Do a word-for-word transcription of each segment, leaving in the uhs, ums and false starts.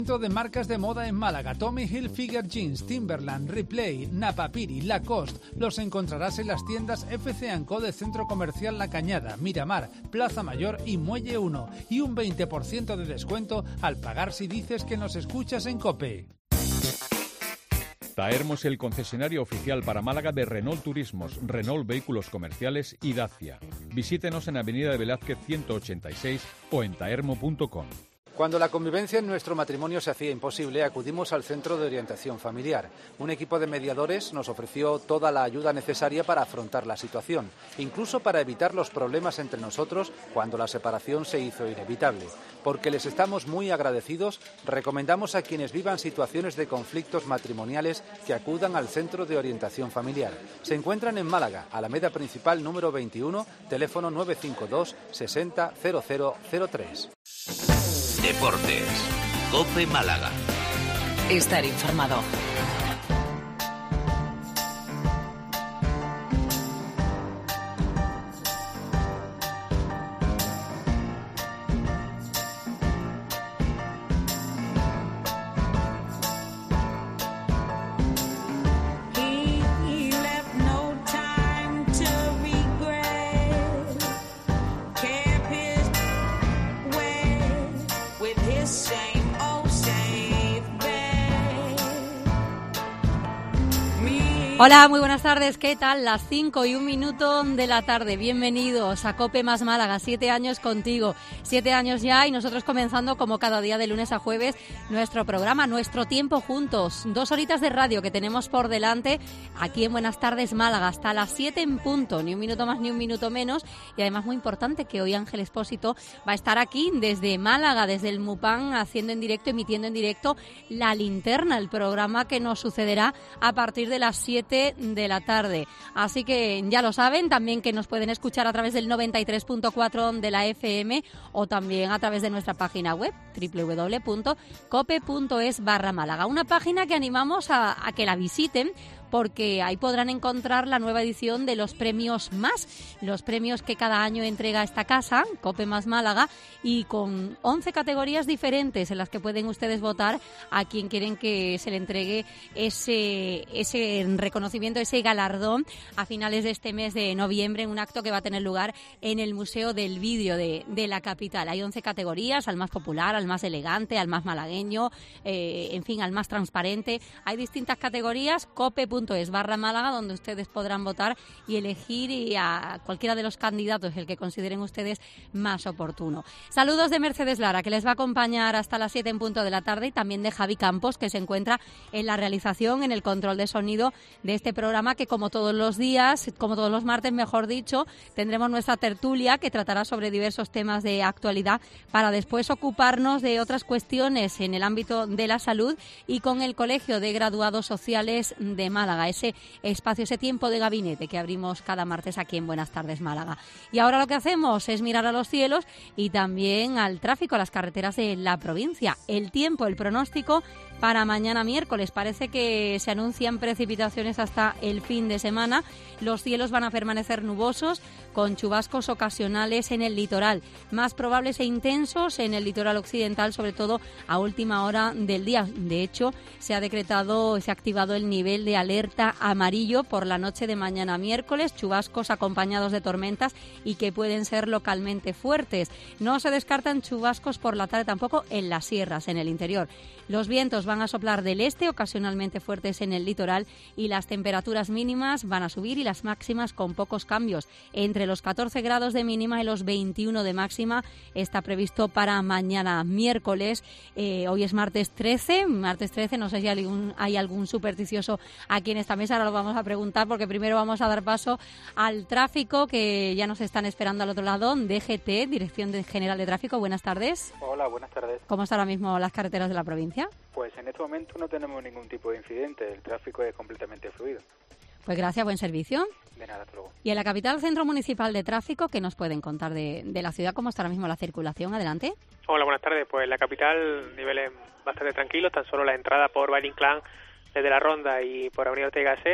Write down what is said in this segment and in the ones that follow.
Centro de marcas de moda en Málaga, Tommy Hilfiger Jeans, Timberland, Replay, Napapiri, Lacoste. Los encontrarás en las tiendas F C and Co de Centro Comercial La Cañada, Miramar, Plaza Mayor y Muelle uno. Y un veinte por ciento de descuento al pagar si dices que nos escuchas en COPE. Taermo es el concesionario oficial para Málaga de Renault Turismos, Renault Vehículos Comerciales y Dacia. Visítenos en Avenida de Velázquez ciento ochenta y seis o en taermo punto com. Cuando la convivencia en nuestro matrimonio se hacía imposible, acudimos al Centro de Orientación Familiar. Un equipo de mediadores nos ofreció toda la ayuda necesaria para afrontar la situación, incluso para evitar los problemas entre nosotros cuando la separación se hizo inevitable. Porque les estamos muy agradecidos, recomendamos a quienes vivan situaciones de conflictos matrimoniales que acudan al Centro de Orientación Familiar. Se encuentran en Málaga, Alameda Principal número veintiuno, teléfono nueve cinco dos sesenta cero cero cero tres. Deportes. COPE Málaga. Estar informado. Hola, muy buenas tardes, ¿qué tal? Las cinco y un minuto de la tarde, bienvenidos a COPE más Málaga, siete años contigo, siete años ya y nosotros comenzando como cada día de lunes a jueves nuestro programa, nuestro tiempo juntos, dos horitas de radio que tenemos por delante aquí en Buenas Tardes Málaga, hasta las siete en punto, ni un minuto más ni un minuto menos y además muy importante que hoy Ángel Expósito va a estar aquí desde Málaga, desde el Mupán, haciendo en directo, emitiendo en directo La Linterna, el programa que nos sucederá a partir de las siete de la tarde. Así que ya lo saben, también que nos pueden escuchar a través del noventa y tres punto cuatro de la F M o también a través de nuestra página web doble u doble u doble u punto cope punto es barra Málaga. Una página que animamos a, a que la visiten porque ahí podrán encontrar la nueva edición de los premios Más, los premios que cada año entrega esta casa, COPE más Málaga, y con once categorías diferentes en las que pueden ustedes votar a quien quieren que se le entregue ese, ese reconocimiento, ese galardón a finales de este mes de noviembre en un acto que va a tener lugar en el Museo del Vídeo de, de la capital. Hay once categorías, al más popular, al más elegante, al más malagueño, eh, en fin, al más transparente. Hay distintas categorías, cope punto es barra Málaga, donde ustedes podrán votar y elegir y a cualquiera de los candidatos, el que consideren ustedes más oportuno. Saludos de Mercedes Lara, que les va a acompañar hasta las siete en punto de la tarde, y también de Javi Campos, que se encuentra en la realización, en el control de sonido de este programa, que como todos los días, como todos los martes, mejor dicho, tendremos nuestra tertulia que tratará sobre diversos temas de actualidad para después ocuparnos de otras cuestiones en el ámbito de la salud y con el Colegio de Graduados Sociales de Málaga. Ese espacio, ese tiempo de gabinete que abrimos cada martes aquí en Buenas Tardes Málaga. Y ahora lo que hacemos es mirar a los cielos y también al tráfico, a las carreteras de la provincia. El tiempo, el pronóstico para mañana miércoles. Parece que se anuncian precipitaciones hasta el fin de semana. Los cielos van a permanecer nubosos con chubascos ocasionales en el litoral, más probables e intensos en el litoral occidental, sobre todo a última hora del día. De hecho, se ha decretado, se ha activado el nivel de alerta amarillo por la noche de mañana miércoles, chubascos acompañados de tormentas y que pueden ser localmente fuertes. No se descartan chubascos por la tarde tampoco en las sierras, en el interior. Los vientos van a soplar del este, ocasionalmente fuertes en el litoral, y las temperaturas mínimas van a subir y las máximas con pocos cambios. Entre los catorce grados de mínima y los veintiuno de máxima está previsto para mañana miércoles. Eh, hoy es martes trece, martes trece, no sé si hay algún, hay algún supersticioso aquí en esta mesa, ahora lo vamos a preguntar porque primero vamos a dar paso al tráfico, que ya nos están esperando al otro lado. D G T, Dirección General de Tráfico, buenas tardes. Hola, buenas tardes. ¿Cómo están ahora mismo las carreteras de la provincia? Pues en este momento no tenemos ningún tipo de incidente, el tráfico es completamente fluido. Pues gracias, buen servicio. De nada, hasta luego. Y en la capital, Centro Municipal de Tráfico, ¿qué nos pueden contar de, de la ciudad? ¿Cómo está ahora mismo la circulación? Adelante. Hola, buenas tardes. Pues en la capital niveles bastante tranquilos, tan solo la entrada por Valle Inclán desde la Ronda y por Avenida Ortega y Gasset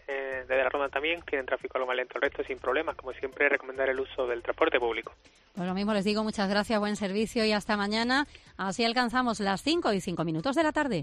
eh, desde la Ronda también tienen tráfico algo más lento. El resto sin problemas, como siempre, recomendar el uso del transporte público. Pues lo mismo les digo, muchas gracias, buen servicio y hasta mañana. Así alcanzamos las cinco y cinco minutos de la tarde.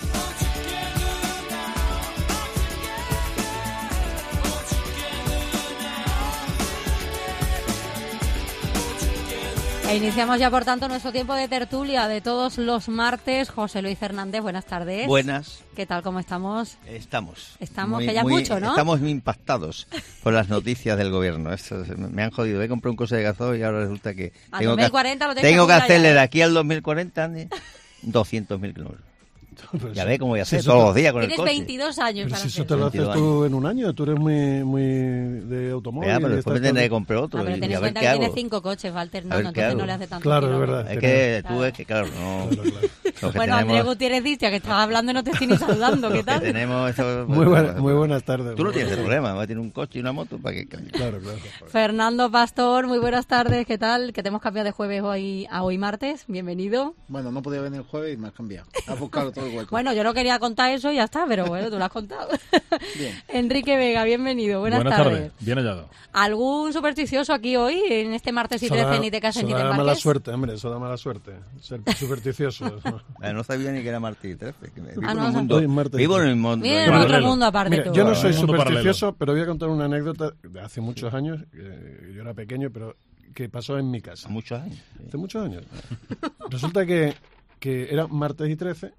E iniciamos ya, por tanto, nuestro tiempo de tertulia de todos los martes. José Luis Hernández, buenas tardes. Buenas. ¿Qué tal, cómo estamos? Estamos. Estamos, muy, que ya muy, es mucho, ¿no? Estamos muy impactados por las noticias del gobierno. Esto, me han jodido. He comprado un coche de gasoil y ahora resulta que a tengo dos mil que, cuarenta lo tengo que que hacerle de aquí al dos mil cuarenta doscientos mil kilómetros. Pero ya sí. ve cómo voy a hacer Sí, todos te... los días con el Tienes coche. veintidós años pero para si eso hacerlo. te lo haces tú en un año, tú eres muy muy de automóvil. Ya, pero después me tendré que comprar otro. Ah, pero y, ten y a en ver cuenta qué que hago. tiene cinco coches, va alternando, A ver qué entonces hago. no le hace tanto Claro, es kilómetro. verdad. Es Claro. que tú Claro. ves que, claro, no... Claro, claro. Los que Bueno, Andrés tenemos, Gutiérrez Distia, que estás hablando y no te estoy ni saludando, ¿qué los que tal? tenemos eso, Muy, buena, muy buenas tardes. Tú no muy tienes buenas problema, vas a tener un coche y una moto para que cambie. tardes. Claro, claro. Fernando Pastor, muy buenas tardes, ¿qué tal? Que te hemos cambiado de jueves hoy a hoy martes, bienvenido. Bueno, no podía venir el jueves y me has cambiado. Has buscado todo el hueco. Bueno, yo no quería contar eso y ya está, pero bueno, tú lo has contado. Bien. Enrique Vega, bienvenido, buenas, Buenas tardes. tardes, bien hallado. ¿Algún supersticioso aquí hoy, en este martes y Eso trece, da- ni te cases eso ni te da embarques? mala suerte, hombre, eso da mala suerte. Ser supersticioso. Eh, No sabía ni que era martes y trece. Que me- vivo Ah, en no, un no. mundo, Hoy martes y vivo en trece. el mundo. Viene en en el otro Paralelo. mundo aparte Mira, tú. yo no soy Un mundo supersticioso, pero voy a contar una anécdota de hace muchos años, que yo era pequeño, pero que pasó en mi casa. muchos años. sí. Hace muchos años. Resulta que, que era martes y trece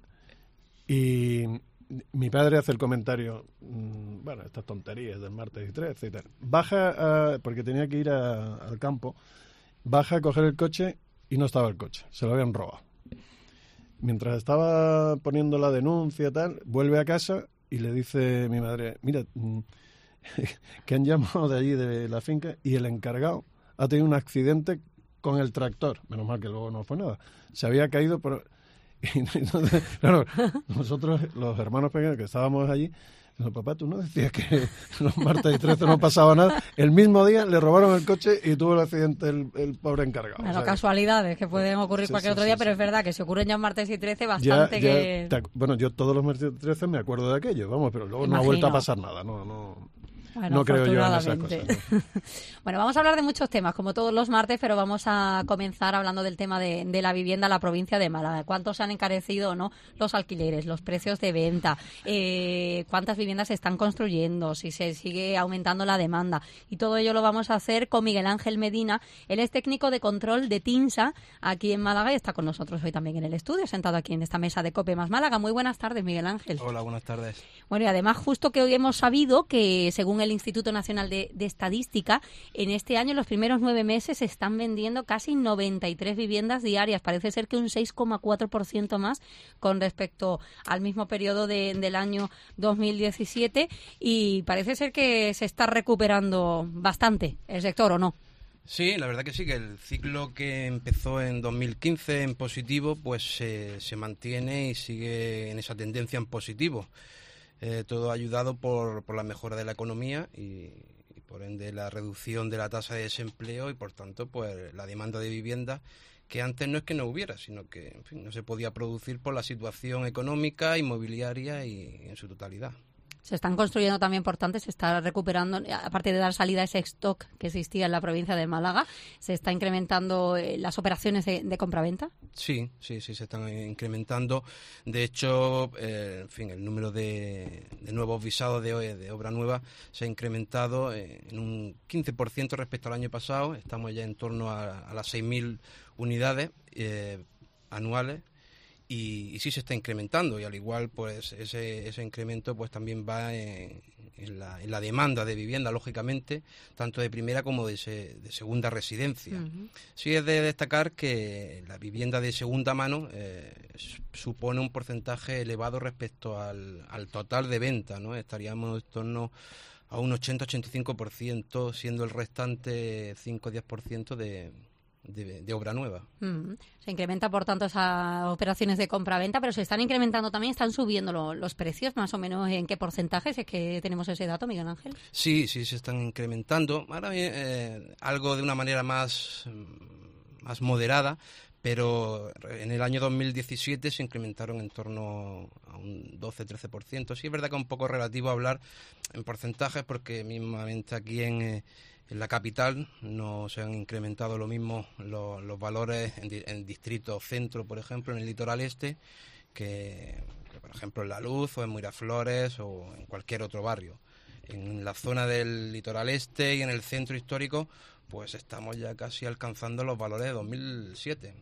y mi padre hace el comentario, mmm, bueno, estas tonterías del martes y trece y tal. Baja, a, porque tenía que ir a- al campo, baja a coger el coche y no estaba el coche, se lo habían robado. Mientras estaba poniendo la denuncia y tal, vuelve a casa y le dice mi madre, mira, mm, que han llamado de allí, de la finca, y el encargado ha tenido un accidente con el tractor. Menos mal que luego no fue nada. Se había caído por... Y entonces, claro, nosotros, los hermanos pequeños que estábamos allí, no, papá, tú no decías que los martes y trece no pasaba nada. El mismo día le robaron el coche y tuvo el accidente el, el pobre encargado. Bueno, O sea, casualidades que pueden ocurrir sí, cualquier sí, otro día, sí, pero sí. es verdad que si ocurren ya martes y trece, ya, bastante ya que... te ac- bueno, yo todos los martes y trece me acuerdo de aquello, vamos, pero luego no ha Imagino. vuelto a pasar nada. No, no, Bueno, no creo yo en esas afortunadamente. cosas. ¿no? Bueno, vamos a hablar de muchos temas, como todos los martes, pero vamos a comenzar hablando del tema de, de la vivienda en la provincia de Málaga. ¿Cuánto se han encarecido o no los alquileres, los precios de venta? Eh, ¿Cuántas viviendas se están construyendo? Si se sigue aumentando la demanda. Y todo ello lo vamos a hacer con Miguel Ángel Medina. Él es técnico de control de TINSA aquí en Málaga y está con nosotros hoy también en el estudio, sentado aquí en esta mesa de COPE más Málaga. Muy buenas tardes, Miguel Ángel. Hola, buenas tardes. Bueno, y además justo que hoy hemos sabido que según el Instituto Nacional de, de Estadística, en este año, en los primeros nueve meses, se están vendiendo casi noventa y tres viviendas diarias. Parece ser que un seis coma cuatro por ciento más con respecto al mismo periodo de, del año dos mil diecisiete, y parece ser que se está recuperando bastante el sector, ¿o no? Sí, la verdad que sí, que el ciclo que empezó en dos mil quince en positivo, pues eh, se mantiene y sigue en esa tendencia en positivo. Eh, todo ayudado por, por la mejora de la economía y, y por ende la reducción de la tasa de desempleo y por tanto pues la demanda de vivienda, que antes no es que no hubiera, sino que en fin, no se podía producir por la situación económica, inmobiliaria y en su totalidad. Se están construyendo también, por tanto, se está recuperando, aparte de dar salida a ese stock que existía en la provincia de Málaga, se está incrementando eh, las operaciones de, de compraventa. Sí, sí, sí, se están incrementando. De hecho, eh, en fin, el número de, de nuevos visados de, de obra nueva se ha incrementado eh, en un quince por ciento respecto al año pasado. Estamos ya en torno a, a las seis mil unidades eh, anuales. Y, y sí se está incrementando, y al igual pues ese, ese incremento pues también va en, en, la, en la demanda de vivienda, lógicamente, tanto de primera como de, se, de segunda residencia. Uh-huh. Sí es de destacar que la vivienda de segunda mano eh, supone un porcentaje elevado respecto al, al total de venta, ¿no? Estaríamos en torno a un ochenta a ochenta y cinco por ciento, siendo el restante cinco a diez por ciento de... De, de obra nueva. Mm. Se incrementa, por tanto, esas operaciones de compra-venta, pero se están incrementando también, están subiendo lo, los precios, más o menos, ¿en qué porcentajes? Es que tenemos ese dato, Miguel Ángel. Sí, sí, se están incrementando. Ahora bien, eh, algo de una manera más, más moderada, pero en el año dos mil diecisiete se incrementaron en torno a un doce a trece por ciento. Sí es verdad que es un poco relativo hablar en porcentajes, porque mismamente aquí en, eh, en la capital no se han incrementado lo mismo los, los valores en, di, en distrito centro, por ejemplo, en el litoral este, que, que por ejemplo en La Luz o en Miraflores o en cualquier otro barrio. En la zona del litoral este y en el centro histórico, pues estamos ya casi alcanzando los valores de dos mil siete,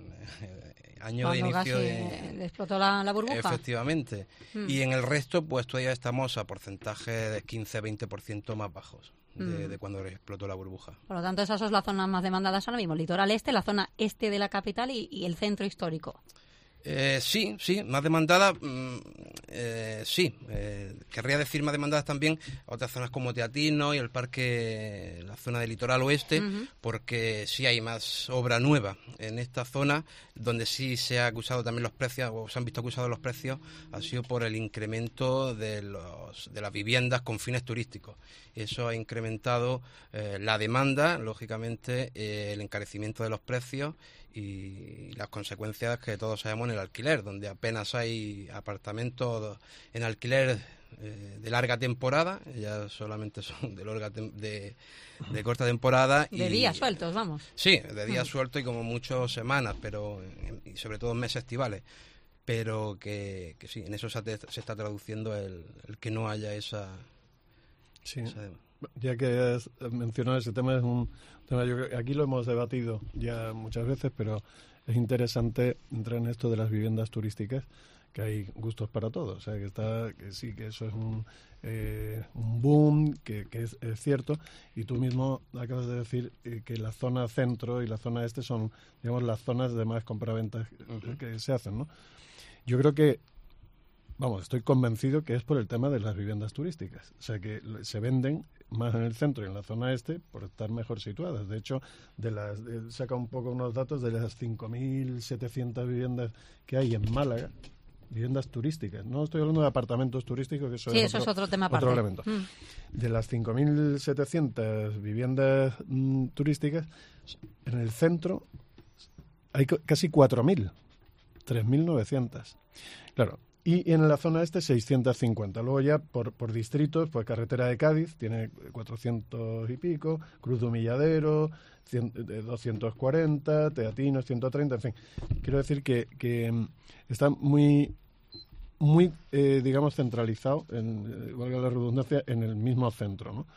año Cuando de inicio casi de... explotó la, la burbuja. Efectivamente. Mm. Y en el resto, pues todavía estamos a porcentaje de quince a veinte por ciento más bajos de, mm. de cuando explotó la burbuja. Por lo tanto, esas son las zonas más demandadas ahora mismo, el litoral este, la zona este de la capital y, y el centro histórico. Eh, sí, sí, más demandadas, mm, eh, sí, eh, querría decir más demandadas también otras zonas como Teatino y el parque, la zona del litoral oeste, uh-huh. porque sí hay más obra nueva en esta zona, donde sí se ha acusado también los precios, o se han visto acusados los precios, ha sido por el incremento de los de las viviendas con fines turísticos. Eso ha incrementado eh, la demanda, lógicamente, eh, el encarecimiento de los precios y las consecuencias que todos sabemos en el alquiler, donde apenas hay apartamentos en alquiler eh, de larga temporada, ya solamente son de larga tem- de, de corta temporada. De y, días sueltos, vamos. Sí, de días mm. sueltos y como mucho semanas, pero y sobre todo en meses estivales. Pero que, que sí, en eso se, se está traduciendo el, el que no haya esa... Sí. esa Ya que has mencionado ese tema, es un tema, yo creo, aquí lo hemos debatido ya muchas veces, pero es interesante entrar en esto de las viviendas turísticas, que hay gustos para todos, o sea, que está, que sí, que eso es un, eh, un boom, que, que es, es cierto, y tú mismo acabas de decir eh, que la zona centro y la zona este son, digamos, las zonas de más compraventas uh-huh. que se hacen, ¿no? Yo creo que Vamos, estoy convencido que es por el tema de las viviendas turísticas. O sea, que se venden más en el centro y en la zona este por estar mejor situadas. De hecho, de las de, saca un poco unos datos de las cinco mil setecientas viviendas que hay en Málaga, viviendas turísticas. No estoy hablando de apartamentos turísticos, que eso, sí, es, eso otro, es otro tema otro aparte. elemento. Mm. De las cinco mil setecientas viviendas mm, turísticas, en el centro hay casi cuatro mil, tres mil novecientas. Claro. Y en la zona este, seiscientas cincuenta. Luego ya por, por distritos, pues Carretera de Cádiz tiene cuatrocientos y pico, Cruz de Humilladero, cien, doscientos cuarenta, Teatinos, ciento treinta, en fin. Quiero decir que, que está muy, muy eh, digamos, centralizado, en, eh, valga la redundancia, en el mismo centro, ¿no?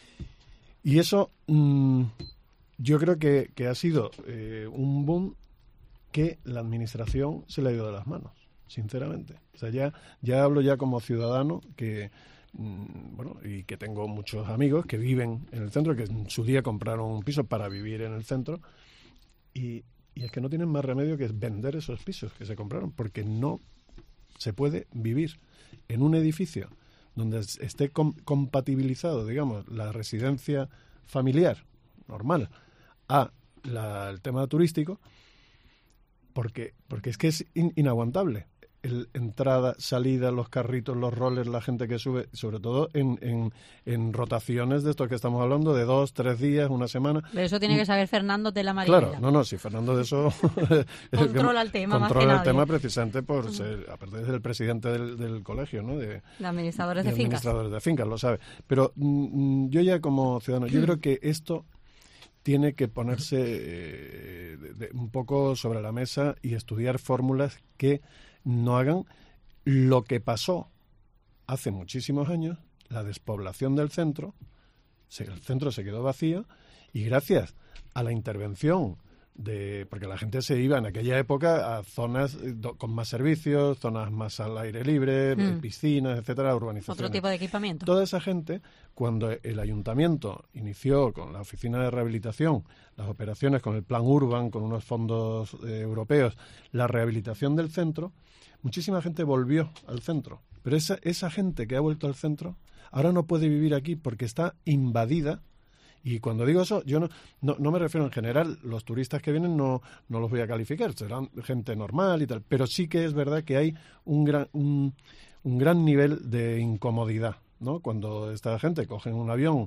Y eso mmm, yo creo que, que ha sido eh, un boom que la administración se le ha ido de las manos, sinceramente. O sea, ya, ya hablo ya como ciudadano que, mmm, bueno, y que tengo muchos amigos que viven en el centro, que en su día compraron un piso para vivir en el centro, y, y es que no tienen más remedio que vender esos pisos que se compraron, porque no se puede vivir en un edificio donde esté com- compatibilizado, digamos, la residencia familiar normal a la, el tema turístico, porque, porque es que es in- inaguantable. El, entrada, salida, los carritos, los rollers, la gente que sube, sobre todo en, en, en rotaciones de esto que estamos hablando, de dos, tres días, una semana. Pero eso tiene que saber Fernando de la Marinera. Claro, no, no, si Fernando de eso... controla el tema, controla más el que tema nadie. precisamente por uh-huh. ser, aparte de ser el presidente del, del colegio, ¿no? De, de administradores de, de fincas. administradores de fincas, lo sabe. Pero mm, yo ya como ciudadano, yo creo que esto tiene que ponerse eh, de, de, un poco sobre la mesa y estudiar fórmulas que no hagan lo que pasó hace muchísimos años, la despoblación del centro, se, el centro se quedó vacío y gracias a la intervención de, porque la gente se iba en aquella época a zonas do, con más servicios, zonas más al aire libre, mm. piscinas, etcétera, urbanizaciones. Otro tipo de equipamiento. Toda esa gente, cuando el ayuntamiento inició con la oficina de rehabilitación las operaciones con el plan Urban, con unos fondos eh, europeos, la rehabilitación del centro, muchísima gente volvió al centro. Pero esa, esa gente que ha vuelto al centro ahora no puede vivir aquí porque está invadida. Y cuando digo eso, yo no, no, no me refiero en general, los turistas que vienen no, no los voy a calificar, serán gente normal y tal, pero sí que es verdad que hay un gran, un, un gran nivel de incomodidad ¿no? Cuando esta gente cogen un avión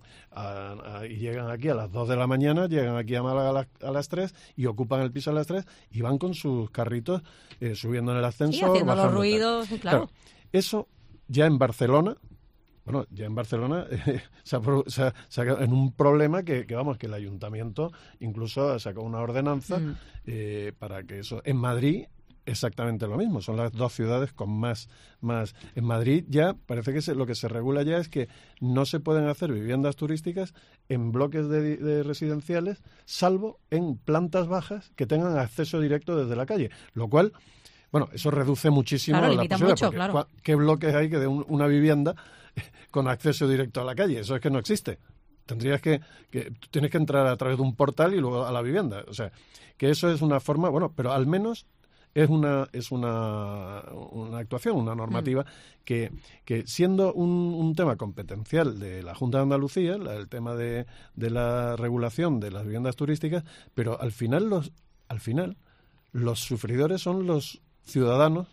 a, a, y llegan aquí a las dos de la mañana, llegan aquí a Málaga a, la, a las tres y ocupan el piso a las tres y van con sus carritos eh, subiendo en el ascensor. Sí, haciendo los ruidos, tal. claro. Claro. Eso ya en Barcelona, bueno, ya en Barcelona eh, se, ha, se, ha, se ha en un problema que, que, vamos, que el ayuntamiento incluso ha sacado una ordenanza mm. eh, para que eso... En Madrid... Exactamente lo mismo, son las dos ciudades con más, más. En Madrid ya parece que se, lo que se regula ya es que no se pueden hacer viviendas turísticas en bloques de, de residenciales, salvo en plantas bajas que tengan acceso directo desde la calle, lo cual, bueno, eso reduce muchísimo claro, la posibilidad, mucho, porque claro. ¿qué bloques hay que de un, una vivienda con acceso directo a la calle? Eso es que no existe. Tendrías que, que tienes que entrar a través de un portal y luego a la vivienda, o sea, que eso es una forma, bueno, pero al menos es una es una, una actuación, una normativa mm. que, que siendo un, un tema competencial de la Junta de Andalucía, la, el tema de, de la regulación de las viviendas turísticas, pero al final los al final los sufridores son los ciudadanos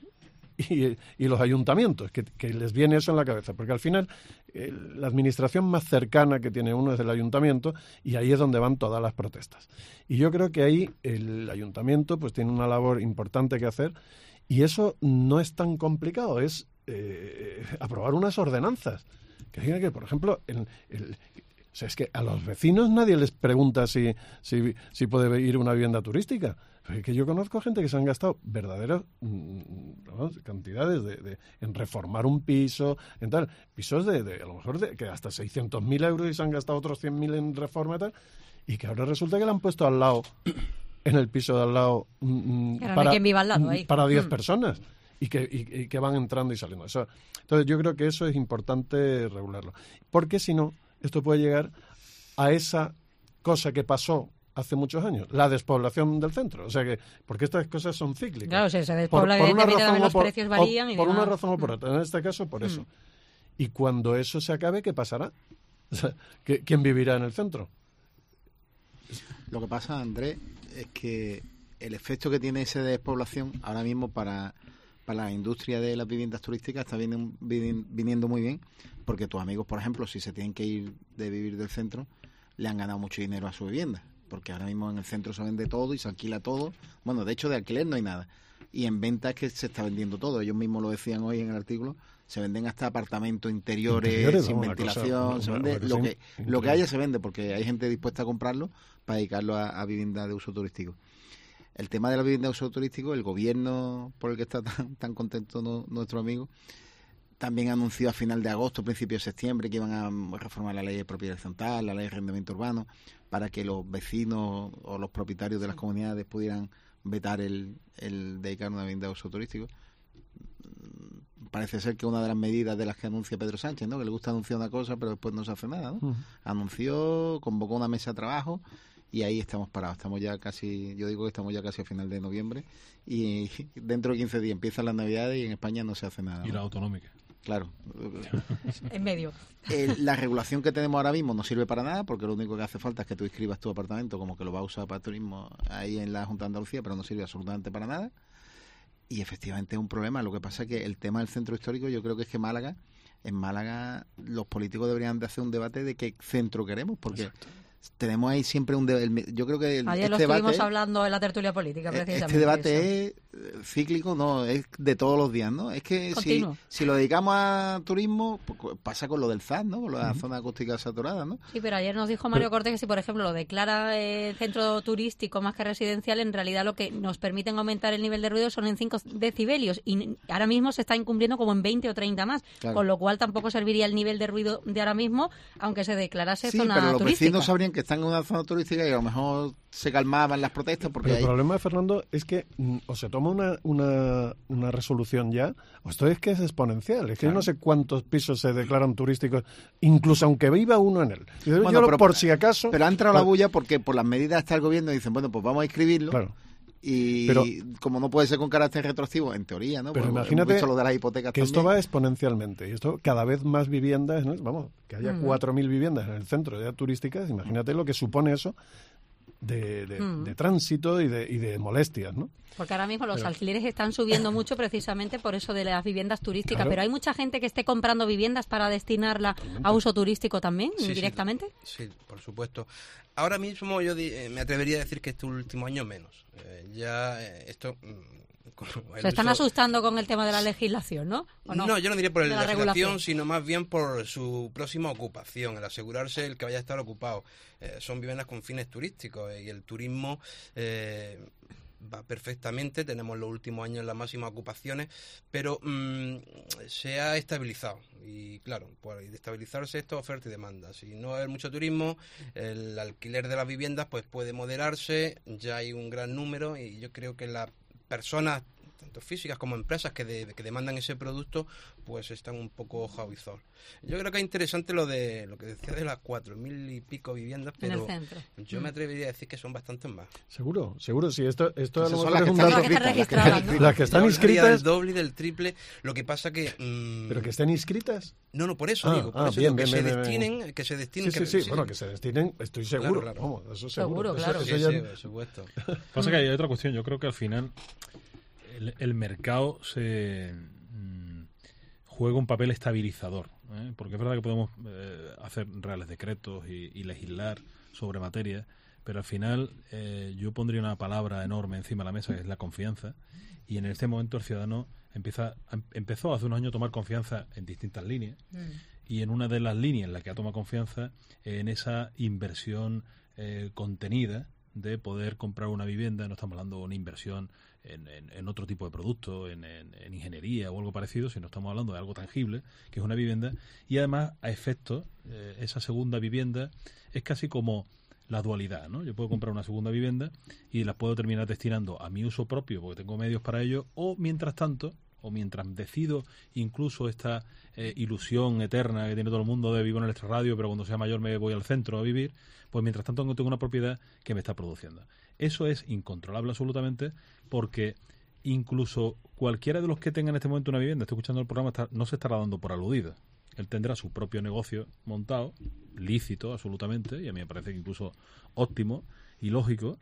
y, y los ayuntamientos, que, que les viene eso en la cabeza, porque al final eh, la administración más cercana que tiene uno es el ayuntamiento y ahí es donde van todas las protestas. Y yo creo que ahí el ayuntamiento pues tiene una labor importante que hacer y eso no es tan complicado, es eh, aprobar unas ordenanzas. Que digan que, por ejemplo, el, el, o sea, es que a los vecinos nadie les pregunta si, si, si puede ir una vivienda turística. Es que yo conozco gente que se han gastado verdaderas ¿no? cantidades de, de, en reformar un piso, en tal, pisos de, de a lo mejor de, que hasta seiscientos mil euros y se han gastado otros cien mil en reforma y tal, y que ahora resulta que le han puesto al lado, en el piso de al lado, mm, para, quien viva al lado, ahí. para diez mm. personas. Y que, y, y que van entrando y saliendo. Eso, entonces yo creo que eso es importante regularlo. Porque si no, esto puede llegar a esa cosa que pasó hace muchos años, la despoblación del centro. O sea que, porque estas cosas son cíclicas. Claro, si se despobla, por, por una razón los por, precios varían. O, y por demás. una razón o por otra. En este caso, por eso. Mm. Y cuando eso se acabe, ¿qué pasará? O sea, ¿quién vivirá en el centro? Lo que pasa, Andrés, es que el efecto que tiene esa despoblación ahora mismo para, para la industria de las viviendas turísticas está viniendo, viniendo muy bien, porque tus amigos, por ejemplo, si se tienen que ir de vivir del centro, le han ganado mucho dinero a su vivienda, porque ahora mismo en el centro se vende todo y se alquila todo. Bueno, de hecho de alquiler no hay nada. Y en venta es que se está vendiendo todo. Ellos mismos lo decían hoy en el artículo. Se venden hasta apartamentos interiores, interiores sin no, ventilación. Cosa, se vende no, lo, que, lo que haya se vende, porque hay gente dispuesta a comprarlo para dedicarlo a, a vivienda de uso turístico. El tema de la vivienda de uso turístico, el gobierno por el que está tan, tan contento no, nuestro amigo, también anunció a final de agosto, principio de septiembre, que iban a reformar la ley de propiedad horizontal, la ley de arrendamiento urbano, para que los vecinos o los propietarios de las comunidades pudieran vetar el, el dedicar una vivienda de uso turístico. Parece ser que una de las medidas de las que anuncia Pedro Sánchez, ¿no? Que le gusta anunciar una cosa, pero después no se hace nada, ¿no? Uh-huh. Anunció, convocó una mesa de trabajo y ahí estamos parados. Estamos ya casi, yo digo que estamos ya casi a final de noviembre y dentro de quince días empiezan las Navidades y en España no se hace nada, ¿no? Y la autonómica. Claro. En medio. Eh, la regulación que tenemos ahora mismo no sirve para nada, porque lo único que hace falta es que tú inscribas tu apartamento como que lo vas a usar para turismo ahí en la Junta de Andalucía, pero no sirve absolutamente para nada. Y efectivamente es un problema. Lo que pasa es que el tema del centro histórico, yo creo que es que Málaga, en Málaga los políticos deberían de hacer un debate de qué centro queremos, porque Exacto. tenemos ahí siempre un debate. Yo creo que el, Ayer este lo estuvimos debate, hablando en la tertulia política, precisamente. Este debate es cíclico, no, es de todos los días, ¿no? Es que si, si lo dedicamos a turismo, pues pasa con lo del Z A D, ¿no? Con la uh-huh. zona acústica saturada, ¿no? Sí, pero ayer nos dijo Mario pero, Cortés que si, por ejemplo, lo declara eh, centro turístico más que residencial, en realidad lo que nos permiten aumentar el nivel de ruido son en cinco decibelios y ahora mismo se está incumpliendo como en veinte o treinta más, claro. Con lo cual tampoco serviría el nivel de ruido de ahora mismo, aunque se declarase sí, zona pero los turística. Vecinos sabrían que están en una zona turística y a lo mejor se calmaban las protestas porque pero hay... el problema, Fernando, es que mm, o se toma una, una, una resolución ya, o esto es que es exponencial, es que claro. Yo no sé cuántos pisos se declaran turísticos, incluso aunque viva uno en él. Yo, bueno, yo pero, por si acaso... Pero ha entrado por... la bulla porque por las medidas está el gobierno y dicen, bueno, pues vamos a inscribirlo. Claro. Y pero, como no puede ser con carácter retroactivo, en teoría, ¿no? Pero pues, imagínate lo de las hipotecas que también. Esto va exponencialmente y esto cada vez más viviendas, ¿no? Vamos, que haya cuatro mil viviendas en el centro ya turísticas, imagínate lo que supone eso de, de, Mm. de tránsito y de, y de molestias, ¿no? Porque ahora mismo los Pero- alquileres están subiendo mucho precisamente por eso de las viviendas turísticas. Claro. Pero hay mucha gente que esté comprando viviendas para destinarla a uso turístico también, Sí, sí, directamente. Sí, por supuesto. Ahora mismo yo di- eh, me atrevería a decir que este último año menos. Eh, ya eh, esto... mm, con el Se están uso- asustando con el tema de la legislación, ¿no? ¿O no? No, yo no diría por De la la legislación, regulación. sino más bien por su próxima ocupación, el asegurarse el que vaya a estar ocupado. Eh, son viviendas con fines turísticos eh, y el turismo eh, va perfectamente. Tenemos los últimos años las máximas ocupaciones, pero mm, se ha estabilizado. Y claro, por estabilizarse esto, oferta y demanda. Si no hay mucho turismo, el alquiler de las viviendas pues puede moderarse. Ya hay un gran número y yo creo que las personas, tanto físicas como empresas que, de, que demandan ese producto, pues están un poco javizor. Yo creo que es interesante lo de lo que decía de las cuatro mil y pico viviendas, En el pero centro. yo me atrevería a decir que son bastantes más. Seguro, seguro, sí. Esto, esto a Esas lo son mejor las es que un están dato- inscritas, las que- registradas, ¿no? las que están Yo hablaría inscritas. del doble y del triple. Lo que pasa que... mm, ¿Pero que estén inscritas? No, no, por eso Ah, digo, por ah, eso bien, digo, que bien, se bien, bien, destinen, bien. que se destinen, Sí, que- sí, sí, bueno, que se destinen, estoy seguro. Claro, claro. Vamos, eso seguro. Seguro, Eso- claro. eso Sí, ya- sí, por supuesto. Pasa que hay otra cuestión. Yo creo que al final el, el mercado se mm, juega un papel estabilizador, ¿eh? Porque es verdad que podemos eh, hacer reales decretos y, y legislar sobre materia, pero al final eh, yo pondría una palabra enorme encima de la mesa, que es la confianza, y en este momento el ciudadano empieza em- empezó hace unos años a tomar confianza en distintas líneas, y en una de las líneas en la que ha tomado confianza, en esa inversión eh, contenida de poder comprar una vivienda. No estamos hablando de una inversión en, en, en otro tipo de producto, en, en, en ingeniería o algo parecido, sino estamos hablando de algo tangible, que es una vivienda, y además a efectos, eh, esa segunda vivienda es casi como la dualidad, ¿no? Yo puedo comprar una segunda vivienda y la puedo terminar destinando a mi uso propio porque tengo medios para ello, o mientras tanto, o mientras decido incluso esta eh, ilusión eterna que tiene todo el mundo de vivo en el extrarradio, pero cuando sea mayor me voy al centro a vivir, pues mientras tanto tengo una propiedad que me está produciendo. Eso es incontrolable absolutamente, porque incluso cualquiera de los que tenga en este momento una vivienda, estoy escuchando el programa, está, no se estará dando por aludido. Él tendrá su propio negocio montado, lícito absolutamente, y a mí me parece que incluso óptimo y lógico,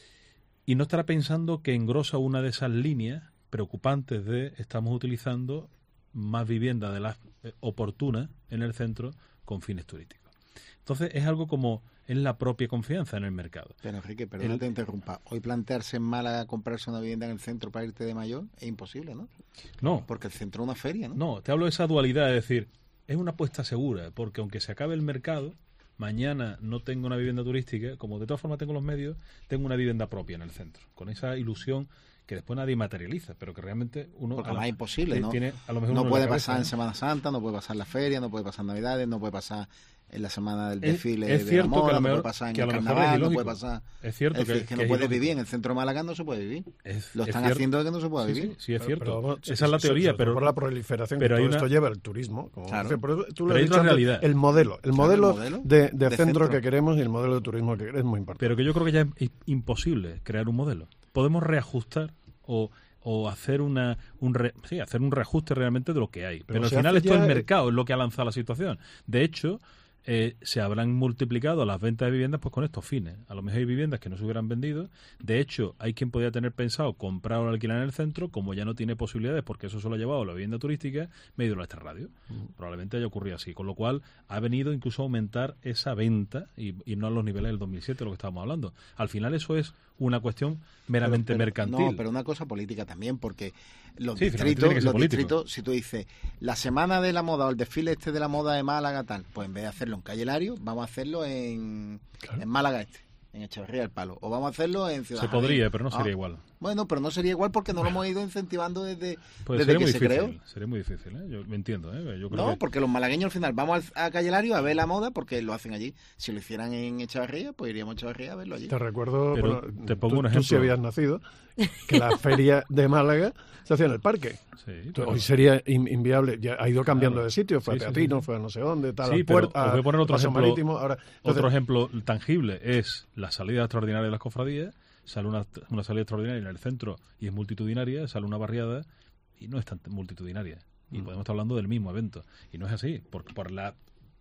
y no estará pensando que engrosa una de esas líneas preocupantes de estamos utilizando más vivienda de las eh, oportunas en el centro con fines turísticos. Entonces es algo como es la propia confianza en el mercado. Pero Enrique, perdona que te interrumpa. Hoy plantearse en Málaga comprarse una vivienda en el centro para irte de mayor es imposible, ¿no? No. Porque el centro es una feria, ¿no? No, te hablo de esa dualidad, es decir, es una apuesta segura, porque aunque se acabe el mercado, mañana no tengo una vivienda turística, como de todas formas tengo los medios, tengo una vivienda propia en el centro, con esa ilusión que después nadie materializa, pero que realmente uno... Porque a la- más imposible, que ¿no? tiene a lo mejor No uno en puede la cabeza, pasar en ¿no? Semana Santa, no puede pasar en la feria, no puede pasar en Navidades, no puede pasar en la semana del Es- desfile es de cierto la que a moda, lo no mejor- puede pasar en que a el lo mejor es carnaval, no ilógico. puede pasar... Es cierto Es que- decir, que, que no es puedes ilógico. vivir en el centro de Málaga, no se puede vivir. Es- Lo es están cierto. haciendo de que no se puede Sí, vivir. sí, sí, es cierto. Pero, vamos, Esa so- es la so- teoría, so- pero... por la proliferación pero que hay todo una- esto lleva el turismo. Como Claro. dice, pero tú Pero lo hay has otra dicho antes, realidad. el modelo, el Claro, modelo, el modelo de, de de centro, centro. que queremos y el modelo de turismo que queremos es muy importante. Pero que yo creo que ya es imposible crear un modelo. Podemos reajustar o, o hacer una un re- sí, hacer un reajuste realmente de lo que hay. Pero, Pero al se final hace esto es ya- el mercado, es lo que ha lanzado la situación. De hecho, eh, se habrán multiplicado las ventas de viviendas pues con estos fines. A lo mejor hay viviendas que no se hubieran vendido. De hecho, hay quien podía tener pensado comprar o alquilar en el centro, como ya no tiene posibilidades porque eso se lo ha llevado la vivienda turística, me ha ido a esta radio. Probablemente haya ocurrido así. Con lo cual, ha venido incluso a aumentar esa venta y, y no a los niveles del dos mil siete, de lo que estábamos hablando. Al final eso es una cuestión meramente Pero- pero- mercantil. No, pero una cosa política también, porque los Sí, finalmente distritos, tiene que ser los político. distritos, si tú dices la semana de la moda o el desfile este de la moda de Málaga tal, pues en vez de hacerlo en Calle Lario, vamos a hacerlo en, en Málaga este, en Echeverría del Palo, o vamos a hacerlo en Ciudad Se Jardín. podría, pero no Ah, sería igual. Bueno, pero no sería igual porque no lo hemos ido incentivando desde, Pues desde sería que muy se difícil. creó. Sería muy difícil, ¿eh? Yo me entiendo, ¿eh? Yo creo No, que... porque los malagueños al final vamos al- a Calle Lario a ver la moda porque lo hacen allí. Si lo hicieran en Echeverría, pues iríamos a Echeverría a verlo allí. Te recuerdo, Pero bueno, te pongo tú, un tú ejemplo. si habías nacido, que la feria de Málaga se hacía en el parque. Sí, Entonces, pero- hoy sería in- inviable. Ya ha ido cambiando Claro. de sitio, fue Sí, sí, a Teatino, sí. fue a no sé dónde, tal, Sí, al pero puerto, os voy a poner otro Paso ejemplo, Marítimo. Ahora, entonces, otro ejemplo tangible es la salida extraordinaria de las cofradías. Sale una, una salida extraordinaria en el centro y es multitudinaria, sale una barriada y no es tan multitudinaria. Y Mm. podemos estar hablando del mismo evento. Y no es así, porque por la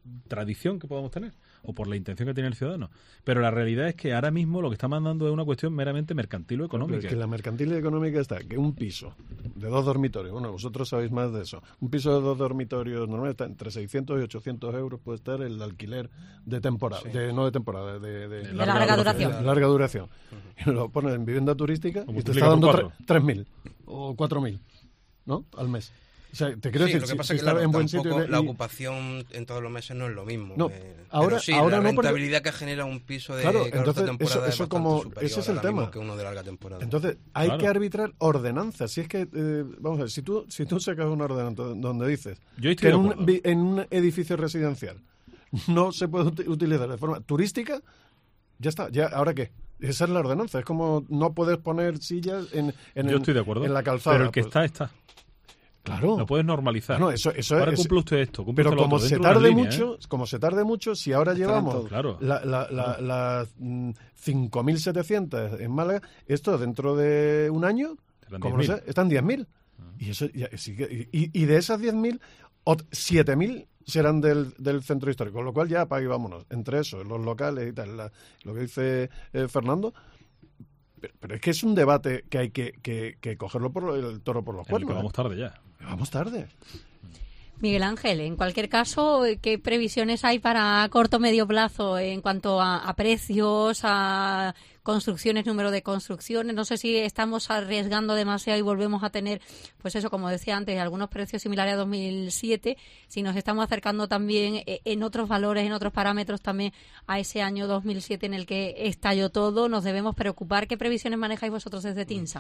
tradición que podamos tener o por la intención que tiene el ciudadano. Pero la realidad es que ahora mismo lo que está mandando es una cuestión meramente mercantil o económica. Pero es que la mercantil y económica está que un piso de dos dormitorios, bueno, vosotros sabéis más de eso, un piso de dos dormitorios normal está entre seiscientos y ochocientos euros, puede estar el alquiler de temporada, sí. de, no de temporada, de, de, de larga, larga duración. De larga duración. Uh-huh. Y lo pones en vivienda turística y te está dando tres mil o cuatro mil, ¿no? Al mes. O sea, te quiero sí, decir, lo que si, pasa si es que claro, en buen sitio de, la y... ocupación en todos los meses no es lo mismo. No, eh, ahora, sí, ahora la no rentabilidad porque... que genera un piso de claro, corta entonces, temporada eso, eso es como, superior ese es el tema. Que uno de larga temporada. Entonces, hay claro. que arbitrar ordenanzas. Si es que, eh, vamos a ver, si tú, si tú sacas una ordenanza donde dices Yo estoy que en de un, en un edificio residencial no se puede ut- utilizar de forma turística, ya está. Ya, ¿ahora qué? Esa es la ordenanza. Es como no puedes poner sillas en, en, Yo el, estoy de acuerdo, en la calzada. pero el que pues. está, está. Claro. Lo puedes normalizar. No, eso, eso ahora es, cumple usted esto, cumple pero usted lo como otro, se dentro de tarde una línea, mucho, ¿eh? como se tarde mucho, si ahora llevamos claro. la, la, la, la mm, cinco mil setecientos en Málaga, esto dentro de un año, como no sé, están diez mil. Ah. Y eso ya, sí que, y, y de esas diez mil, siete mil serán del, del centro histórico, con lo cual ya apague y vámonos. Entre eso, los locales y tal, la, lo que dice eh, Fernando. Pero, pero es que es un debate que hay que, que, que cogerlo por el toro por los cuernos. Que vamos tarde ya. Vamos tarde. Miguel Ángel, en cualquier caso, ¿qué previsiones hay para corto o medio plazo en cuanto a, a precios, a construcciones, número de construcciones? No sé si estamos arriesgando demasiado y volvemos a tener, pues eso, como decía antes, algunos precios similares a dos mil siete, si nos estamos acercando también en otros valores, en otros parámetros también a ese año dos mil siete en el que estalló todo, nos debemos preocupar. ¿Qué previsiones manejáis vosotros desde TINSA?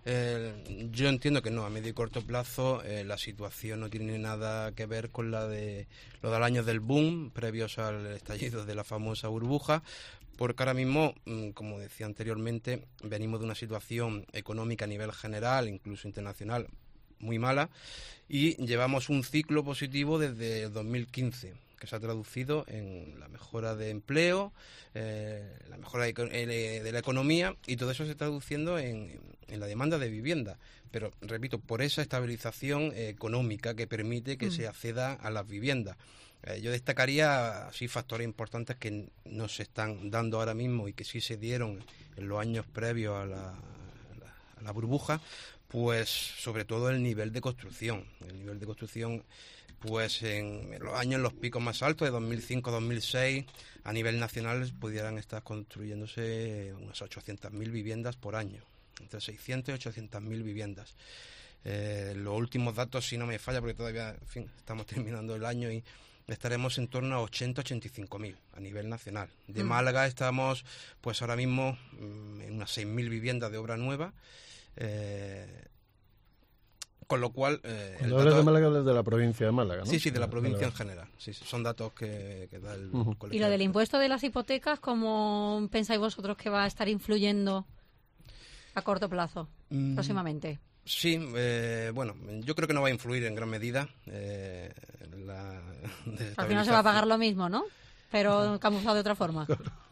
Eh, yo entiendo que no, a medio y corto plazo eh, la situación no tiene nada que ver con la de los del año del boom, previos al estallido de la famosa burbuja, porque ahora mismo, como decía anteriormente, venimos de una situación económica a nivel general, incluso internacional, muy mala, y llevamos un ciclo positivo desde el dos mil quince, que se ha traducido en la mejora de empleo, eh, la mejora de, de la economía, y todo eso se está traduciendo en, en la demanda de vivienda. Pero, repito, por esa estabilización eh, económica que permite que mm. se acceda a las viviendas. Eh, yo destacaría así factores importantes que no se están dando ahora mismo y que sí se dieron en los años previos a la, a la, a la burbuja, pues sobre todo el nivel de construcción. El nivel de construcción, pues en, en los años, en los picos más altos de dos mil cinco a dos mil seis, a nivel nacional pudieran estar construyéndose unas ochocientas mil viviendas por año, entre seiscientas y ochocientas mil viviendas. Eh, los últimos datos, si no me falla, porque todavía, en fin, estamos terminando el año y estaremos en torno a ochenta a ochenta y cinco mil a nivel nacional. De mm. Málaga estamos, pues ahora mismo, en unas seis mil viviendas de obra nueva. Eh, con lo cual... Eh, Cuando hablas de Málaga, hablas de la provincia de Málaga, ¿no? Sí, sí, de la provincia de la... en general. Sí, sí, son datos que, que da el uh-huh. colegio. ¿Y lo del impuesto de las hipotecas, cómo pensáis vosotros que va a estar influyendo a corto plazo, mm. próximamente? Sí, eh, bueno, yo creo que no va a influir en gran medida. Eh, la Al final se va a pagar lo mismo, ¿no? Pero camuflado de otra forma.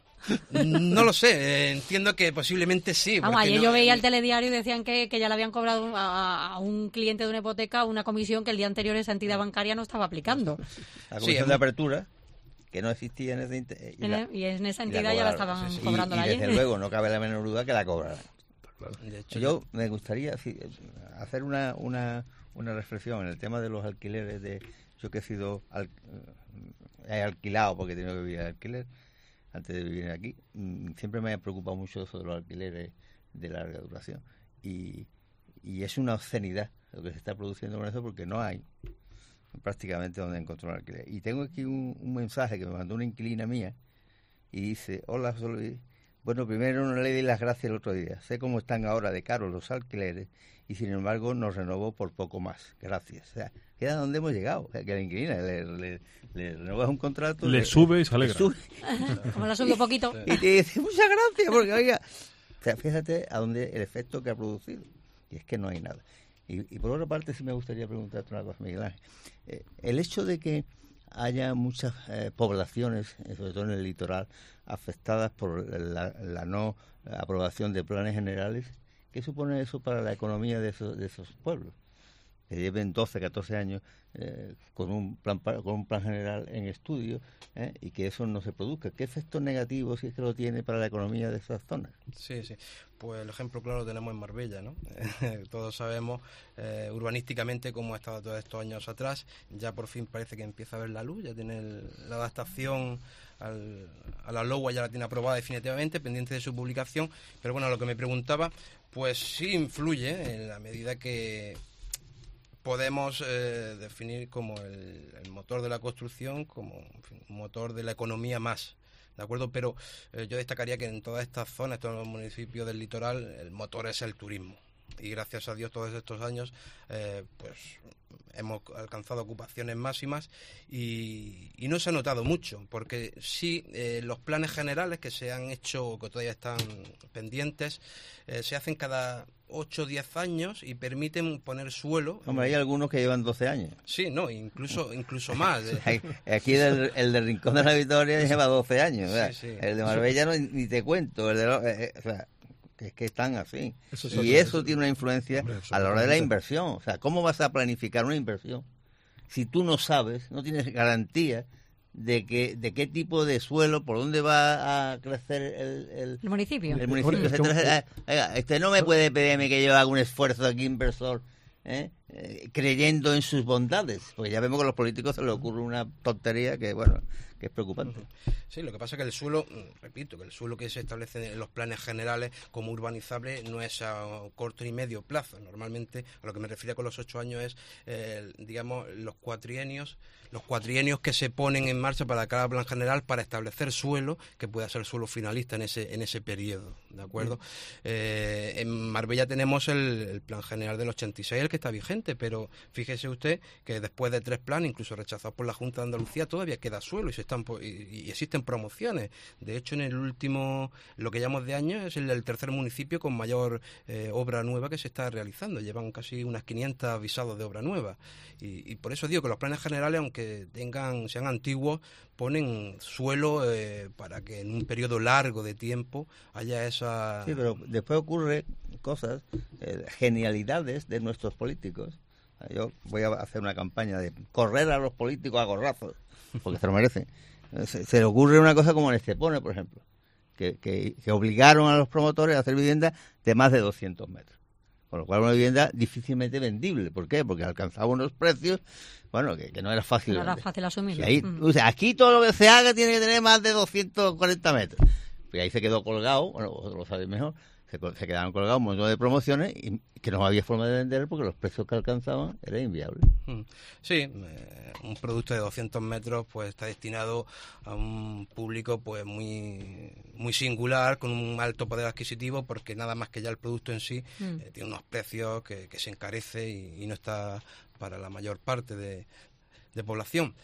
No lo sé, eh, entiendo que posiblemente sí. Vamos, ayer no, yo veía el telediario y decían que, que ya le habían cobrado a, a un cliente de una hipoteca una comisión que el día anterior esa entidad bancaria no estaba aplicando. La comisión sí, de apertura, que no existía en esa entidad. Y, la, y en esa entidad la ya la estaban sí, sí. cobrando y, y ayer. desde luego no cabe la menor duda que la cobrarán. De hecho, yo me gustaría hacer una, una, una reflexión en el tema de los alquileres. De yo que he sido al, he alquilado porque he tenido que vivir en alquiler antes de vivir aquí. Siempre me ha preocupado mucho eso de los alquileres de larga duración y, y es una obscenidad lo que se está produciendo con eso porque no hay prácticamente donde encontrar un alquiler. Y tengo aquí un, un mensaje que me mandó una inquilina mía y dice: hola, Solís. Bueno, primero no le di las gracias el otro día. Sé cómo están ahora de caros los alquileres y sin embargo nos renovó por poco más. Gracias. O sea, queda donde hemos llegado. O sea, que la inquilina le, le, le renovas un contrato. Le, le sube y se alegra. Sube. Como la subió poquito. Y te dice muchas gracias porque, oiga, o sea, fíjate a dónde el efecto que ha producido. Y es que no hay nada. Y, y por otra parte sí me gustaría preguntarte una cosa, Miguel Ángel. Eh, el hecho de que haya muchas eh, poblaciones, sobre todo en el litoral, afectadas por la, la no aprobación de planes generales, ¿qué supone eso para la economía de esos, de esos pueblos? que lleven doce, catorce años eh, con un plan con un plan general en estudio, ¿eh? y que eso no se produzca. ¿Qué efectos negativos, si es que lo tiene, para la economía de esas zonas? Sí, sí. Pues el ejemplo claro lo tenemos en Marbella, ¿no? Todos sabemos eh, urbanísticamente cómo ha estado todos estos años atrás. Ya por fin parece que empieza a ver la luz, ya tiene el, la adaptación al, a la LOA, ya la tiene aprobada definitivamente, pendiente de su publicación. Pero bueno, a lo que me preguntaba, pues sí influye en la medida que podemos eh, definir como el, el motor de la construcción, como en fin, un motor de la economía más, ¿de acuerdo? Pero eh, yo destacaría que en todas estas zonas, todos los municipios del litoral, el motor es el turismo. Y gracias a Dios todos estos años eh, pues hemos alcanzado ocupaciones máximas y, y no se ha notado mucho, porque sí, eh, los planes generales que se han hecho o que todavía están pendientes eh, se hacen cada ocho o diez años y permiten poner suelo. Hombre, hay algunos que llevan doce años. Sí, no, incluso incluso más. Aquí el, el del Rincón de la Victoria lleva doce años. Sí, sí. El de Marbella no, ni te cuento. El de lo, eh, o sea, que es que están así. Eso sí, y eso tiene una influencia hombre, a la hora de la inversión. O sea, ¿cómo vas a planificar una inversión si tú no sabes, no tienes garantía de que de qué tipo de suelo, por dónde va a crecer el, el, el municipio? El municipio. Entonces, este no me puede pedirme que yo haga un esfuerzo aquí inversor, ¿eh? Eh, creyendo en sus bondades, porque ya vemos que a los políticos se les ocurre una tontería que, bueno, que es preocupante. Sí, lo que pasa es que el suelo, repito, que el suelo que se establece en los planes generales como urbanizable no es a corto ni medio plazo. Normalmente, a lo que me refiero con los ocho años es, eh, digamos, los cuatrienios, los cuatrienios que se ponen en marcha para cada plan general para establecer suelo que pueda ser suelo finalista en ese en ese periodo, ¿de acuerdo? Sí. Eh, en Marbella tenemos el, el plan general del ochenta y seis, el que está vigente, pero fíjese usted que después de tres planes, incluso rechazados por la Junta de Andalucía, todavía queda suelo y se están y, y existen promociones. De hecho, en el último, lo que llamamos de año, es el del tercer municipio con mayor eh, obra nueva que se está realizando. Llevan casi unas quinientas visados de obra nueva. Y, y por eso digo que los planes generales, aunque tengan sean antiguos, ponen suelo eh, para que en un periodo largo de tiempo haya esa... Sí, pero después ocurre cosas, eh, genialidades de nuestros políticos. Yo voy a hacer una campaña de correr a los políticos a gorrazos, porque se lo merecen. Se, se le ocurre una cosa como en Estepona, por ejemplo, que, que, que obligaron a los promotores a hacer viviendas de más de doscientos metros. Con lo cual una vivienda difícilmente vendible. ¿Por qué? Porque alcanzaba unos precios, bueno, que, que no era fácil. No era fácil asumir. Y ahí, mm. o sea, aquí todo lo que se haga tiene que tener más de doscientos cuarenta metros. Y ahí se quedó colgado, bueno, vosotros lo sabéis mejor, se, se quedaron colgados un montón de promociones y que no había forma de vender porque los precios que alcanzaban eran inviables. Sí, eh, un producto de doscientos metros pues está destinado a un público pues muy muy singular, con un alto poder adquisitivo, porque nada más que ya el producto en sí mm. eh, tiene unos precios que, que se encarece y, y no está para la mayor parte de, de población.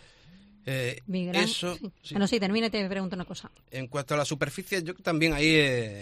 Eh, Miguel, eso, sí. Sí. Bueno, sí, termina y te pregunto una cosa. En cuanto a la superficie, yo también ahí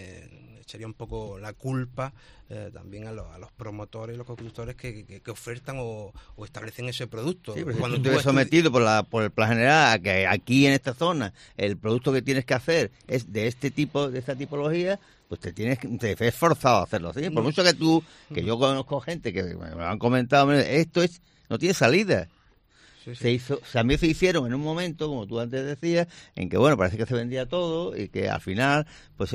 eh, echaría un poco la culpa eh, también a, lo, a los promotores y los constructores que, que, que ofertan o, o establecen ese producto. Sí, pero cuando tú eres sometido por, la, por el plan general a que aquí en esta zona el producto que tienes que hacer es de este tipo, de esta tipología, pues te tienes te ves forzado a hacerlo así. Por mucho que tú, que yo conozco gente que me lo han comentado, esto es no tiene salida. Sí, sí. Se hizo, también se hicieron en un momento, como tú antes decías, en que bueno, parece que se vendía todo y que al final, pues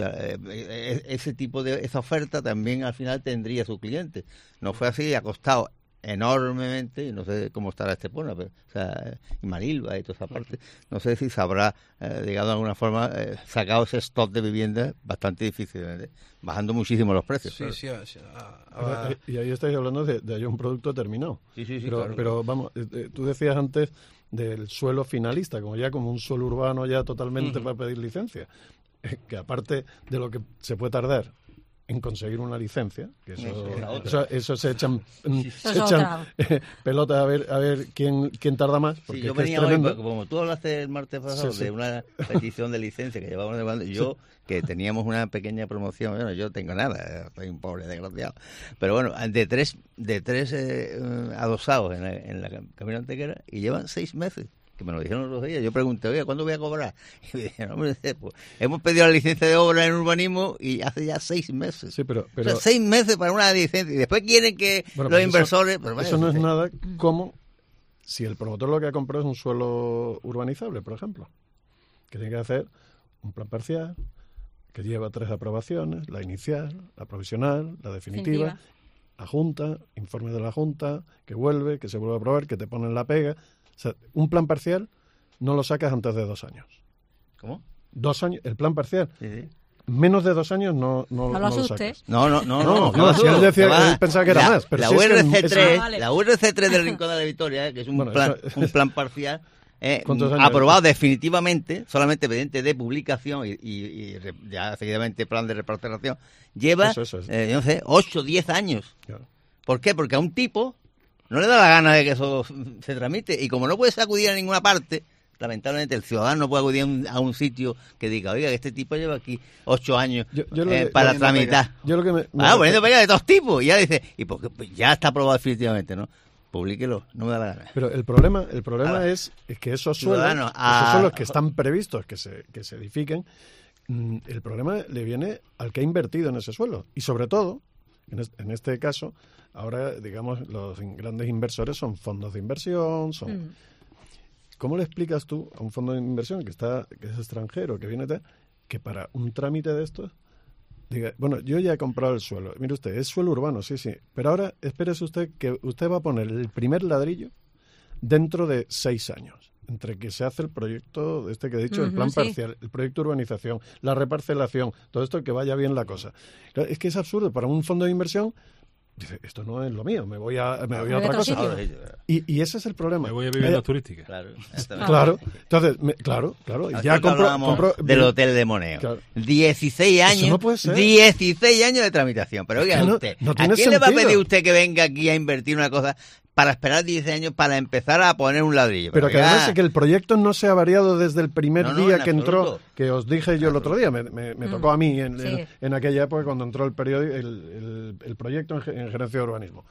eh, ese tipo de esa oferta también al final tendría su cliente. No fue así, ha costado enormemente, y no sé cómo estará Estepona, pero, o sea, y Marilva y toda esa parte, no sé si se habrá, eh, digamos de alguna forma, eh, sacado ese stock de viviendas bastante difícilmente, bajando muchísimo los precios. Sí, sí, sí. Ah, ah. Y ahí estáis hablando de, de un producto terminado. Sí, sí, sí. Pero, claro. pero vamos, eh, tú decías antes del suelo finalista, como ya como un suelo urbano ya totalmente uh-huh. para pedir licencia, eh, que aparte de lo que se puede tardar en conseguir una licencia, que eso, eso, eso se echan, sí, se echan eh, pelotas a ver a ver quién quién tarda más. Porque sí, yo es que venía es hoy, como tú hablaste el martes pasado sí, sí. de una petición de licencia que llevábamos de cuando, yo sí. que teníamos una pequeña promoción, bueno, yo tengo nada, soy un pobre desgraciado, pero bueno, de tres de tres eh, adosados en la, en la Camino Antequera y llevan seis meses. que me lo dijeron los días. Yo pregunté, oye, ¿cuándo voy a cobrar? Y me dijeron, hombre, pues, hemos pedido la licencia de obra en urbanismo y hace ya seis meses. Sí, pero, pero... O sea, seis meses para una licencia y después quieren que bueno, los pues inversores... Eso, pues, eso no es nada como si el promotor lo que ha comprado es un suelo urbanizable, por ejemplo, que tiene que hacer un plan parcial que lleva tres aprobaciones, la inicial, la provisional, la definitiva, definitiva. La Junta, informe de la Junta, que vuelve, que se vuelve a aprobar, que te ponen la pega. O sea, un plan parcial no lo sacas antes de dos años. ¿Cómo? Dos años, el plan parcial. Sí, sí. Menos de dos años no, no, no, lo, no asuste. lo sacas. No, no, no. No, no, no, no si él decía, va, él pensaba que era la, más. Pero la, si U R C es que tres, es... ah, vale. la U R C tres del Rincón de la Victoria, que es un, bueno, plan, eso... un plan parcial, eh, aprobado definitivamente, solamente pendiente de publicación y, y, y ya seguidamente plan de reparcelación, lleva, eso, eso, eso. Eh, yo no sé, ocho o diez años. Claro. ¿Por qué? Porque a un tipo no le da la gana de que eso se tramite y como no puedes acudir a ninguna parte, lamentablemente el ciudadano no puede acudir a un, a un sitio que diga, oiga, que este tipo lleva aquí ocho años yo, yo eh, que, para tramitar. Yo lo que me, me ah, poniendo pega de todos tipos. Y ya dice, y porque pues, ya está aprobado definitivamente, ¿no? Publíquelo, no me da la gana. Pero el problema, el problema es, es que esos suelos, a... esos suelos que están previstos que se, que se edifiquen, mmm, el problema le viene al que ha invertido en ese suelo. Y sobre todo, en este, en este caso, ahora, digamos, los grandes inversores son fondos de inversión, son... Mm. ¿Cómo le explicas tú a un fondo de inversión que está que es extranjero, que viene tal, que para un trámite de estos diga, bueno, yo ya he comprado el suelo, mire usted, es suelo urbano, sí, sí, pero ahora espérese usted que usted va a poner el primer ladrillo dentro de seis años, entre que se hace el proyecto este que he dicho, uh-huh, el plan sí. parcial, el proyecto de urbanización, la reparcelación, todo esto, que vaya bien la cosa. Es que es absurdo para un fondo de inversión. Dice, esto no es lo mío, me voy a, me voy a otra cosa. Y, y ese es el problema. Me voy a viviendas turísticas. Claro, claro. Entonces, me, claro, claro. Y ya compro, compro del hotel de Moneo. Claro. dieciséis años. No puede ser. dieciséis años de tramitación. Pero oiga, no, usted, no ¿a quién sentido. le va a pedir usted que venga aquí a invertir una cosa para esperar dieciséis años para empezar a poner un ladrillo? Pero, pero que ya... además es que el proyecto no se ha variado desde el primer no, no, día que absoluto. entró, que os dije yo el otro día, me, me, me mm. tocó a mí en, sí. en, en aquella época cuando entró el, periódico, el, el, el proyecto en, en gerencia de urbanismo.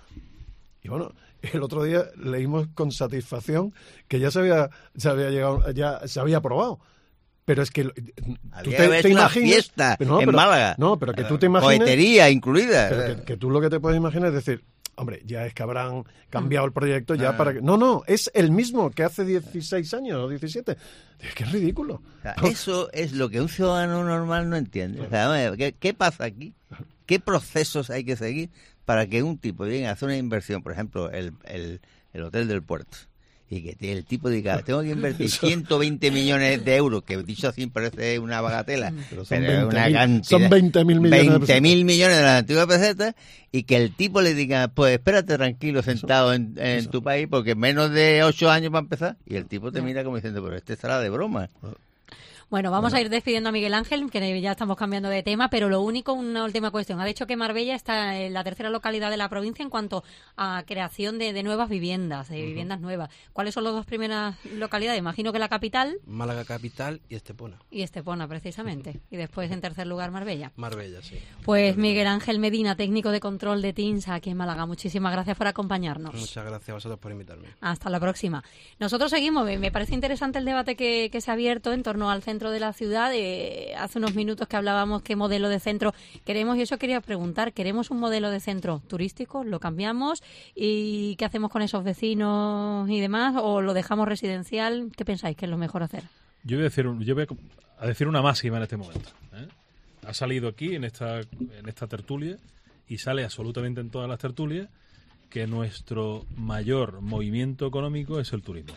Y bueno, el otro día leímos con satisfacción que ya se había, se había llegado, ya se había aprobado. Pero es que tú había te, te una imaginas fiesta pero no, en pero, Málaga. No, pero que tú te imaginas. Cohetería incluida. Pero que, que tú lo que te puedes imaginar es decir, hombre, ya es que habrán cambiado el proyecto ya ah. para que... No, no, es el mismo que hace dieciséis años o diecisiete. Es que es ridículo. O sea, eso es lo que un ciudadano normal no entiende. O sea, ¿qué, ¿qué pasa aquí? ¿Qué procesos hay que seguir para que un tipo llegue a hacer una inversión? Por ejemplo, el, el, el hotel del puerto. Y que el tipo diga, tengo que invertir ciento veinte millones de euros, que dicho así parece una bagatela, pero son pero veinte una mil, cantidad. Son veinte mil millones veinte mil millones de las antiguas pesetas, y que el tipo le diga, pues espérate tranquilo, sentado en, en tu país, porque menos de ocho años va a empezar, y el tipo te mira como diciendo, pero este estará de broma. Bueno, vamos bueno. a ir despidiendo a Miguel Ángel, que ya estamos cambiando de tema, pero lo único, una última cuestión. Ha dicho que Marbella está en la tercera localidad de la provincia en cuanto a creación de, de nuevas viviendas, de uh-huh. viviendas nuevas. ¿Cuáles son las dos primeras localidades? Imagino que la capital. Málaga capital y Estepona. Y Estepona, precisamente. Y después, en tercer lugar, Marbella. Marbella, sí. Pues Miguel Ángel Medina, técnico de control de TINSA aquí en Málaga. Muchísimas gracias por acompañarnos. Muchas gracias a vosotros por invitarme. Hasta la próxima. Nosotros seguimos. Me parece interesante el debate que, que se ha abierto en torno al centro de la ciudad. Eh, hace unos minutos que hablábamos qué modelo de centro queremos, y eso quería preguntar. ¿Queremos un modelo de centro turístico? ¿Lo cambiamos? ¿Y qué hacemos con esos vecinos y demás? ¿O lo dejamos residencial? ¿Qué pensáis que es lo mejor hacer? Yo voy a decir, yo voy a decir una máxima en este momento, ¿eh? Ha salido aquí en esta, en esta tertulia, y sale absolutamente en todas las tertulias, que nuestro mayor movimiento económico es el turismo.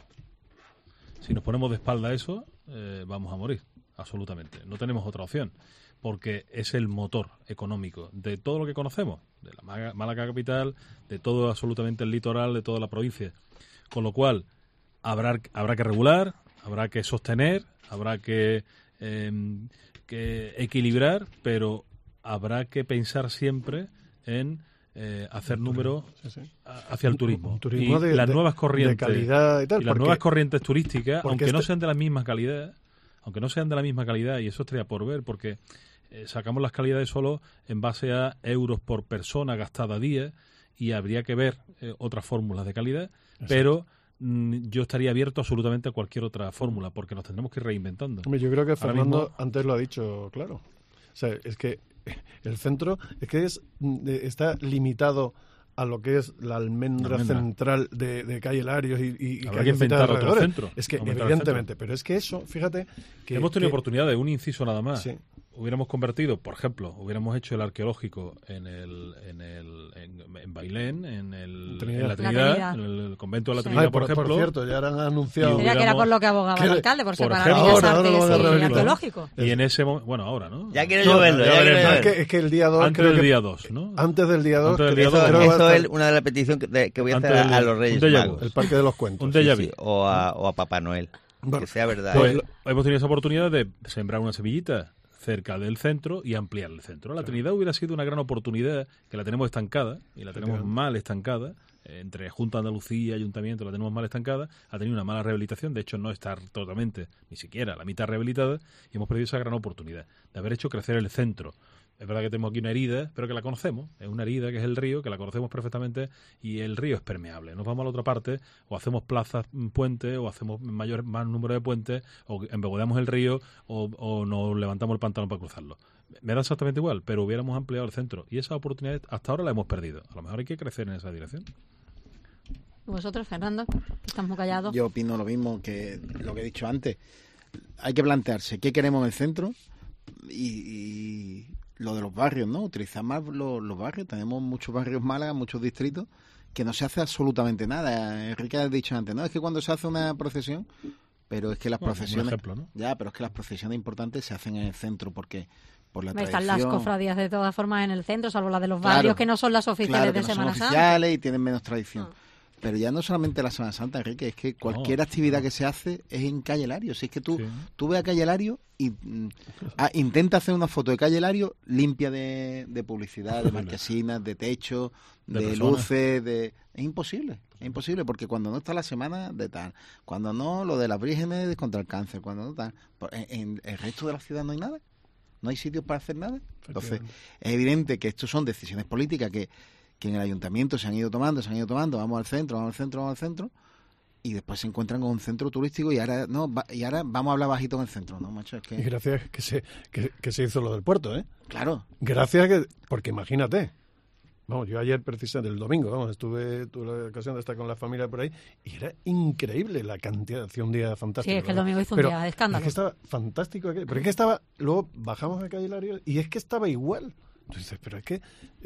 Si nos ponemos de espalda a eso, eh, vamos a morir. Absolutamente. No tenemos otra opción, porque es el motor económico de todo lo que conocemos, de la Málaga capital, de todo absolutamente el litoral, de toda la provincia. Con lo cual, habrá, habrá que regular, habrá que sostener, habrá que, eh, que equilibrar, pero habrá que pensar siempre en eh, hacer números sí, sí. hacia el turismo. Un, un turismo y de, las nuevas corrientes, de calidad y tal. Y las porque, nuevas corrientes turísticas, aunque este... no sean de la misma calidad, aunque no sean de la misma calidad, y eso estaría por ver, porque eh, sacamos las calidades solo en base a euros por persona gastada día, y habría que ver eh, otras fórmulas de calidad, exacto. Pero yo estaría abierto absolutamente a cualquier otra fórmula, porque nos tendremos que ir reinventando. Hombre, yo creo que Ahora Fernando mismo, antes lo ha dicho, claro. O sea, es que el centro es que es está limitado a lo que es la almendra, la almendra. central de, de calle Larios y, y, y habrá que inventar otro centro. Es que, Aumentar evidentemente, pero es que eso, fíjate... que hemos tenido que, oportunidad de un inciso nada más. Sí. Hubiéramos convertido, por ejemplo, hubiéramos hecho el arqueológico en el en el en, en Bailén, en, el, Trinidad. en la La Trinidad, Trinidad. en el convento de la Sí. Trinidad, Ay, por, por, ejemplo. por cierto, ya han anunciado... Sería que era por lo que abogaba el ¿Qué? alcalde, por Por separar ejemplo. Bellas Ahora, ahora Artes lo van a y rehabilitar. arqueológico. Y en ese momento, bueno, ahora, ¿no? Ya quiere No, lloverlo, ya ya quiere veremos. Es lloverlo. que, es que el día dos... Antes creo del que- día dos, ¿no? Antes del día dos... Antes del que- día dos. Eso, creo que va a eso estar es una de las peticiones que, que voy a Antes hacer a, a del- los Reyes un déjà vu. Magos. el Parque de los Cuentos. Un Sí, déjà sí, vu. o, a, o a Papá Noel. Bueno, que sea verdad. Pues ¿eh? hemos tenido esa oportunidad de sembrar una semillita cerca del centro y ampliar el centro. La Trinidad hubiera sido una gran oportunidad, que la tenemos estancada, y la tenemos mal estancada, eh, entre Junta de Andalucía y Ayuntamiento la tenemos mal estancada, ha tenido una mala rehabilitación, de hecho no está totalmente, ni siquiera la mitad rehabilitada, y hemos perdido esa gran oportunidad de haber hecho crecer el centro. Es verdad que tenemos aquí una herida, pero que la conocemos. Es una herida que es el río, que la conocemos perfectamente, y el río es permeable. Nos vamos a la otra parte, o hacemos plazas, mm, puentes, o hacemos mayor más número de puentes, o embegodeamos el río, o, o nos levantamos el pantalón para cruzarlo. Me da exactamente igual, pero hubiéramos ampliado el centro. Y esa oportunidad hasta ahora la hemos perdido. A lo mejor hay que crecer en esa dirección. ¿Vosotros, Fernando? Que estás muy callado. Yo opino lo mismo que lo que he dicho antes. Hay que plantearse qué queremos en el centro y, y lo de los barrios, ¿no? Utilizar más los, los barrios. Tenemos muchos barrios Málaga, muchos distritos, que no se hace absolutamente nada. Enrique ha dicho antes, ¿no? Es que cuando se hace una procesión, pero es que las Bueno, procesiones... un ejemplo, ¿no? Ya, pero es que las procesiones importantes se hacen en el centro porque... Por la Están tradición. las cofradías de todas formas en el centro, salvo las de los Claro, barrios que no son las oficiales claro, que de no son Semana Santa. oficiales y tienen menos tradición. Pero ya no solamente la Semana Santa, Enrique, es que cualquier No, actividad no. que se hace es en Calle Lario. Si es que tú, Sí. tú ves a Calle Lario y mm, ah, intenta hacer una foto de Calle Lario limpia de, de publicidad, de marquesinas, de techo, De de, personas. luces, de... Es imposible, es imposible, porque cuando no está la semana de tal, cuando no lo de las vírgenes de contra el cáncer, cuando no tal, pues, en, en el resto de la ciudad no hay nada. No hay sitios para hacer nada. Entonces, es evidente que estos son decisiones políticas que, que en el ayuntamiento se han ido tomando, se han ido tomando, vamos al centro, vamos al centro, vamos al centro, y después se encuentran con un centro turístico y ahora no va- y ahora vamos a hablar bajito en el centro, ¿no, macho? Es Y que, gracias que se, que, que se hizo lo del puerto, ¿eh? claro, Gracias que... Porque imagínate... Vamos, yo ayer precisamente, el domingo, vamos, estuve, tuve la ocasión de estar con la familia por ahí y era increíble la cantidad, hacía un día fantástico. Sí, es que el ¿verdad? domingo hizo un Pero día de escándalo. Es que estaba fantástico aquello, pero es que estaba, luego bajamos a Calle Lario y es que estaba igual. Tú dices, pero es que,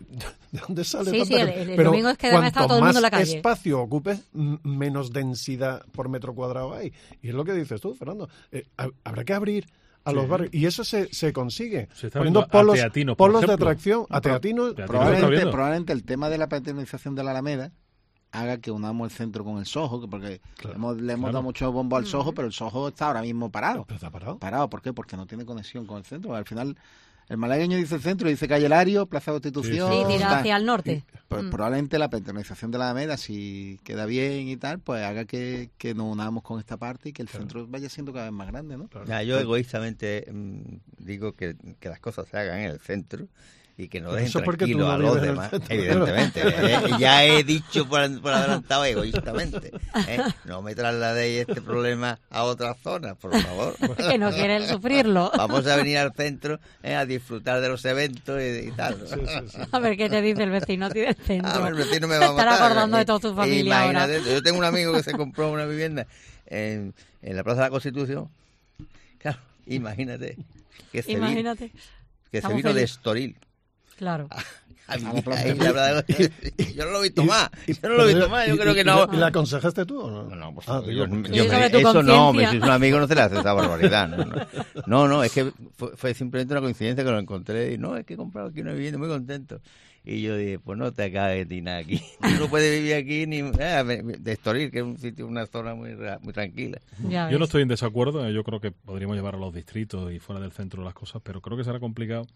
¿de dónde sale Sí, tanta sí, el- gente? el Pero domingo es que además estaba cuanto todo el mundo en la más calle. espacio ocupes, m- menos densidad por metro cuadrado hay. Y es lo que dices tú, Fernando. Eh, ha- habrá que abrir a Sí. los barrios. Y eso se, se consigue Se está poniendo viendo a polos, Teatinos, por polos de ejemplo. atracción. A Teatinos, Teatinos. probablemente, está viendo. probablemente el tema de la patronización de la Alameda haga que unamos el centro con el Soho, que porque Claro, hemos- le hemos claro. dado mucho bombo al Soho, pero el Soho está ahora mismo parado. pero está parado. Parado, ¿por qué? Porque no tiene conexión con el centro. Al final, el malagueño dice el centro, dice Calle Lario, Plaza Constitución. Sí, tira tal. hacia el norte. Pues Mm. probablemente la patronización de la Alameda, si queda bien y tal, pues haga que, que nos unamos con esta parte y que el centro vaya siendo cada vez más grande, ¿no? Ya, yo egoístamente mm, digo que, que las cosas se hagan en el centro y que no Pero dejen eso porque tú tranquilo no a los vives en el demás, centro. evidentemente. eh, ya he dicho por, por adelantado egoístamente. eh, no me trasladéis este problema a otras zonas, por favor. Que no quieren sufrirlo. Vamos a venir al centro eh, a disfrutar de los eventos y, y tal. Sí, sí, sí. A ver qué te dice el vecino a ti del centro. Ah, el vecino me va a Estará matar. acordando de Eh, toda tu familia ahora. imagínate, yo tengo un amigo que se compró una vivienda en, en la Plaza de la Constitución. Claro, imagínate que se, vi- Imagínate. que se Estamos vino de felices. Estoril. Claro. A mí, A la Plaza ahí, de- la verdad, yo no lo he visto más. Y- Yo no lo he visto pero- más. Yo y- creo y- que y no. la- ¿Y la aconsejaste tú o no? No, no, por Ah, favor, digo, yo, porque- yo Sí, me- sobre tu eso no, conciencia. me, si es un amigo no se le hace esa barbaridad. No, no, no, no, es que fue, fue simplemente una coincidencia que lo encontré y no, es que he comprado aquí una vivienda muy contento. Y yo dije, pues no te acabes de nada aquí. Tú no puedes vivir aquí ni eh, de Estoril, que es un sitio, una zona muy, ra- muy tranquila. Ya Yo no ves. estoy en desacuerdo, eh, yo creo que podríamos llevar a los distritos y fuera del centro las cosas, pero creo que será complicado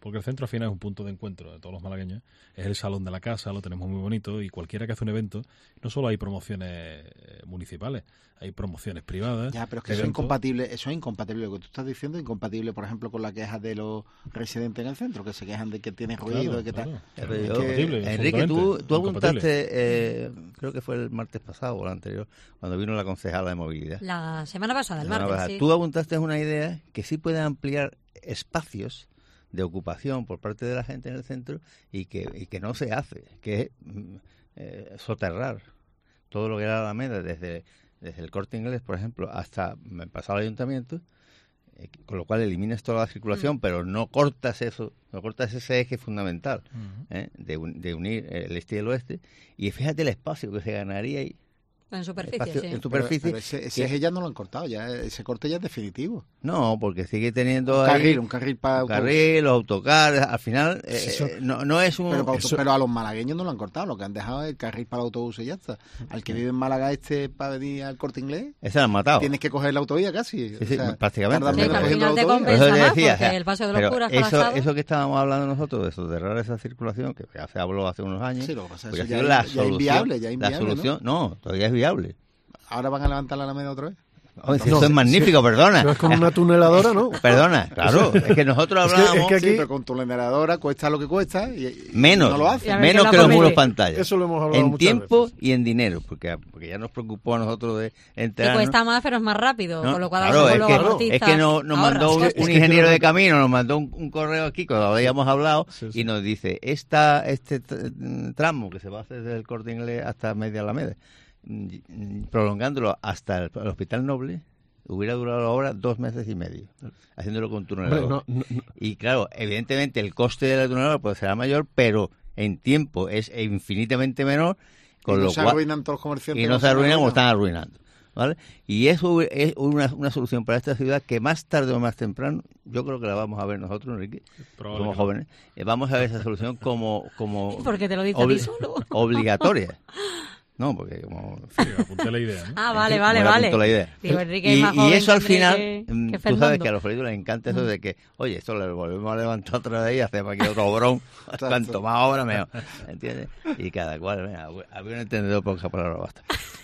porque el centro al final es un punto de encuentro de todos los malagueños, es el salón de la casa, lo tenemos muy bonito, y cualquiera que hace un evento, no solo hay promociones municipales, hay promociones privadas. Ya, pero es que eso es incompatible, eso es incompatible, lo que tú estás diciendo es incompatible, por ejemplo, con la queja de los residentes en el centro, que se quejan de que tiene ruido Claro, y que claro. tal. Pero Es yo- que- Enrique, tú, tú apuntaste, eh, creo que fue el martes pasado o el anterior, cuando vino la concejala de movilidad. La semana pasada, el La semana martes, pasada. sí. Tú apuntaste una idea que sí puede ampliar espacios de ocupación por parte de la gente en el centro y que, y que no se hace, que es mm, eh, soterrar todo lo que era la Alameda, desde, desde el Corte Inglés, por ejemplo, hasta el pasado ayuntamiento, eh, con lo cual eliminas toda la circulación, Mm. pero no cortas eso, no cortas ese eje fundamental Ujú. ¿eh? de, un- de unir el este y el oeste, y fíjate el espacio que se ganaría ahí. En superficie, espacio- sí. en Pero, superficie. pero ese, ese que- eje ya no lo han cortado, ya ese corte ya es definitivo. No, porque sigue teniendo Un ahí carril, un carril para un carril, los autocares, al final eh, Eso- eh, no, no es un... Pero, para auto- eso- pero a los malagueños no lo han cortado, lo que han dejado es el carril para el autobús y ya está. Al que vive en Málaga este para venir al Corte Inglés, ese lo han matado. tienes que coger la autovía casi. Sí, sí, o sea, prácticamente. tardan Sí, menos que al cogiendo final la te autovía. compensa Eso te más, decía, porque o sea, el Paseo de los pero Curas eso, colapsado. eso que estábamos hablando nosotros, de soterrar esa circulación, que ya se habló hace unos años, Sí, lo que pasa es pues que ha eso sido ya la es- ya es solución. inviable, ya es la inviable, solución, ¿no? todavía es viable. Ahora van a levantar la Alameda otra vez. Oye, si No, eso es sí, magnífico, sí. perdona. Pero es con una tuneladora, ¿no? Perdona, claro. Es que nosotros Es que- es hablábamos que aquí- Sí, pero con tu generadora cuesta lo que cuesta y, y menos, no lo hace. Y a ver menos quién la que los convence. muros pantalla. Eso lo hemos hablado en muchas tiempo veces. y en dinero, porque, porque ya nos preocupó a nosotros de Que enterarnos. cuesta más, pero es más rápido. No, con lo cual, claro, a lo es mejor que, los artistas es que no- nos ahorran. mandó un, Es que- un es que ingeniero creo de que- camino, nos mandó un, un correo aquí cuando habíamos hablado Sí, sí. y nos dice, esta este tr- tramo que se va a hacer desde el Corte Inglés hasta Media Alameda, mm, mm, prolongándolo hasta el, el Hospital Noble, hubiera durado ahora dos meses y medio, haciéndolo con tunelador. Hombre, no, no, no. Y claro, evidentemente el coste de la tuneladora pues será mayor, pero en tiempo es infinitamente menor, con y no lo se cual arruinan todos los comerciantes. y no se arruinan como están arruinando, ¿vale? Y eso es una, una solución para esta ciudad que más tarde o más temprano, yo creo que la vamos a ver nosotros, Enrique, Probable como que no. jóvenes, eh, vamos a ver esa solución como como Porque te lo dice a ti solo. obligatoria. No, porque como... Sí, apunté la idea, ¿no? Ah, vale, Como vale, le vale. apunto la idea. Digo, Enrique es Y, más y joven eso al que André, final, que- mm, que tú sabes Fernando. que a los felitos les encanta eso de que, oye, esto lo volvemos a levantar otra vez y hacemos aquí otro obrón, cuanto más obra mejor, ¿entiendes? Y cada cual, venga, había un entendedor por esa palabra basta.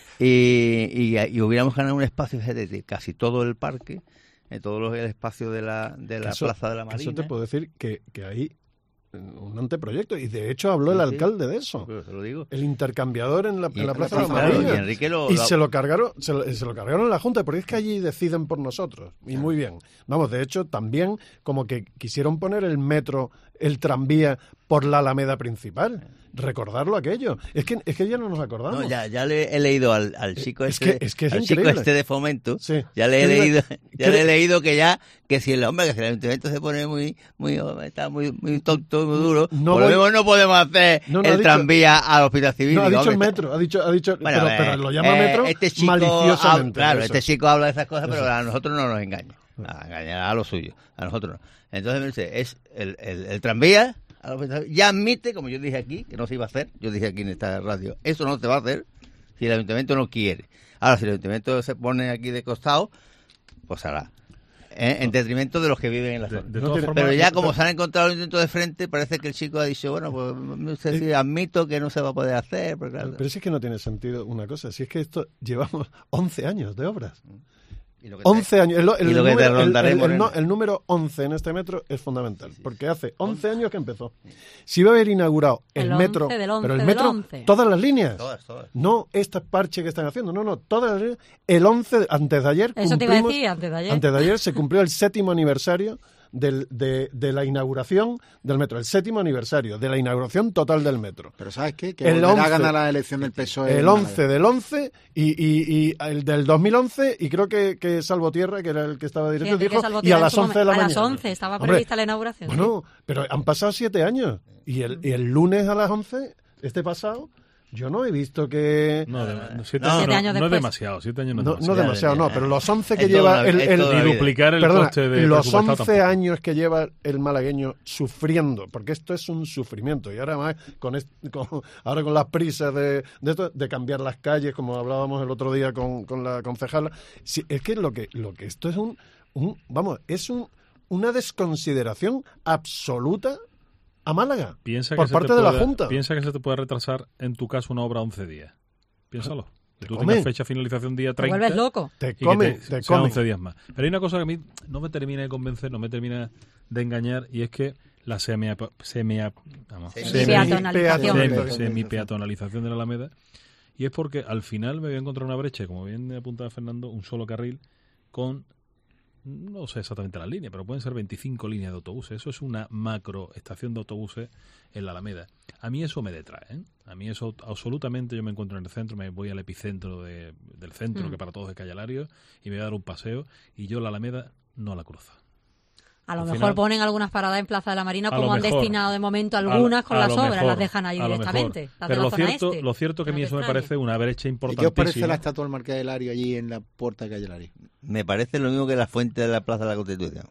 Y, y, y hubiéramos ganado un espacio fíjate, de casi todo el parque, de todo lo- el espacio de la, de la Eso- Plaza de la Eso Marina. te puedo decir que, que hay un anteproyecto y de hecho habló el Sí, sí. alcalde de eso. Pero te lo digo. El intercambiador en la, Y- en la Plaza de la claro, Marina. y Enrique lo- Y lo- se lo cargaron, se lo, se lo cargaron en la Junta, porque es que allí deciden por nosotros. Y muy bien. Vamos, de hecho, también como que quisieron poner el metro, el tranvía por la Alameda principal. Recordarlo aquello. Es que, es que ya no nos acordamos. No, ya, ya le he leído al, al chico Es este, que- es que es al chico increíble. este de Fomento, Sí. ya le he Creo- leído, ya creo- le he leído que ya, que si el hombre, que si el ayuntamiento se pone muy, muy, está muy, muy tonto, muy duro, No por lo voy- mismo no podemos hacer No, no, ha el dicho- tranvía al hospital civil. No, ha Digo, dicho el hombre, metro, ha dicho, ha dicho, Bueno, pero, eh, pero lo llama eh, metro este chico maliciosamente. hab- claro, eso. este chico habla de esas cosas, pero Eso. a nosotros no nos engaña. A engañar a lo suyo, a nosotros no. Entonces, me dice, es el, el, el tranvía, al hospital civil, ya admite, como yo dije aquí, que no se iba a hacer, yo dije aquí en esta radio, eso no se va a hacer si el ayuntamiento no quiere. Ahora, si el ayuntamiento se pone aquí de costado, pues hará. ¿Eh? En detrimento de los que viven en la De- zona. de todas formas, Pero ya de- como se han encontrado el intento de frente, parece que el chico ha dicho, bueno, pues no sé si admito que no se va a poder hacer. Pero, claro, Pero si es que no tiene sentido una cosa, si es que esto llevamos once años de obras. y lo que te- once años. El, el y lo que te número, el- rondaré, el- el Moreno. no- el número once en este metro es fundamental, porque hace once años que empezó. Si iba a haber inaugurado el, El metro, once del once pero el del metro, once. todas las líneas. Todas, todas. No este parche que están haciendo, no, no, todas las líneas. El once, antes de ayer, Eso te iba a cumplimos- decir, antes de ayer. antes de ayer se cumplió el séptimo aniversario del, de, de la inauguración del metro, el séptimo aniversario de la inauguración total del metro. Pero ¿sabes qué? Que El volverá a once. ganar la elección del P S O E. El en once Málaga. del once y, y, y el del dos mil once y creo que, que Salvo Tierra, que era el que estaba Sí, directo, Enrique dijo Salvo y a Tierra las en su once de la momento- mañana. A las once estaba Hombre, prevista la inauguración. Bueno, pero han pasado siete años y el, y el lunes a las once, este pasado, yo no he visto que... No, de- siete No, años siete no, años no es después. demasiado, siete años no es No, demasiado. no demasiado, no, pero los once que Es toda lleva una- el, es el- toda una Y vida. duplicar el perdona, coste de los presupuestado once tampoco. años que lleva el malagueño sufriendo, porque esto es un sufrimiento y ahora más con, est- con- ahora con las prisas de, de esto, de cambiar las calles, como hablábamos el otro día con, con la concejala, sí, es que lo que lo que esto es un, un vamos, es un una desconsideración absoluta a Málaga piensa por que parte se te de puede, la Junta. Piensa que se te puede retrasar en tu caso una obra once días. Piénsalo. Que tú comen. tengas fecha de finalización día treinta. Te vuelves loco. Te y que comen, te, te sean comen. once días más. Pero hay una cosa que a mí no me termina de convencer, no me termina de engañar, y es que la semia, semia, vamos, Semi-peatonalización. semi- semi-peatonalización de la Alameda. Y es porque al final me voy a encontrar una brecha, como bien apuntaba Fernando, un solo carril con, no sé exactamente la línea, pero pueden ser veinticinco líneas de autobuses. Eso es una macro estación de autobuses en la Alameda. A mí eso me detrae, ¿eh? A mí eso absolutamente, yo me encuentro en el centro, me voy al epicentro de, del centro, mm. que para todos es Calle Larios, y me voy a dar un paseo, y yo la Alameda no la cruzo. A lo Al mejor final, ponen algunas paradas en Plaza de la Marina, como han mejor, destinado de momento algunas a, con a las obras, mejor, las dejan ahí directamente. Las Pero de la lo zona cierto, este. lo cierto que a mí No eso me extrañe. parece una brecha ¿Y importantísima. qué os parece la estatua del Marqués de Hilario allí en la puerta de Calle Lario? Me parece lo mismo que la fuente de la Plaza de la Constitución.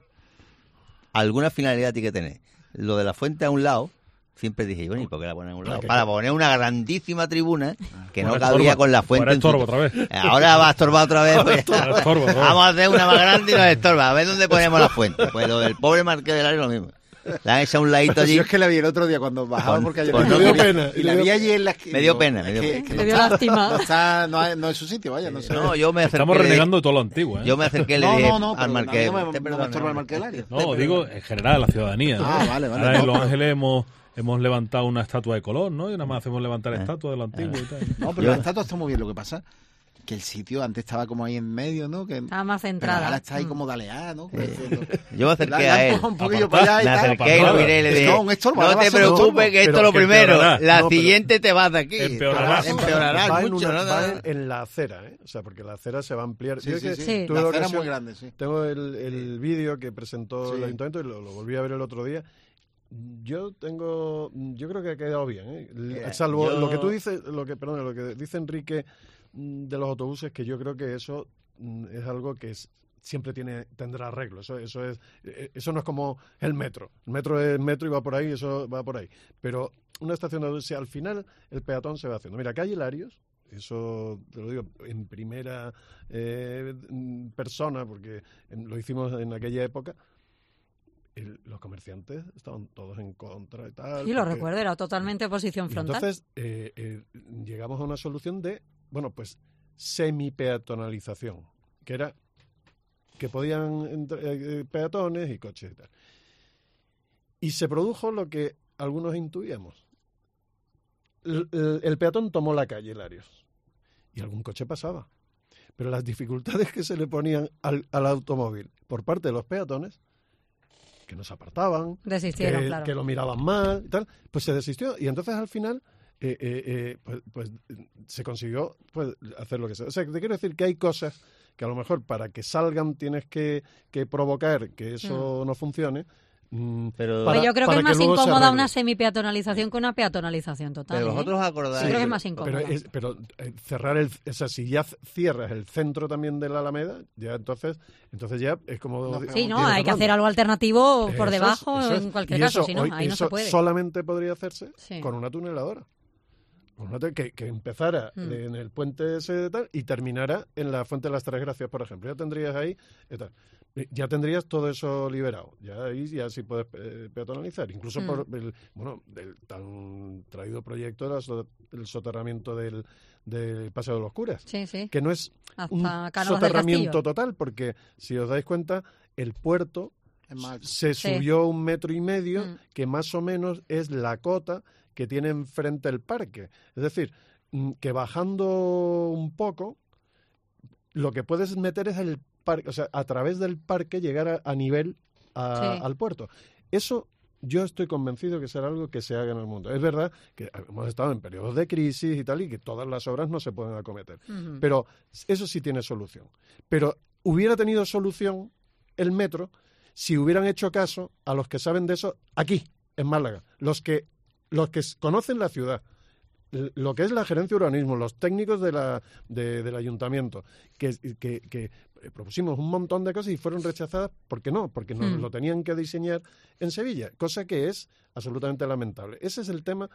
Alguna finalidad tiene que tener. Lo de la fuente a un lado, siempre dije, bueno, ¿y por qué la ponen a un lado? Para poner una grandísima tribuna que no cabía con la fuente. Estorbo otra vez. Ahora va a estorbar otra vez. Pues, estorbo, vamos a hacer una más grande y nos estorba. A ver dónde ponemos la fuente. Pues lo del pobre Marqués de Hilario es lo mismo. La han hecho a un ladito allí. Yo es que la vi el otro día cuando bajaba Con- porque ayer con- me dio pena. y la vi allí en la Me dio pena, me dio que- pena. que Me no dio está- lástima. No, está, no, es, no es su sitio, vaya, no sé. No, yo me acerqué. Estamos le- renegando de todo lo antiguo, ¿eh? Yo me acerqué y le No, dije no, no, al pero Marqués. a mí no me- "Usted no me perdone, estorba el no, Marqués de Hilario". No, digo en general la ciudadanía, ¿no? Ah, vale, vale. Ahora en No, Los pero- Ángeles hemos, hemos levantado una estatua de color, ¿no? Y nada más hacemos levantar estatuas de lo antiguo y tal. No, pero la estatua está muy bien. Lo que pasa que el sitio antes estaba como ahí en medio, ¿no? Que Estaba más pero centrada. ahora está ahí Mm. como daleada, ¿no? Yo me acerqué La- la a él. empuja un poquillo Apartar, para allá y Me tal. acerqué y lo miré y le dije, No, un estorbo, ahora no va te a ser un estorbo. preocupes que esto Pero es lo que primero. empeorará. La No, pero- siguiente te vas de aquí. Empeorará. Empeorará va en, mucho, una- ¿no? va en, en la acera, ¿eh? O sea, porque la acera se va a ampliar. Sí, Yo sí, que sí. Sí. tuve La la acera es ocasión- muy grande, sí. Tengo el, el vídeo que presentó Sí. el ayuntamiento y lo, lo volví a ver el otro día. Yo tengo, yo creo que ha quedado bien, ¿eh? Mira, Salvo yo- lo que tú dices, lo que, perdón, lo que dice Enrique mm, de los autobuses, que yo creo que eso mm, es algo que es- siempre tiene tendrá arreglo. Eso, eso es, eh, eso no es como el metro. El metro es metro y va por ahí, eso va por ahí. Pero una estación de autobuses, al final el peatón se va haciendo. Mira, Calle Larios, eso te lo digo en primera eh, mm, persona, porque en- lo hicimos en aquella época. El- los comerciantes estaban todos en contra y tal. Sí, lo porque- recuerdo, era totalmente oposición y frontal. entonces eh, eh, llegamos a una solución de, bueno, pues semi-peatonalización, que era que podían entrar eh, peatones y coches y tal. Y se produjo lo que algunos intuíamos. El, el- el peatón tomó la calle Larios y algún coche pasaba. Pero las dificultades que se le ponían al, al automóvil por parte de los peatones, que nos apartaban, Desistieron, que, claro. que lo miraban mal y tal, pues se desistió. Y entonces al final eh, eh, eh, pues, pues se consiguió pues, hacer lo que sea. O sea, que te quiero decir que hay cosas que a lo mejor para que salgan tienes que, que provocar que eso no funcione. mm, Pero- para- Pues yo creo que para es más luego se incómoda arregle. una semi-peatonalización que una peatonalización total. Pero ¿eh? vosotros acordáis. Yo creo que es pero- más incómoda. Pero, es- pero eh, cerrar el, o sea, si ya cierras el centro también de la Alameda, ya entonces, entonces ya es como. No, Sí, no, dice hay que Fernando. hacer algo alternativo por Eso es, debajo, eso es. en cualquier Y caso, eso si no, hoy- ahí no eso se puede. solamente podría hacerse Sí. con una tuneladora. Con una tu- que, que empezara Mm. en el puente ese de tal y terminara en la Fuente de las Tres Gracias, por ejemplo. Ya tendrías ahí, y tal. Ya tendrías todo eso liberado. Ya ahí ya sí puedes eh, peatonalizar. Incluso Mm. por el, bueno, el tan traído proyecto del so- el soterramiento del, del Paseo de los Curas. Sí, sí. Que no es Hasta un Cánovas del soterramiento Castillo. total, porque si os dais cuenta, el puerto Es más, se Sí. subió un metro y medio, Mm. que más o menos es la cota que tiene enfrente el parque. Es decir, mm, que bajando un poco, lo que puedes meter es el parque, o sea, a través del parque llegar a, a nivel a- Sí. al puerto. Eso yo estoy convencido que será algo que se haga en el mundo. Es verdad que hemos estado en periodos de crisis y tal, y que todas las obras no se pueden acometer. Ujú. Pero eso sí tiene solución. Pero hubiera tenido solución el metro si hubieran hecho caso a los que saben de eso aquí, en Málaga. Los que, los que conocen la ciudad, l- lo que es la gerencia de urbanismo, los técnicos de la, de- del ayuntamiento, que, que, que propusimos un montón de cosas y fueron rechazadas. ¿Por qué no? Porque nos Mm. lo tenían que diseñar en Sevilla, cosa que es absolutamente lamentable. Ese es el tema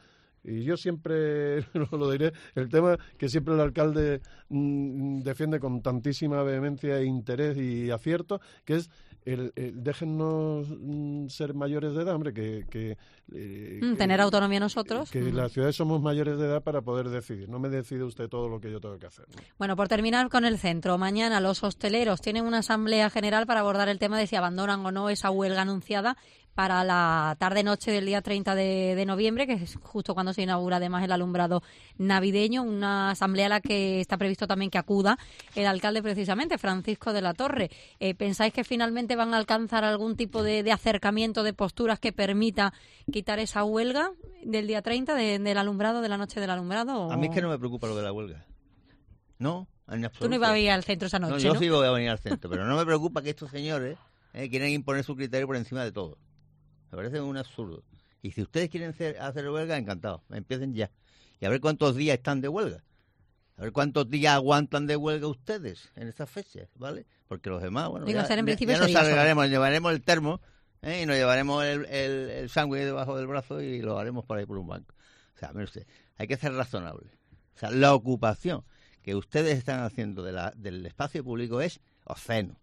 Y yo siempre lo diré, el tema que siempre el alcalde mmm, defiende con tantísima vehemencia e interés y acierto, que es el, el déjennos mm, ser mayores de edad, hombre, que... que eh, mm, tener que, autonomía nosotros. Que mm. las ciudades somos mayores de edad para poder decidir. No me decide usted todo lo que yo tengo que hacer, ¿no? Bueno, por terminar con el centro, mañana los hosteleros tienen una asamblea general para abordar el tema de si abandonan o no esa huelga anunciada para la tarde-noche del día treinta de, de noviembre, que es justo cuando se inaugura además el alumbrado navideño, una asamblea a la que está previsto también que acuda el alcalde precisamente, Francisco de la Torre. Eh, ¿Pensáis que finalmente van a alcanzar algún tipo de, de acercamiento de posturas que permita quitar esa huelga del día treinta de, del alumbrado, de la noche del alumbrado? ¿O? A mí es que no me preocupa lo de la huelga. No, en absoluto. Tú no ibas a venir al centro esa noche, No, yo ¿no? sí voy a venir al centro, pero no me preocupa que estos señores eh, quieran imponer su criterio por encima de todo. Me parece un absurdo. Y si ustedes quieren hacer, hacer huelga, encantados. Empiecen ya. Y a ver cuántos días están de huelga. A ver cuántos días aguantan de huelga ustedes en estas fechas, ¿vale? Porque los demás, bueno, Digo, ya, ser en ya, principio ya nos sería arreglaremos, llevaremos el termo ¿eh? y nos llevaremos el, el, el sándwich debajo del brazo y lo haremos por ahí por un banco. O sea, mire usted, hay que ser razonable. O sea, la ocupación que ustedes están haciendo de la, del espacio público es obsceno.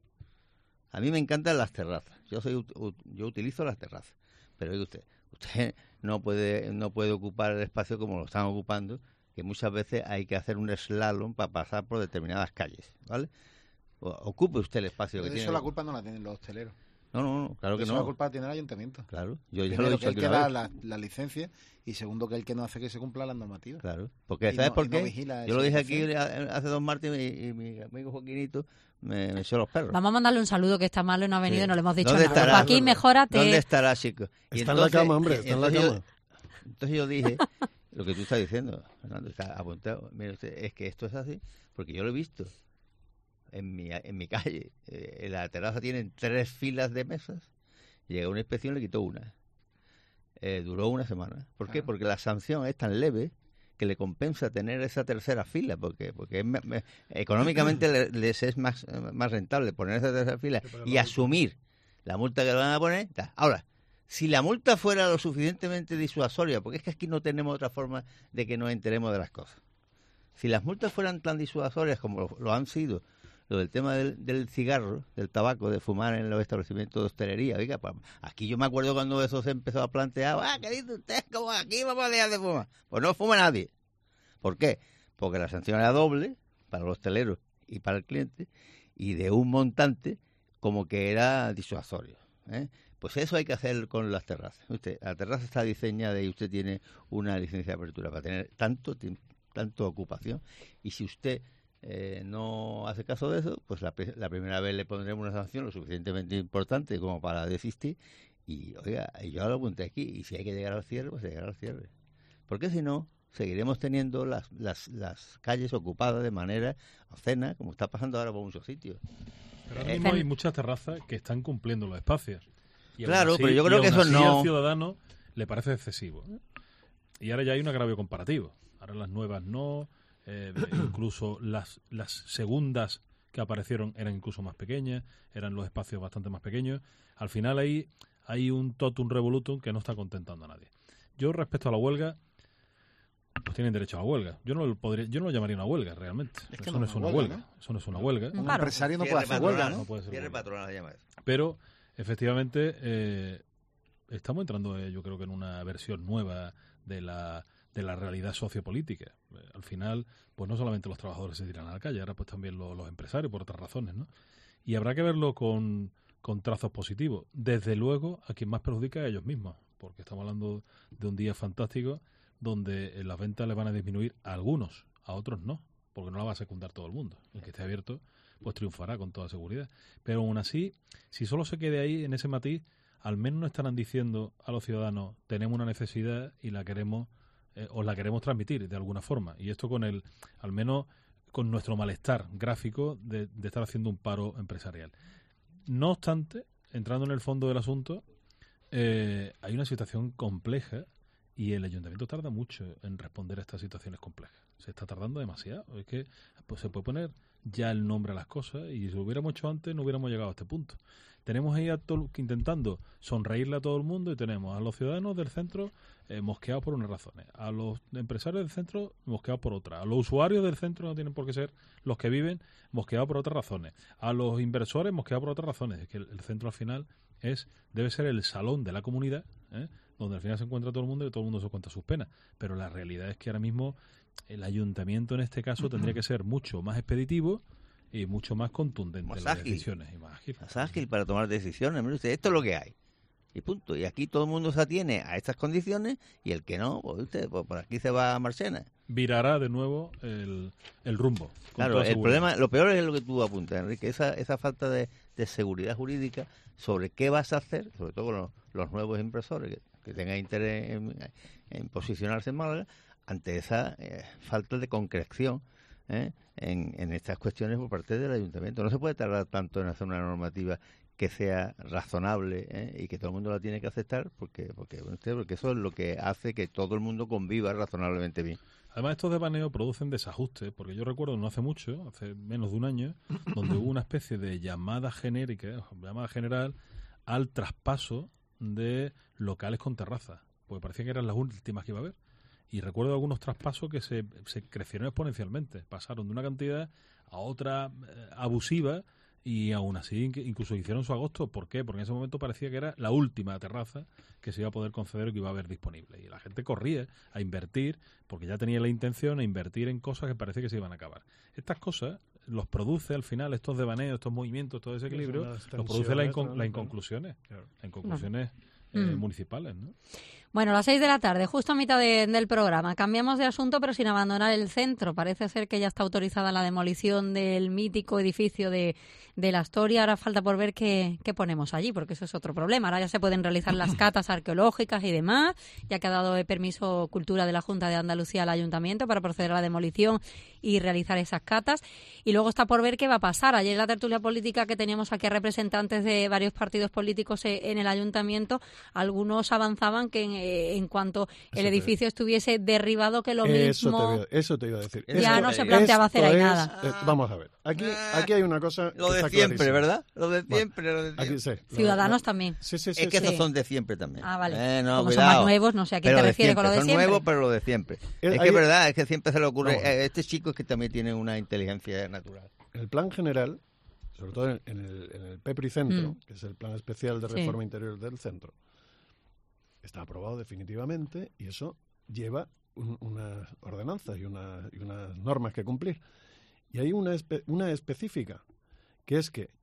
A mí me encantan las terrazas. Yo soy yo utilizo las terrazas. Pero oye usted, usted no puede no puede ocupar el espacio como lo están ocupando, que muchas veces hay que hacer un slalom para pasar por determinadas calles, ¿vale? O, ocupe usted el espacio Pero que eso tiene. la culpa no la tienen los hosteleros. No, no, no, claro que eso no. La culpa la tiene el ayuntamiento. Claro, yo ya Primero, lo he dicho que el aquí que una da vez. la, la licencia y segundo que el que no hace que se cumpla las normativas. Claro, porque Y ¿sabes no- por y no qué? vigila Yo lo esa dije aquí hace dos martes y, y mi amigo Joaquinito me, me echó los perros. Vamos a mandarle un saludo, que está malo y no ha venido Sí. y no le hemos dicho ¿Dónde nada. estará? Joaquín, mejórate. ¿Dónde estará, chico? Y Está en la cama, hombre, y está en la entonces cama. Yo, entonces yo dije, lo que tú estás diciendo, Fernando, está apuntado. Mire usted, es que esto es así, porque yo lo he visto en mi, en mi calle. Eh, en la terraza tienen tres filas de mesas. Llegó una inspección y le quitó una. Eh, duró una semana. ¿Por qué? Ah. Porque la sanción es tan leve que le compensa tener esa tercera fila, porque porque es, me- me- económicamente le- les es más, más rentable poner esa tercera fila y asumir la multa que le van a poner. Ta. Ahora, si la multa fuera lo suficientemente disuasoria, porque es que aquí no tenemos otra forma de que nos enteremos de las cosas. Si las multas fueran tan disuasorias como lo, lo han sido, lo del tema del, del cigarro, del tabaco, de fumar en los establecimientos de hostelería, oiga, pues, aquí yo me acuerdo cuando eso se empezó a plantear, ah, ¿qué dice usted? ¿Cómo aquí vamos a dejar de fumar? Pues no fuma nadie. ¿Por qué? Porque la sanción era doble para los hosteleros y para el cliente, y de un montante como que era disuasorio, ¿eh? Pues eso hay que hacer con las terrazas. Usted, la terraza está diseñada y usted tiene una licencia de apertura para tener tanto tiempo, tanto ocupación, y si usted eh, no hace caso de eso, pues la, la primera vez le pondremos una sanción lo suficientemente importante como para desistir, y oiga, yo lo apunté aquí, y si hay que llegar al cierre, pues llegar al cierre. Porque si no, seguiremos teniendo las, las, las calles ocupadas de manera obscena, como está pasando ahora por muchos sitios. Pero ahora mismo hay muchas terrazas que están cumpliendo los espacios. Y aún Claro, así- pero yo y creo que aún eso así no- al ciudadano le parece excesivo, ¿eh? Y ahora ya hay un agravio comparativo. Ahora las nuevas no, eh, incluso las, las segundas que aparecieron eran incluso más pequeñas, eran los espacios bastante más pequeños. Al final ahí hay un totum revolutum que no está contentando a nadie. Yo respecto a la huelga, pues tienen derecho a la huelga. Yo no lo podría, yo no lo llamaría una huelga realmente. Es que Eso no no es es una una huelga, huelga. Eso no es una huelga. Un Claro. empresario no puede Cierre hacer huelga, patronal, ¿no? No puede ser cierre huelga. patronal se llama eso. Pero efectivamente eh, estamos entrando, eh, yo creo que en una versión nueva de la de la realidad sociopolítica. Eh, al final, pues no solamente los trabajadores se tiran a la calle, ahora pues también lo- los empresarios por otras razones, ¿no? Y habrá que verlo con, con trazos positivos. Desde luego, a quien más perjudica es a ellos mismos, porque estamos hablando de un día fantástico donde eh, las ventas le van a disminuir a algunos, a otros no, porque no la va a secundar todo el mundo. El que esté abierto pues triunfará con toda seguridad. Pero aún así, si solo se quede ahí en ese matiz, al menos no estarán diciendo a los ciudadanos, tenemos una necesidad y la queremos, eh, os la queremos transmitir de alguna forma. Y esto con el, al menos con nuestro malestar gráfico de, de estar haciendo un paro empresarial. No obstante, entrando en el fondo del asunto, eh, hay una situación compleja y el ayuntamiento tarda mucho en responder a estas situaciones complejas. Se está tardando demasiado. Es que pues, se puede poner ya el nombre a las cosas y si lo hubiéramos hecho antes no hubiéramos llegado a este punto. tenemos ahí a todo, intentando sonreírle a todo el mundo y tenemos a los ciudadanos del centro eh, mosqueados por unas razones, a los empresarios del centro mosqueados por otras, a los usuarios del centro no tienen por qué ser los que viven mosqueados por otras razones, a los inversores mosqueados por otras razones. Es que el, el centro al final es debe ser el salón de la comunidad, ¿eh? donde al final se encuentra todo el mundo y todo el mundo se cuenta sus penas. Pero la realidad es que ahora mismo el ayuntamiento en este caso tendría que ser mucho más expeditivo y mucho más contundente más en las ágil. decisiones. Y más ágil. Más ágil para tomar decisiones. Mire usted, esto es lo que hay. Y punto. Y aquí todo el mundo se atiene a estas condiciones y el que no, pues usted, pues por aquí se va a Marchena. Virará de nuevo el, el rumbo. Claro, el problema, lo peor es lo que tú apuntas, Enrique, esa, esa falta de, de seguridad jurídica sobre qué vas a hacer, sobre todo con los, los nuevos inversores que, que tengan interés en, en posicionarse en Málaga, ante esa eh, falta de concreción ¿eh? en, en estas cuestiones por parte del ayuntamiento. No se puede tardar tanto en hacer una normativa que sea razonable ¿eh? y que todo el mundo la tiene que aceptar, porque porque, porque eso es lo que hace que todo el mundo conviva razonablemente bien. Además, estos devaneos producen desajustes, porque yo recuerdo no hace mucho, hace menos de un año, donde hubo una especie de llamada genérica, llamada general, al traspaso de locales con terrazas, porque parecía que eran las últimas que iba a haber. Y recuerdo algunos traspasos que se, se crecieron exponencialmente, pasaron de una cantidad a otra eh, abusiva, y aún así incluso hicieron su agosto. ¿Por qué? Porque en ese momento parecía que era la última terraza que se iba a poder conceder o que iba a haber disponible. Y la gente corría a invertir, porque ya tenía la intención de invertir en cosas que parecía que se iban a acabar. Estas cosas los produce al final, estos devaneos, estos movimientos, todo ese equilibrio, los produce las incon la inconclusiones, claro. las inconclusiones eh, mm. municipales, ¿no? Bueno, las seis de la tarde, justo a mitad de, del programa. Cambiamos de asunto, pero sin abandonar el centro. Parece ser que ya está autorizada la demolición del mítico edificio de, de la Astoria. Ahora falta por ver qué, qué ponemos allí, porque eso es otro problema. Ahora ya se pueden realizar las catas arqueológicas y demás, ya que ha dado el permiso Cultura de la Junta de Andalucía al Ayuntamiento para proceder a la demolición y realizar esas catas. Y luego está por ver qué va a pasar. Ayer en la tertulia política que teníamos aquí a representantes de varios partidos políticos en el Ayuntamiento, algunos avanzaban que en en cuanto el edificio estuviese derribado, que lo eso mismo... Te iba, eso te iba a decir. Ya esto, no se planteaba hacer ahí es, nada. Eh, vamos a ver. Aquí, aquí hay una cosa Lo de siempre, clarísima. ¿Verdad? Lo de siempre. Bueno, lo de siempre. Aquí, sí, Ciudadanos lo, también. Sí, sí, sí, es que sí. esos son de siempre también. Ah, vale. Eh, no, Como cuidado. son más nuevos, no sé a quién pero te refieres con lo de son siempre. Son nuevos, pero lo de siempre. El, es hay, que es verdad, es que siempre se le ocurre... No, eh, este chico es que también tiene una inteligencia natural. El plan general, sobre todo en el, en el PEPRI-Centro, mm. que es el Plan Especial de Reforma sí. Interior del Centro, está aprobado definitivamente y eso lleva un, unas ordenanzas y, una, y unas normas que cumplir. Y hay una, espe una específica, que es que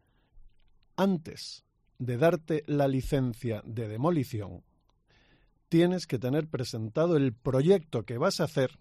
antes de darte la licencia de demolición, tienes que tener presentado el proyecto que vas a hacer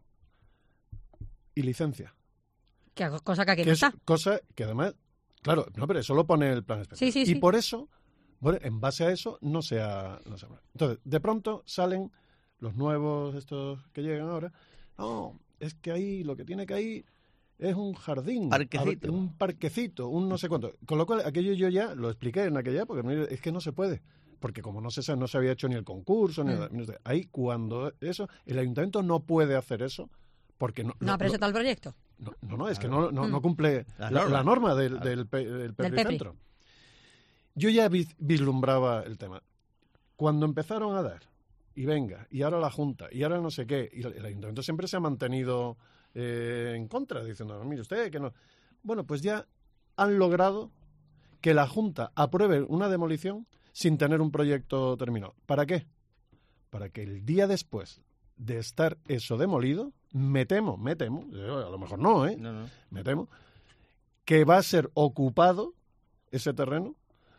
y licencia. Que cosa que aquí que no es está. Cosa que además, claro, no, pero eso lo pone el plan especial. Sí, sí, y sí. por eso, bueno, en base a eso, no se ha... No se ha... Entonces, de pronto salen los nuevos estos que llegan ahora. No, es que ahí, lo que tiene que ahí es un jardín. Parquecito. Un parquecito, un no sé cuánto. Con lo cual, aquello yo ya lo expliqué en aquella época. Es que no se puede. Porque como no se, no se había hecho ni el concurso, ni mm. nada. Ahí, cuando eso, el ayuntamiento no puede hacer eso porque no... ¿No ha presentado el proyecto? No, no, no, es que no, no, no cumple la, la, la norma del, claro. del, del, del PEPRI-Centro. Yo ya vis, vislumbraba el tema. Cuando empezaron a dar, y venga, y ahora la Junta, y ahora no sé qué, y el, el Ayuntamiento siempre se ha mantenido eh, en contra, diciendo, mire usted, que no... Bueno, pues ya han logrado que la Junta apruebe una demolición sin tener un proyecto terminado. ¿Para qué? Para que el día después de estar eso demolido, me temo, me temo, a lo mejor no, ¿eh? No, no. Me temo, que va a ser ocupado ese terreno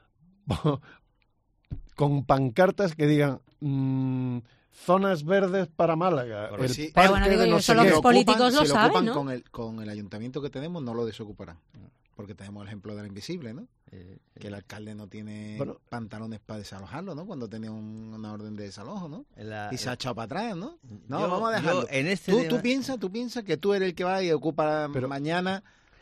con pancartas que digan mmm, zonas verdes para Málaga. Pero el sí, pero bueno, digo, no eso los ocupan, políticos lo si saben, ocupan ¿no? Con el, con el ayuntamiento que tenemos no lo desocuparán. Porque tenemos el ejemplo de la Invisible, ¿no? Eh, eh, que el alcalde no tiene bueno, pantalones para desalojarlo, ¿no? Cuando tenía un, una orden de desalojo, ¿no? La, y se ha echado para atrás, ¿no? No, yo, vamos a dejarlo. En este tú, deba... tú piensas tú piensas que tú eres el que va y ocupa pero, mañana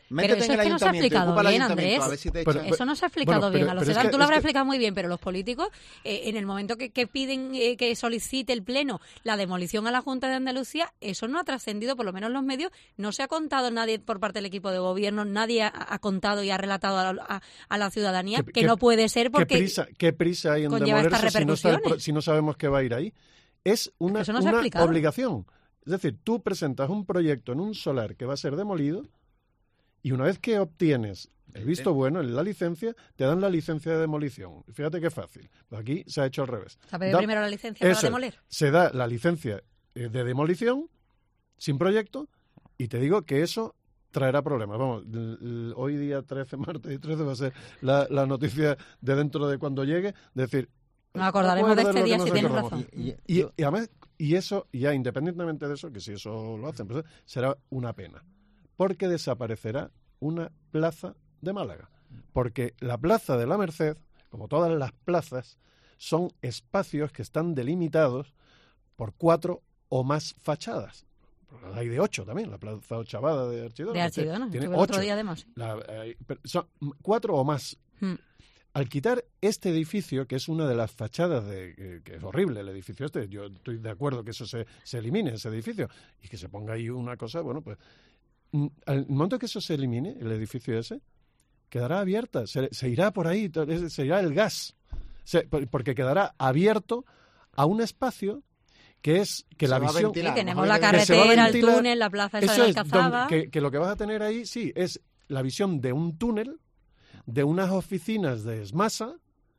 Pero eso es que no se ha explicado bien, Andrés. Si pero, eso no se ha explicado bueno, pero, bien. A los ciudadanos tú lo habrás que... explicado muy bien, pero los políticos, eh, en el momento que, que piden eh, que solicite el Pleno la demolición a la Junta de Andalucía, eso no ha trascendido, por lo menos en los medios, no se ha contado nadie por parte del equipo de gobierno, nadie ha, ha contado y ha relatado a, a, a la ciudadanía que, que no puede ser porque ¿qué prisa, qué prisa hay en demolerse si no, está el, si no sabemos qué va a ir ahí? Es una, no una obligación. Es decir, tú presentas un proyecto en un solar que va a ser demolido y una vez que obtienes el visto bueno, la licencia, te dan la licencia de demolición. Fíjate qué fácil. Aquí se ha hecho al revés. ¿Se ha pedido primero la licencia para demoler? Se da la licencia de demolición sin proyecto y te digo que eso traerá problemas. Vamos, l- l- hoy día trece, martes y trece va a ser la, la noticia de dentro de cuando llegue, de decir... Nos acordaremos de este día si tienes razón. Y, y, y además, y eso, ya independientemente de eso, que si eso lo hacen, pues, será una pena. Porque desaparecerá una plaza de Málaga. Porque la plaza de la Merced, como todas las plazas, son espacios que están delimitados por cuatro o más fachadas. Hay de ocho también, la plaza Ochavada de Archidona. De Archidona, tiene ocho. Otro día además. La, eh, son cuatro o más. Hmm. Al quitar este edificio, que es una de las fachadas, de que, que es horrible el edificio este, yo estoy de acuerdo que eso se, se elimine, ese edificio, y que se ponga ahí una cosa, bueno, pues al momento que eso se elimine, el edificio ese, quedará abierta, se, se irá por ahí, se irá el gas, se, porque quedará abierto a un espacio que es que se la visión... Sí, tenemos la carretera, el túnel, la plaza esa de la Alcazaba... Que, que lo que vas a tener ahí, sí, es la visión de un túnel, de unas oficinas de Esmasa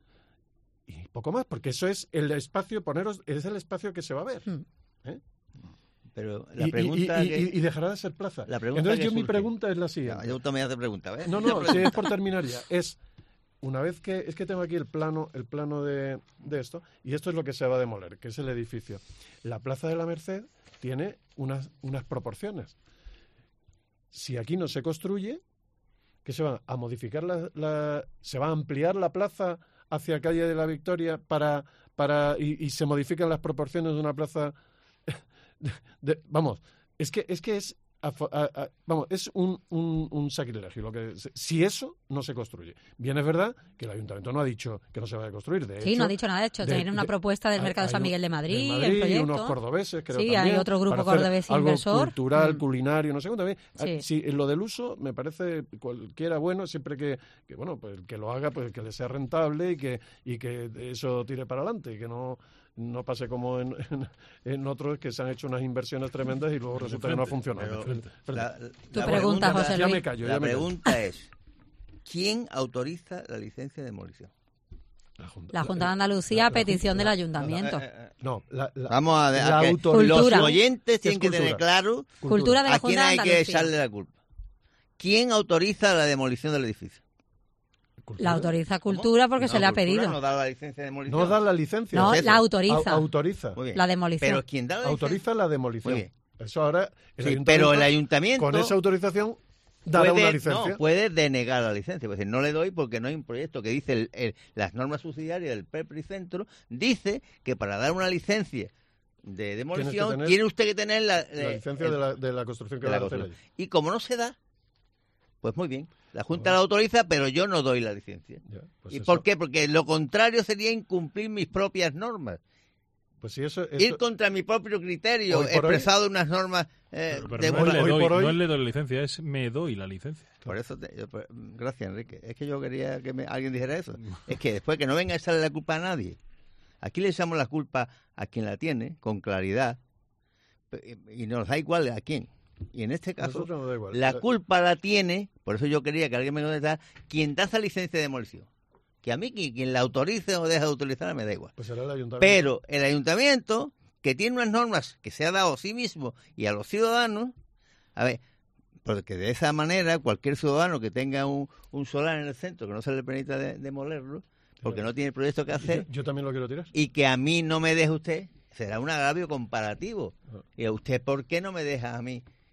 y poco más, porque eso es el espacio, poneros, es el espacio que se va a ver. ¿eh? Pero la y, pregunta y, y, que, y, y dejará de ser plaza. La pregunta Entonces yo surge. mi pregunta es la siguiente. No, yo también hace pregunta, ¿ves? No, no, si es por terminar ya. Es, una vez que, es que tengo aquí el plano, el plano de, de esto, y esto es lo que se va a demoler, que es el edificio. La Plaza de la Merced tiene unas, unas proporciones. Si aquí no se construye, ¿qué se va a modificar? La, la, ¿Se va a ampliar la plaza hacia Calle de la Victoria para, para y, y se modifican las proporciones de una plaza? De, de, vamos, es que es que es a, a, a, vamos, es un, un, un sacrilegio lo que si eso no se construye. Bien, es verdad que el ayuntamiento no ha dicho que no se vaya a construir, de sí, hecho, no ha dicho nada, de hecho, de, tiene una de, propuesta del hay, Mercado hay San un, Madrid de Madrid, Madrid el proyecto. Y unos cordobeses, creo, sí, también, hay otro grupo cordobés algo inversor. cultural, mm. culinario, no sé cómo también. Sí. Sí, lo del uso me parece cualquiera bueno, siempre que, que bueno, pues el que lo haga, pues que le sea rentable y que y que eso tire para adelante y que no no pase como en, en, en otros que se han hecho unas inversiones tremendas y luego resulta que no ha funcionado. Frente, frente. La, la, tu la pregunta, pregunta, José Luis. Ya me callo, la ya me pregunta callo. es, ¿quién autoriza la licencia de demolición? La Junta, la Junta de Andalucía a petición la, del Ayuntamiento. No, eh, eh, no la, la, vamos a ver, la okay. Cultura. Los oyentes tienen que tener claro cultura. Cultura de la a quién Junta hay de que echarle la culpa. ¿Quién autoriza la demolición del edificio? La autoriza Cultura porque no, se le ha Cultura pedido. No da la licencia de demolición. No da la licencia. No, ¿Es la autoriza. A, autoriza. La demolición. Pero ¿quién da la licencia? Autoriza la demolición. Muy bien. Eso ahora el sí, pero el ayuntamiento con esa autorización dará puede, una licencia. No, puede denegar la licencia. Puede decir, no le doy porque no hay un proyecto que dice el, el, las normas subsidiarias del Perpricentro dice que para dar una licencia de demolición tener, tiene usted que tener la, la licencia el, de, la, de la construcción que va a hacer allí. Y como no se da, pues muy bien, la Junta bueno. la autoriza, pero yo no doy la licencia. Ya, pues ¿Y eso. por qué? Porque lo contrario sería incumplir mis propias normas. Pues si eso, eso... Ir contra mi propio criterio, expresado en unas normas eh, pero, pero de no, le doy, por hoy... no le doy la licencia, es me doy la licencia. Por eso, te, yo, por, gracias Enrique. Es que yo quería que me, alguien dijera eso. Es que después que no venga a echarle la culpa a nadie. Aquí le echamos la culpa a quien la tiene, con claridad, y nos da igual a quién. Y en este caso, no la culpa la tiene, por eso yo quería que alguien me contestara, quien da esa licencia de demolición. Que a mí quien la autorice o deja de utilizarla me da igual. Pues será el ayuntamiento. Pero el ayuntamiento, que tiene unas normas que se ha dado a sí mismo y a los ciudadanos, a ver, porque de esa manera cualquier ciudadano que tenga un, un solar en el centro que no se le permita de, demolerlo, porque no tiene proyecto que hacer, yo, yo también lo quiero tirar. Y que a mí no me deje usted, será un agravio comparativo. Y a usted, ¿por qué no me deja a mí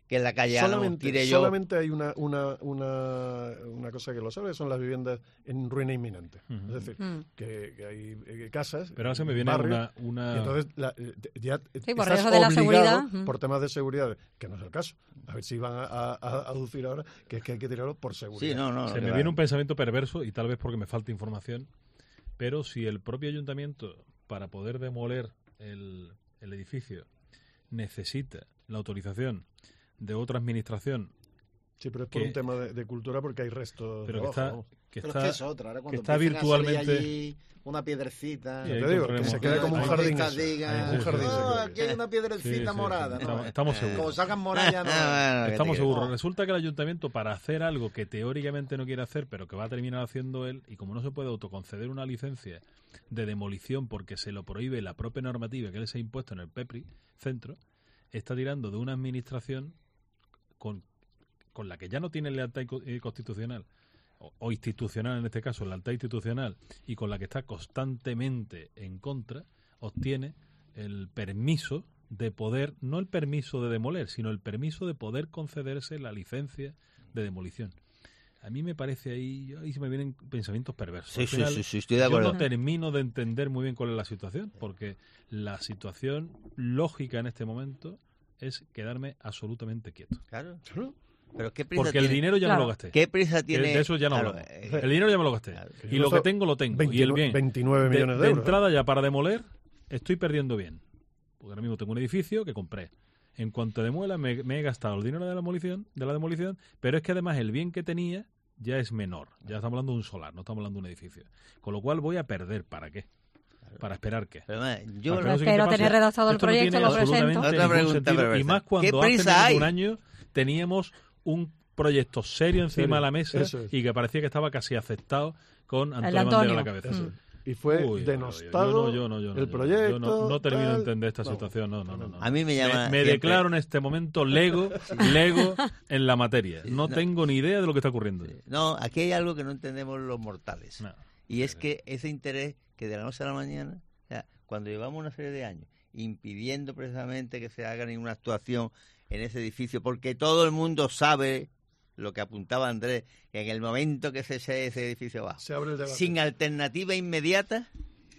que en la calle solamente, tire yo. Solamente hay una, una, una, una cosa que lo sabe, son las viviendas en ruina inminente. Uh-huh. Es decir, uh-huh. que, que hay eh, casas. Pero ahora se me viene barrios, una, una... Y entonces la, ya sí, por estás de la obligado, seguridad. por temas de seguridad, que no es el caso. A ver si van a, a, a aducir ahora que es que hay que tirarlo por seguridad. Sí, no, no, se no, me claro. viene un pensamiento perverso, y tal vez porque me falta información, pero si el propio ayuntamiento, para poder demoler el, el edificio, necesita la autorización de otra administración. Sí, pero es por que, un tema de, de cultura, porque hay restos. Pero de que está, ojo, que pero está, es que es otra. Ahora cuando que está virtualmente. Allí una piedrecita. Sí, te digo, que se quede como un jardín. Diga, un jardín oh, aquí hay una piedrecita sí, sí, morada. sí, ¿no? estamos, estamos seguros. Como sacan morada ya no. Estamos seguros. Resulta que el ayuntamiento, para hacer algo que teóricamente no quiere hacer, pero que va a terminar haciendo él, y como no se puede autoconceder una licencia de demolición porque se lo prohíbe la propia normativa que él se ha impuesto en el PEPRI centro, está tirando de una administración con, con la que ya no tiene lealtad constitucional o, o institucional, en este caso lealtad institucional, y con la que está constantemente en contra, obtiene el permiso de poder, no el permiso de demoler, sino el permiso de poder concederse la licencia de demolición. A mí me parece ahí, ahí se me vienen pensamientos perversos. Sí, final, sí, sí, estoy de acuerdo. Yo no termino de entender muy bien cuál es la situación, porque la situación lógica en este momento es quedarme absolutamente quieto. Claro. Pero ¿qué prisa porque tiene? el dinero ya Claro. me lo gasté. ¿Qué prisa tiene? De eso ya no claro, hablamos. eh, El dinero ya me lo gasté. Claro. Y lo que tengo, lo tengo. veintinueve, y el bien. veintinueve millones de, de de euros. De entrada ¿eh? ya para demoler, estoy perdiendo bien. Porque ahora mismo tengo un edificio que compré. En cuanto demuela, me, me he gastado el dinero de la demolición, de la demolición, pero es que además el bien que tenía ya es menor. Ya estamos hablando de un solar, no estamos hablando de un edificio. Con lo cual voy a perder. ¿Para qué? ¿Para esperar qué? Pero, man, yo no espero tener redactado el proyecto, no lo presento. Otra pregunta, y más cuando hace menos de un año teníamos un proyecto serio encima de la mesa es. y que parecía que estaba casi aceptado con Antonio, Antonio. Bandera a la cabeza. Mm. Y fue uy, denostado yo no, yo no, yo no, el proyecto. Yo no, no termino tal, de entender esta no, situación. No, no, no, no. A mí me llama. Me, me declaro en este momento lego, lego en la materia. No, no tengo ni idea de lo que está ocurriendo. Sí. No, aquí hay algo que no entendemos los mortales. No. Y es que ese interés que de la noche a la mañana, o sea, cuando llevamos una serie de años impidiendo precisamente que se haga ninguna actuación en ese edificio, porque todo el mundo sabe lo que apuntaba Andrés, que en el momento que se eche ese edificio abajo, se abre el debate. Sin alternativa inmediata,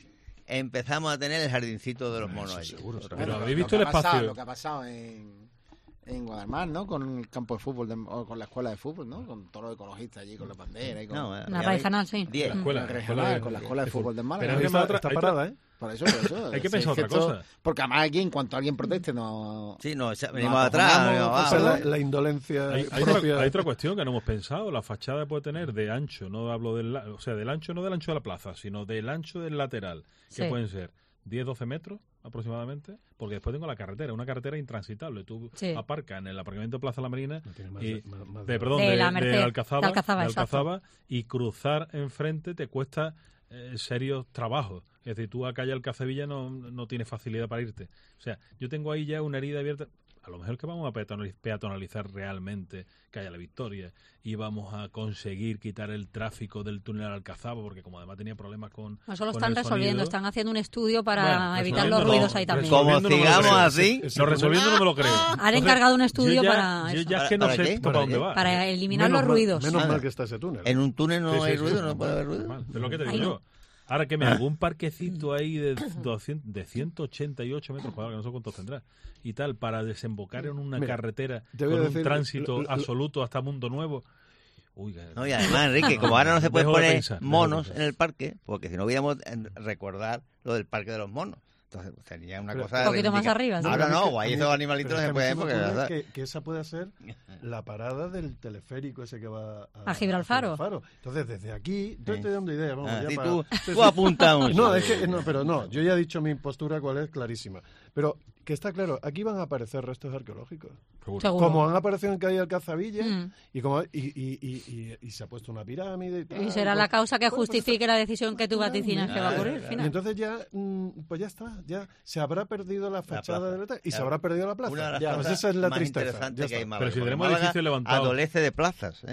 empezamos a tener el jardincito de los monos allí. Seguro, pero bueno, habéis visto el espacio. Pasado, lo que ha pasado en, en Guadalmar, ¿no? Con el campo de fútbol, de, o con la escuela de fútbol, ¿no? Con todos los ecologistas allí, con la bandera y con... No, la regional, sí. diez. La escuela, la regional, de, con la escuela de, de fútbol de Málaga. Pero está, otra, está parada, ¿eh? Por eso, por eso. Hay que pensar otra esto, cosa. Porque además aquí, en cuanto alguien proteste, no... Sí, no, venimos no, atrás. Venimos no, la, la indolencia hay, hay, propia. otra, hay otra cuestión que no hemos pensado. La fachada puede tener de ancho, no hablo del, o sea, del ancho, no del ancho de la plaza, sino del ancho del lateral, que sí. pueden ser diez doce metros aproximadamente, porque después tengo la carretera, una carretera intransitable. Tú sí. aparcas en el aparcamiento de Plaza La Marina, no y, de, más, más de, perdón, de, de, la Merced, de Alcazaba, de Alcazaba, de Alcazaba y cruzar enfrente te cuesta eh, serios trabajos. Es decir, tú a calle Alcazabilla no, no tienes facilidad para irte. O sea, yo tengo ahí ya una herida abierta. A lo mejor que vamos a peatonalizar realmente Calle La Victoria y vamos a conseguir quitar el tráfico del túnel al Alcazaba, porque como además tenía problemas con Eso lo con están el resolviendo, sonido, están haciendo un estudio para bueno, evitar los ruidos ahí también. Como sigamos no así... No, resolviendo no me lo creo. Han encargado un estudio yo ya, para yo eso. ya es que no ¿Para sé qué? para dónde va. Para eliminar menos los ruidos. Mal, menos Nada. mal que está ese túnel. En un túnel no sí, hay sí, ruido, sí, no sí, puede sí, haber ruido. Mal. Es lo que te digo Ay, yo. no. Ahora que me algún parquecito ahí de, doscientos, de ciento ochenta y ocho metros cuadrados, que no sé cuántos tendrá, y tal, para desembocar en una Mira, carretera con un decir, tránsito lo, lo, absoluto hasta Mundo Nuevo. Uy, no, y además, Enrique, como ahora no se puede poner pensar, monos en el parque, porque si no hubiéramos recordar lo del parque de los monos. Entonces sería una pero, cosa... Un poquito más arriba. ¿sí? Ahora no, guay, esos animalitos no se pueden porque... Que, que esa puede ser la parada del teleférico ese que va a, a Gibraltar. A Gibraltar. Entonces, desde aquí, yo estoy dando ideas. Vamos, ah, ya sí, para, tú, sí, tú apunta mucho. No, es que, no, pero no, yo ya he dicho mi postura cuál es clarísima. Pero que está claro, aquí van a aparecer restos arqueológicos. Seguro. Como han aparecido en Calle Alcazabilla mm. y, como, y, y, y, y, y se ha puesto una pirámide y tal. Y será pues, la causa que pues, justifique pues, la decisión que tú vaticinas que va a ocurrir. Y entonces ya, pues ya está, ya se habrá perdido la fachada de la y se habrá perdido la plaza. Una de las ya, pues esa es la más tristeza. interesante que hay en Málaga. Pero si tenemos edificios levantados. Adolece de plazas, ¿eh?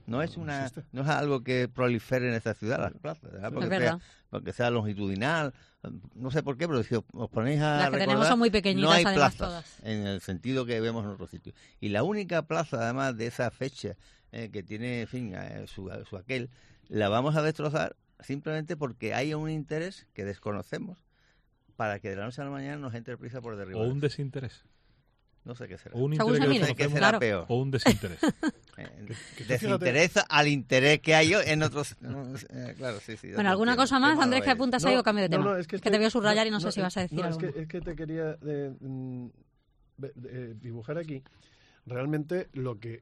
no es una no es algo que prolifere en esta ciudad, las plazas, ¿verdad? Porque, es verdad. sea, porque sea longitudinal, no sé por qué, pero si os, os ponéis a Las que recordar, tenemos son muy pequeñitas, no hay además, plazas todas. en el sentido que vemos en otros sitios. Y la única plaza, además, de esa fecha eh, que tiene, en fin, eh, su, su aquel, la vamos a destrozar simplemente porque hay un interés que desconocemos para que de la noche a la mañana nos entre prisa por derribar. O un desinterés. No sé qué será. O un interés que no sé qué será claro. peor. O un desinterés. Eh, desinteresa al interés que hay en otros... Eh, claro, sí, sí. Bueno, ¿alguna cosa más, Andrés, que apuntas ahí No, o cambio de tema? no, no, es que, que estoy- te voy a subrayar y no, no, sé si no, vas a decir no, algo. Es que, es que te quería eh, mm, ve- eh, dibujar aquí realmente lo que...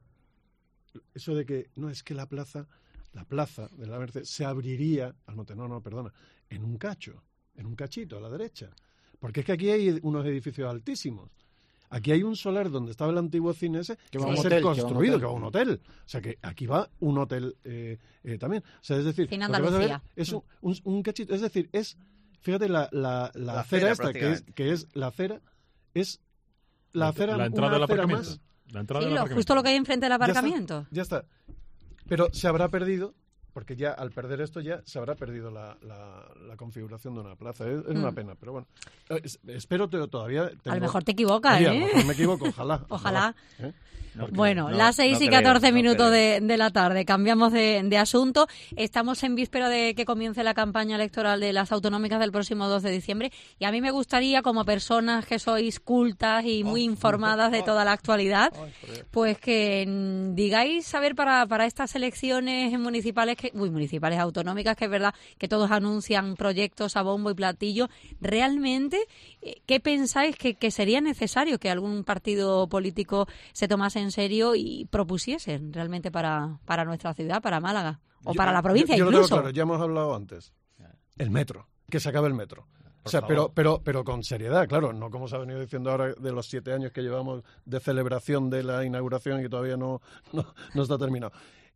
Eso de que, no, es que la plaza, la plaza de la Merced se abriría, al monte, no, no, perdona, en un cacho, en un cachito a la derecha. Porque es que aquí hay unos edificios altísimos. Aquí hay un solar donde estaba el antiguo cine ese que va va a a un ser hotel, que va a un construido, hotel. que va a un hotel. O sea que aquí va un hotel eh, eh, también. O sea, es decir, Cine lo que vas a ver Andalucía. es un, un, un cachito. Es decir, es, fíjate, la, la, la, La acera acera, esta, que es, prácticamente. que es la acera, es la acera, la entrada una del acera aparcamiento. más. La entrada Sí, del lo, aparcamiento. justo lo que hay enfrente del Ya está, aparcamiento. Ya está. Pero se habrá perdido, porque ya al perder esto ya se habrá perdido la, la, la configuración de una plaza. Es, es una Mm. pena, pero bueno. Eh, es- espero que todavía... A tengo- lo mejor te equivocas, Oye, a lo ¿eh? mejor me equivoco, ojalá. Ojalá. ¿eh? No, Bueno, no, las seis no y creo, catorce no minutos creo. de, de la tarde. Cambiamos de, de asunto. Estamos en víspera de que comience la campaña electoral de las autonómicas del próximo dos de diciembre. Y a mí me gustaría, como personas que sois cultas y muy informadas de toda la actualidad, pues que mm, digáis, a ver, para, para estas elecciones municipales, que, uy, municipales autonómicas, que es verdad que todos anuncian proyectos a bombo y platillo, realmente, eh, ¿qué pensáis que, que sería necesario que algún partido político se tomase en serio y propusiese realmente para, para nuestra ciudad, para Málaga, o Yo- para la provincia yo, yo lo tengo incluso? claro, ya hemos hablado antes. El metro, que se acabe el metro. O sea, favor. pero, pero, pero con seriedad, claro, no como se ha venido diciendo ahora de los siete años que llevamos de celebración de la inauguración y que todavía no, no, no está terminado.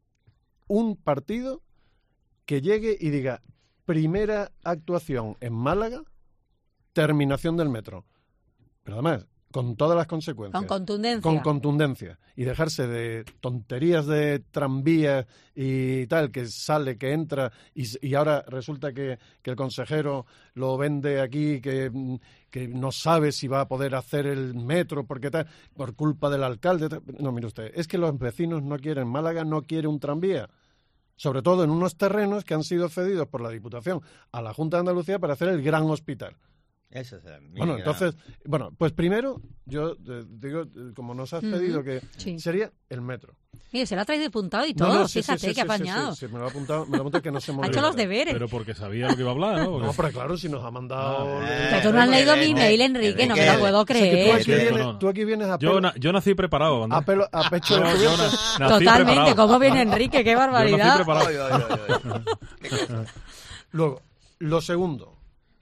Un partido que llegue y diga, primera actuación en Málaga, terminación del metro. Pero además, con todas las consecuencias. Con contundencia. Con contundencia. Y dejarse de tonterías de tranvías y tal, que sale, que entra, y, s- y ahora resulta que, que el consejero lo vende aquí, que, mm, que no sabe si va a poder hacer el metro, porque tal, por culpa del alcalde. tal. No, mire usted, es que los vecinos no quieren, Málaga no quiere un tranvía. Sobre todo en unos terrenos que han sido cedidos por la Diputación a la Junta de Andalucía para hacer el gran hospital. Esa es la mía, Bueno, que entonces, bueno, pues primero, yo eh, digo, eh, como nos has Ujú, pedido, que sí. sería el metro. Mire, se lo ha traído apuntado y No, todo, no, sí, sí, fíjate sí, que sí, apañado. Sí, sí, me lo ha apuntado, me lo ha apuntado que no se me Ha hecho olvide. los deberes. Pero porque sabía lo que iba a hablar, ¿no? Porque- No, pero claro, si nos ha mandado... No, eh, Pero tú no has Eh, leído eh, mi eh, email, Enrique, no me lo Enrique, puedo o sea, que tú, creer. aquí Cierto, vienes, no. tú aquí vienes a Yo, pelo, na- yo nací preparado, Andrés. a, pelo- a pecho Yo- yo descubierto. na- nací Totalmente, preparado. ¿cómo viene Enrique? ¡Qué Yo nací barbaridad! preparado. Ay, ay, ay, ay. ¿Qué cosa? Luego, lo segundo,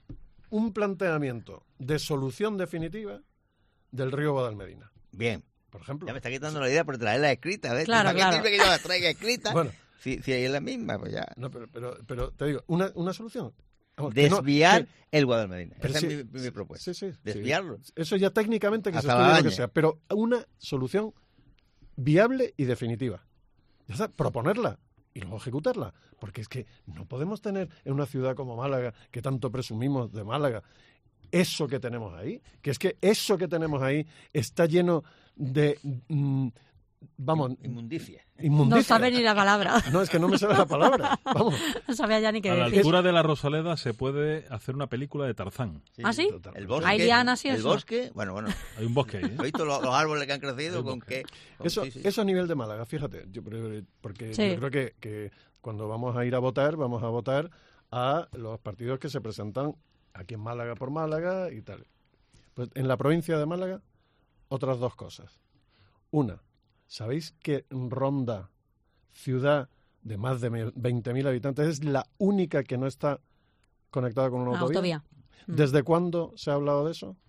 un planteamiento de solución definitiva del río Guadalmedina, Bien. por ejemplo. Ya me está quitando la idea por traerla escrita, ¿ves? Claro, ¿Para qué claro. sirve que yo la traiga escrita? Bueno. Si, si es la misma, pues ya. No, pero, pero, pero te digo, una, una solución. Vamos, que no- Desviar que- el Guadalmedina. Pero Esa sí, es mi, mi propuesta. Sí, sí, sí. Desviarlo. Eso ya técnicamente que se Hasta la estudie lo que daña. sea, pero una solución viable y definitiva. Ya está, proponerla y luego ejecutarla. Porque es que no podemos tener en una ciudad como Málaga, que tanto presumimos de Málaga, eso que tenemos ahí, que es que eso que tenemos ahí está lleno de, mm, vamos, Inmundicia. inmundicia. No sabe ni la palabra. No, es que no me sale la palabra. Vamos. No sabía ya ni qué A la decir. altura de la Rosaleda se puede hacer una película de Tarzán. ¿Ah, sí? El bosque. ¿Hay lianas y el eso? bosque, bueno, bueno. Hay un bosque ahí. ¿eh? ¿Has visto los, los árboles que han crecido? ¿Con qué? Con- Eso, sí, sí. eso a nivel de Málaga, fíjate, yo, creo- porque Sí. yo creo que, que cuando vamos a ir a votar, vamos a votar a los partidos que se presentan aquí en Málaga por Málaga y tal. Pues en la provincia de Málaga, otras dos cosas. Una, ¿sabéis que Ronda, ciudad de más de veinte mil habitantes, es la única que no está conectada con una Una autovía? autovía. Mm. ¿Desde cuándo se ha hablado de eso?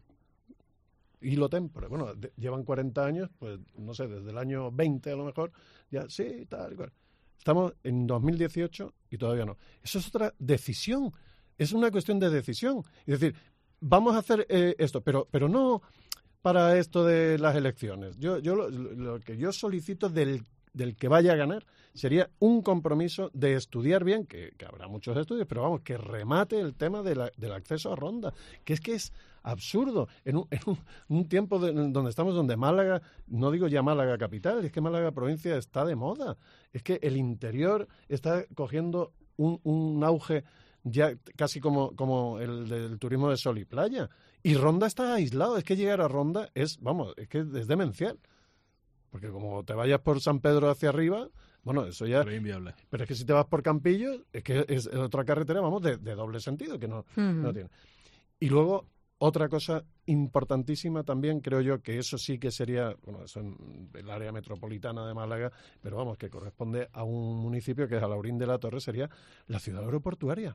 Hilo tempore. Bueno, de- llevan cuarenta años, pues no sé, desde el año veinte a lo mejor, ya sí, tal y cual. Estamos en dos mil dieciocho y todavía no. Eso es otra decisión, es una cuestión de decisión. Es decir, vamos a hacer eh, esto, pero, pero no para esto de las elecciones. Yo, yo lo, lo que yo solicito del del que vaya a ganar sería un compromiso de estudiar bien, que, que habrá muchos estudios, pero vamos, que remate el tema de la, del acceso a Ronda, que es que es absurdo. En un, en un, un tiempo de, donde estamos, donde Málaga, no digo ya Málaga capital, es que Málaga provincia está de moda. Es que el interior está cogiendo un, un auge ya casi como, como el del turismo de sol y playa. Y Ronda está aislado. Es que llegar a Ronda es, vamos, es que es demencial. Porque como te vayas por San Pedro hacia arriba, bueno, eso ya... Pero inviable. Pero es que si te vas por Campillo, es que es otra carretera, vamos, de, de doble sentido, que no, uh-huh. no tiene. Y luego, otra cosa importantísima también, creo yo, que eso sí que sería, bueno, eso en el área metropolitana de Málaga, pero vamos, que corresponde a un municipio que es Alhaurín de la Torre, sería la ciudad aeroportuaria.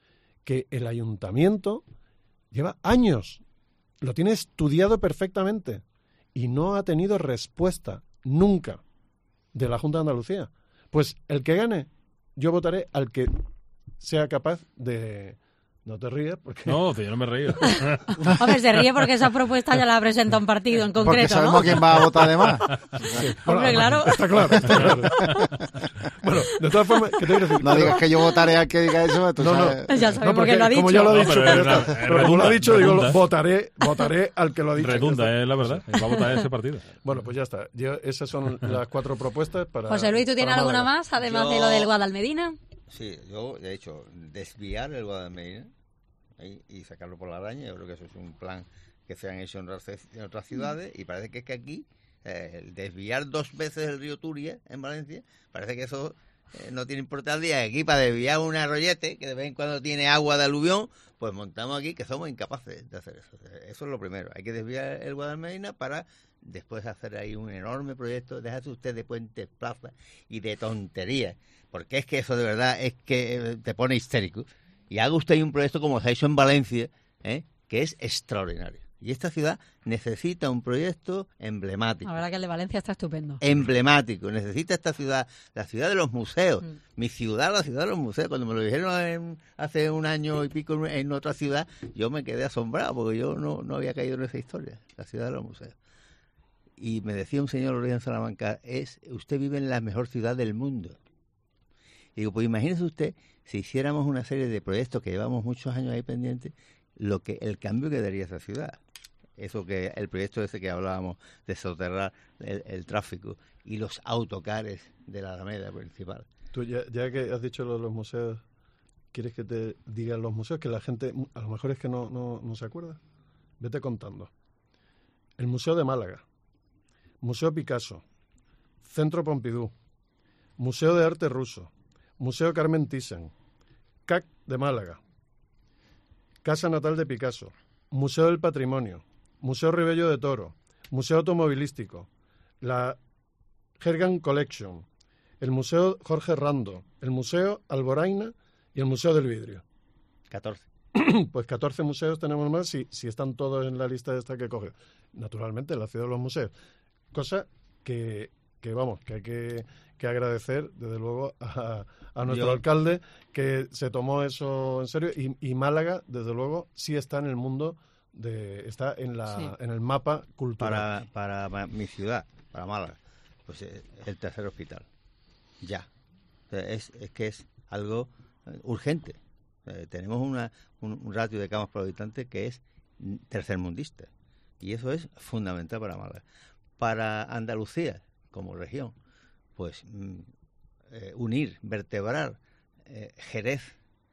Que el ayuntamiento lleva años, lo tiene estudiado perfectamente y no ha tenido respuesta nunca de la Junta de Andalucía. Pues el que gane, yo votaré al que sea capaz de... No te ríes porque... No, yo no me río. Hombre, se ríe porque esa propuesta ya la ha presentado un partido en concreto, porque sabemos ¿no? quién va a votar además. Sí. Hombre, claro. Está claro, está claro. Bueno, de todas formas, ¿qué te quiero decir? No digas que yo votaré al que diga eso. Tú no, no, sabes. ya sabemos no, que lo ha dicho. Como ya lo ha No, dicho, pero pero, es ya está. verdad, Pero como redunda, lo ha dicho, digo, redunda. votaré, votaré al que lo ha dicho. Redunda, es la verdad. Va a votar ese partido. Bueno, pues ya está. Yo, esas son las cuatro propuestas para... José Luis, ¿tú tienes para alguna Málaga. más, además Yo- de lo del Guadalmedina? Sí, yo, de hecho, desviar el Guadalmedina ¿eh? y sacarlo por la araña, yo creo que eso es un plan que se han hecho en otras, en otras ciudades, y parece que es que aquí, eh, el desviar dos veces el río Turia en Valencia, parece que eso eh, no tiene importancia. Aquí, para desviar un arroyete, que de vez en cuando tiene agua de aluvión, pues montamos aquí que somos incapaces de hacer eso. Eso es lo primero. Hay que desviar el Guadalmedina para después hacer ahí un enorme proyecto. Déjate usted de puentes, plazas y de tonterías, porque es que eso de verdad es que te pone histérico. Y haga usted un proyecto como se ha hecho en Valencia, ¿eh? que es extraordinario. Y esta ciudad necesita un proyecto emblemático. La verdad que el de Valencia está estupendo. Emblemático. Necesita esta ciudad, la ciudad de los museos. Mm. Mi ciudad, la ciudad de los museos. Cuando me lo dijeron en- hace un año y pico en, en otra ciudad, yo me quedé asombrado porque yo no, no había caído en esa historia. La ciudad de los museos. Y me decía un señor en Salamanca, es, usted vive en la mejor ciudad del mundo. Y digo, pues imagínese usted, si hiciéramos una serie de proyectos que llevamos muchos años ahí pendientes, lo que el cambio que daría esa ciudad. Eso que el proyecto ese que hablábamos de soterrar el, el tráfico y los autocares de la Alameda principal. Tú, ya, ya que has dicho lo de los museos, ¿quieres que te digan los museos? Que la gente, a lo mejor es que no, no, no se acuerda. Vete contando. El Museo de Málaga, Museo Picasso, Centro Pompidou, Museo de Arte Ruso, Museo Carmen Thyssen, C A C de Málaga, Casa Natal de Picasso, Museo del Patrimonio, Museo Ribello de Toro, Museo Automovilístico, la Hergan Collection, el Museo Jorge Rando, el Museo Alboraina y el Museo del Vidrio. catorce. Pues catorce museos tenemos más si, si están todos en la lista esta que coge. Naturalmente, la ciudad de los museos. Cosa que, que vamos, que hay que, que agradecer, desde luego, a, a nuestro Yo- alcalde, que se tomó eso en serio. Y, y Málaga, desde luego, sí está en el mundo, de está en, la, Sí. en el mapa cultural. Para, para ma- mi ciudad, para Málaga, pues eh, el tercer hospital. Ya. O sea, Es, es que es algo eh, urgente. Eh, tenemos una, un, un ratio de camas por habitante que es mm, tercermundista. Y eso es fundamental para Málaga. Para Andalucía, como región, pues mm, eh, unir, vertebrar eh, Jerez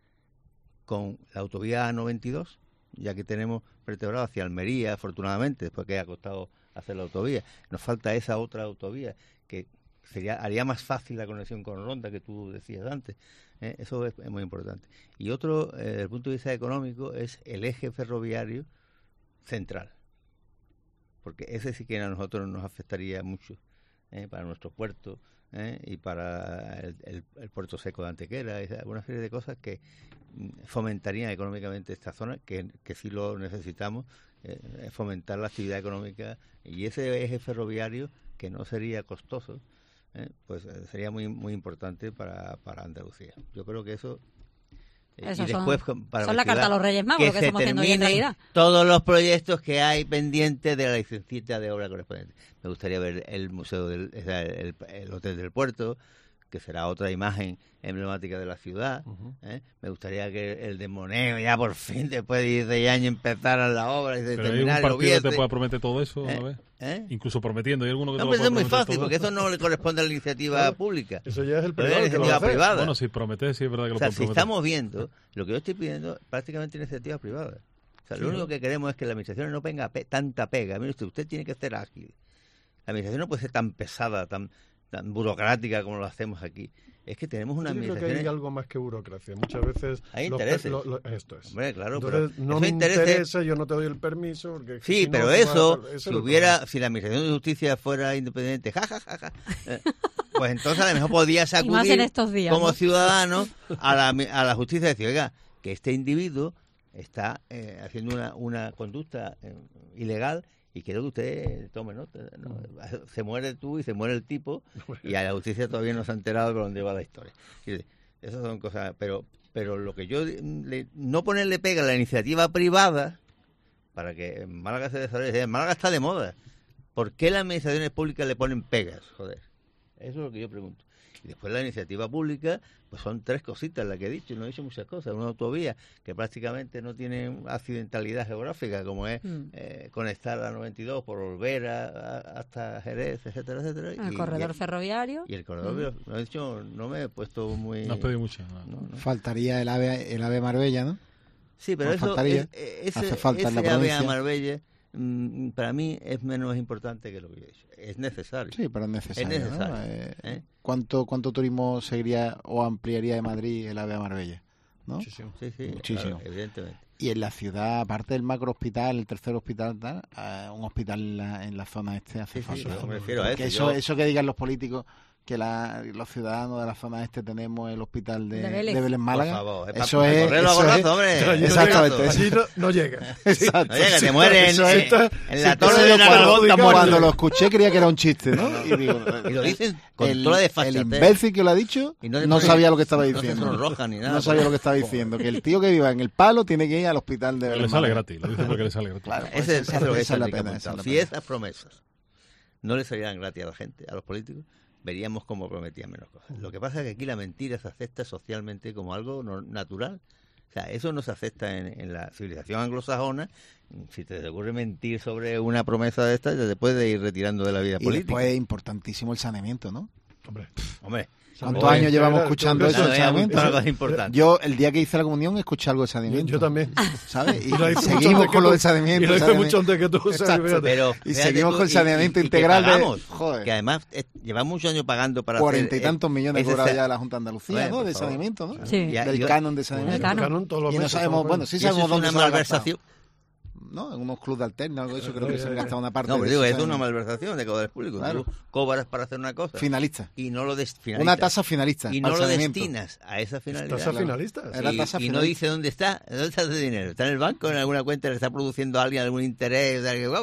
con la autovía A noventa y dos, ya que tenemos vertebrado hacia Almería, afortunadamente, después que ha costado hacer la autovía. Nos falta esa otra autovía que sería haría más fácil la conexión con Ronda, que tú decías antes. ¿eh? Eso es, es muy importante. Y otro, eh, desde el punto de vista económico, es el eje ferroviario central. Porque ese sí que a nosotros nos afectaría mucho, ¿eh? para nuestro puerto, ¿eh? y para el, el, el puerto seco de Antequera, y una serie de cosas que mm, fomentarían económicamente esta zona, que, que sí lo necesitamos, eh, fomentar la actividad económica, y ese eje ferroviario, que no sería costoso, ¿eh? pues eh, sería muy muy importante para, para Andalucía. Yo creo que eso Eso y después son, para son la carta a los Reyes Magos, que lo que se estamos haciendo hoy en terminen realidad. todos los proyectos que hay pendientes de la licencita de obra correspondiente. Me gustaría ver el museo del el, el, el hotel del puerto, que será otra imagen emblemática de la ciudad. Uh-huh. ¿eh? Me gustaría que el de Moneo ya por fin, después de diez años, empezaran la obra y de Pero terminar hay un partido el que te pueda prometer todo eso, ¿Eh? a ver. ¿Eh? Incluso prometiendo, hay alguno que no, te pues lo es pueda muy prometer fácil, todo porque eso. eso no le corresponde a la iniciativa claro. pública. Eso ya es el pero privado es la que lo iniciativa hace. privada. Bueno, si prometes, sí es verdad que lo o sea, pueden si prometer. estamos viendo, lo que yo estoy pidiendo prácticamente iniciativa privada. O sea, sí, lo único ¿no? que queremos es que la administración no tenga pe tanta pega. Mire usted, usted tiene que ser ágil. La administración no puede ser tan pesada, tan, tan burocrática como lo hacemos aquí. Es que tenemos una Yo creo administración... que hay algo más que burocracia. Muchas veces... Hay los intereses. lo, lo, esto es. Hombre, claro, Entonces, pero no me interesa, interesa, yo no te doy el permiso. Porque sí, si pero no, eso, va a... si hubiera, si la administración de justicia fuera independiente, ja, ja, ja, ja, eh, pues entonces a lo mejor podías acudir en estos días, como ¿no? ciudadano a la, a la justicia y decir, oiga, que este individuo está eh, haciendo una, una conducta eh, ilegal y quiero que usted tome nota. ¿no? Se muere tú y se muere el tipo y a la justicia todavía no se ha enterado de por dónde va la historia. Y esas son cosas, pero pero lo que yo le, no ponerle pega a la iniciativa privada para que en Málaga se desarrolle. En Málaga está de moda. ¿Por qué las administraciones públicas le ponen pegas? Joder, eso es lo que yo pregunto. Y después la iniciativa pública, pues son tres cositas las que he dicho, no he dicho muchas cosas. Una autovía que prácticamente no tiene accidentalidad geográfica, como es mm. eh, conectar la noventa y dos por Olvera a, hasta Jerez, etcétera, etcétera. El y, corredor y, ferroviario. Y el corredor, mm. no he dicho, no me he puesto muy... No has pedido mucho. No. No, no. Faltaría el AVE, el AVE Marbella, ¿no? Sí, pero pues eso, es, ese, hace falta ese en la AVE provincia. a Marbella, mmm, para mí es menos importante que lo que yo he dicho. Es necesario. Sí, pero es necesario. Es necesario. ¿no? eh, ¿Eh? ¿cuánto, ¿Cuánto turismo seguiría o ampliaría de Madrid el AVE a Marbella? ¿no? Muchísimo. Sí, sí, Muchísimo. Claro, evidentemente. Y en la ciudad, aparte del macro hospital, el tercer hospital, tal, uh, un hospital en la, en la zona este hace sí, falta. Sí, yo me refiero a eso. Eso, yo... eso que digan los políticos, que la, los ciudadanos de la zona este tenemos el hospital de, de Vélez, de Vélez Málaga. Por favor, es eso para, es. Para eso gorrazo, es hombre. Exactamente. Allí no, no llega. Exacto. No llega, sí, te mueren eso en, es, en, en la sí, torre de Aragón. Cuando, cuando lo escuché creía que era un chiste, ¿no? Y, digo, y lo dicen con el, toda el desfachatez. imbécil que lo ha dicho y no, no sabía lo que estaba no diciendo. No, roja, ni nada, no sabía lo que estaba diciendo. Que el tío que viva en el palo tiene que ir al hospital de Vélez. Le sale gratis, lo dice porque le sale gratis. Claro, pues ese, esa, esa, esa es la pena. Esa si esas promesas no le salieran gratis a la gente, a los políticos, veríamos cómo prometían menos cosas. Lo que pasa es que aquí la mentira se acepta socialmente como algo no, natural. O sea, eso no se acepta en, en la civilización anglosajona. Si te ocurre mentir sobre una promesa de esta, ya te puedes ir retirando de la vida y política. Y después es importantísimo el saneamiento, ¿no? Hombre, hombre. ¿Cuántos Oye, años llevamos escuchando eso? No, saneamiento? Eso es importante. Yo, el día que hice la comunión, escuché algo de saneamiento. Yo, yo también. ¿Sabes? Y, y seguimos con lo del saneamiento. Y lo hice mucho antes que tú. Pero, y seguimos tú, con el saneamiento y, y, integral. Y que, pagamos, de, joder. que además eh, llevamos muchos años pagando para Cuarenta y hacer, tantos eh, millones ese, cobrados ya de la Junta de Andalucía, ver, ¿no? De favor. saneamiento, ¿no? Sí. Del yo, canon de saneamiento. El canon. Todos los y no meses, sabemos, bueno, sí sabemos dónde es se una lo ha malversación. ¿no? En unos clubes alternos, algo de eso, creo que se gasta una parte. No, pero de digo, eso, es una malversación de caudales públicos. Claro. Tú cobras para hacer una cosa. Finalista. Y no lo destinas. Una tasa finalista. Y no lo destinas a esa finalidad. ¿Tasa finalista? Sí, Era tasa y finalista. no dice dónde está. ¿Dónde está ese dinero? ¿Está en el banco? ¿En alguna cuenta? ¿Le está produciendo a alguien algún interés?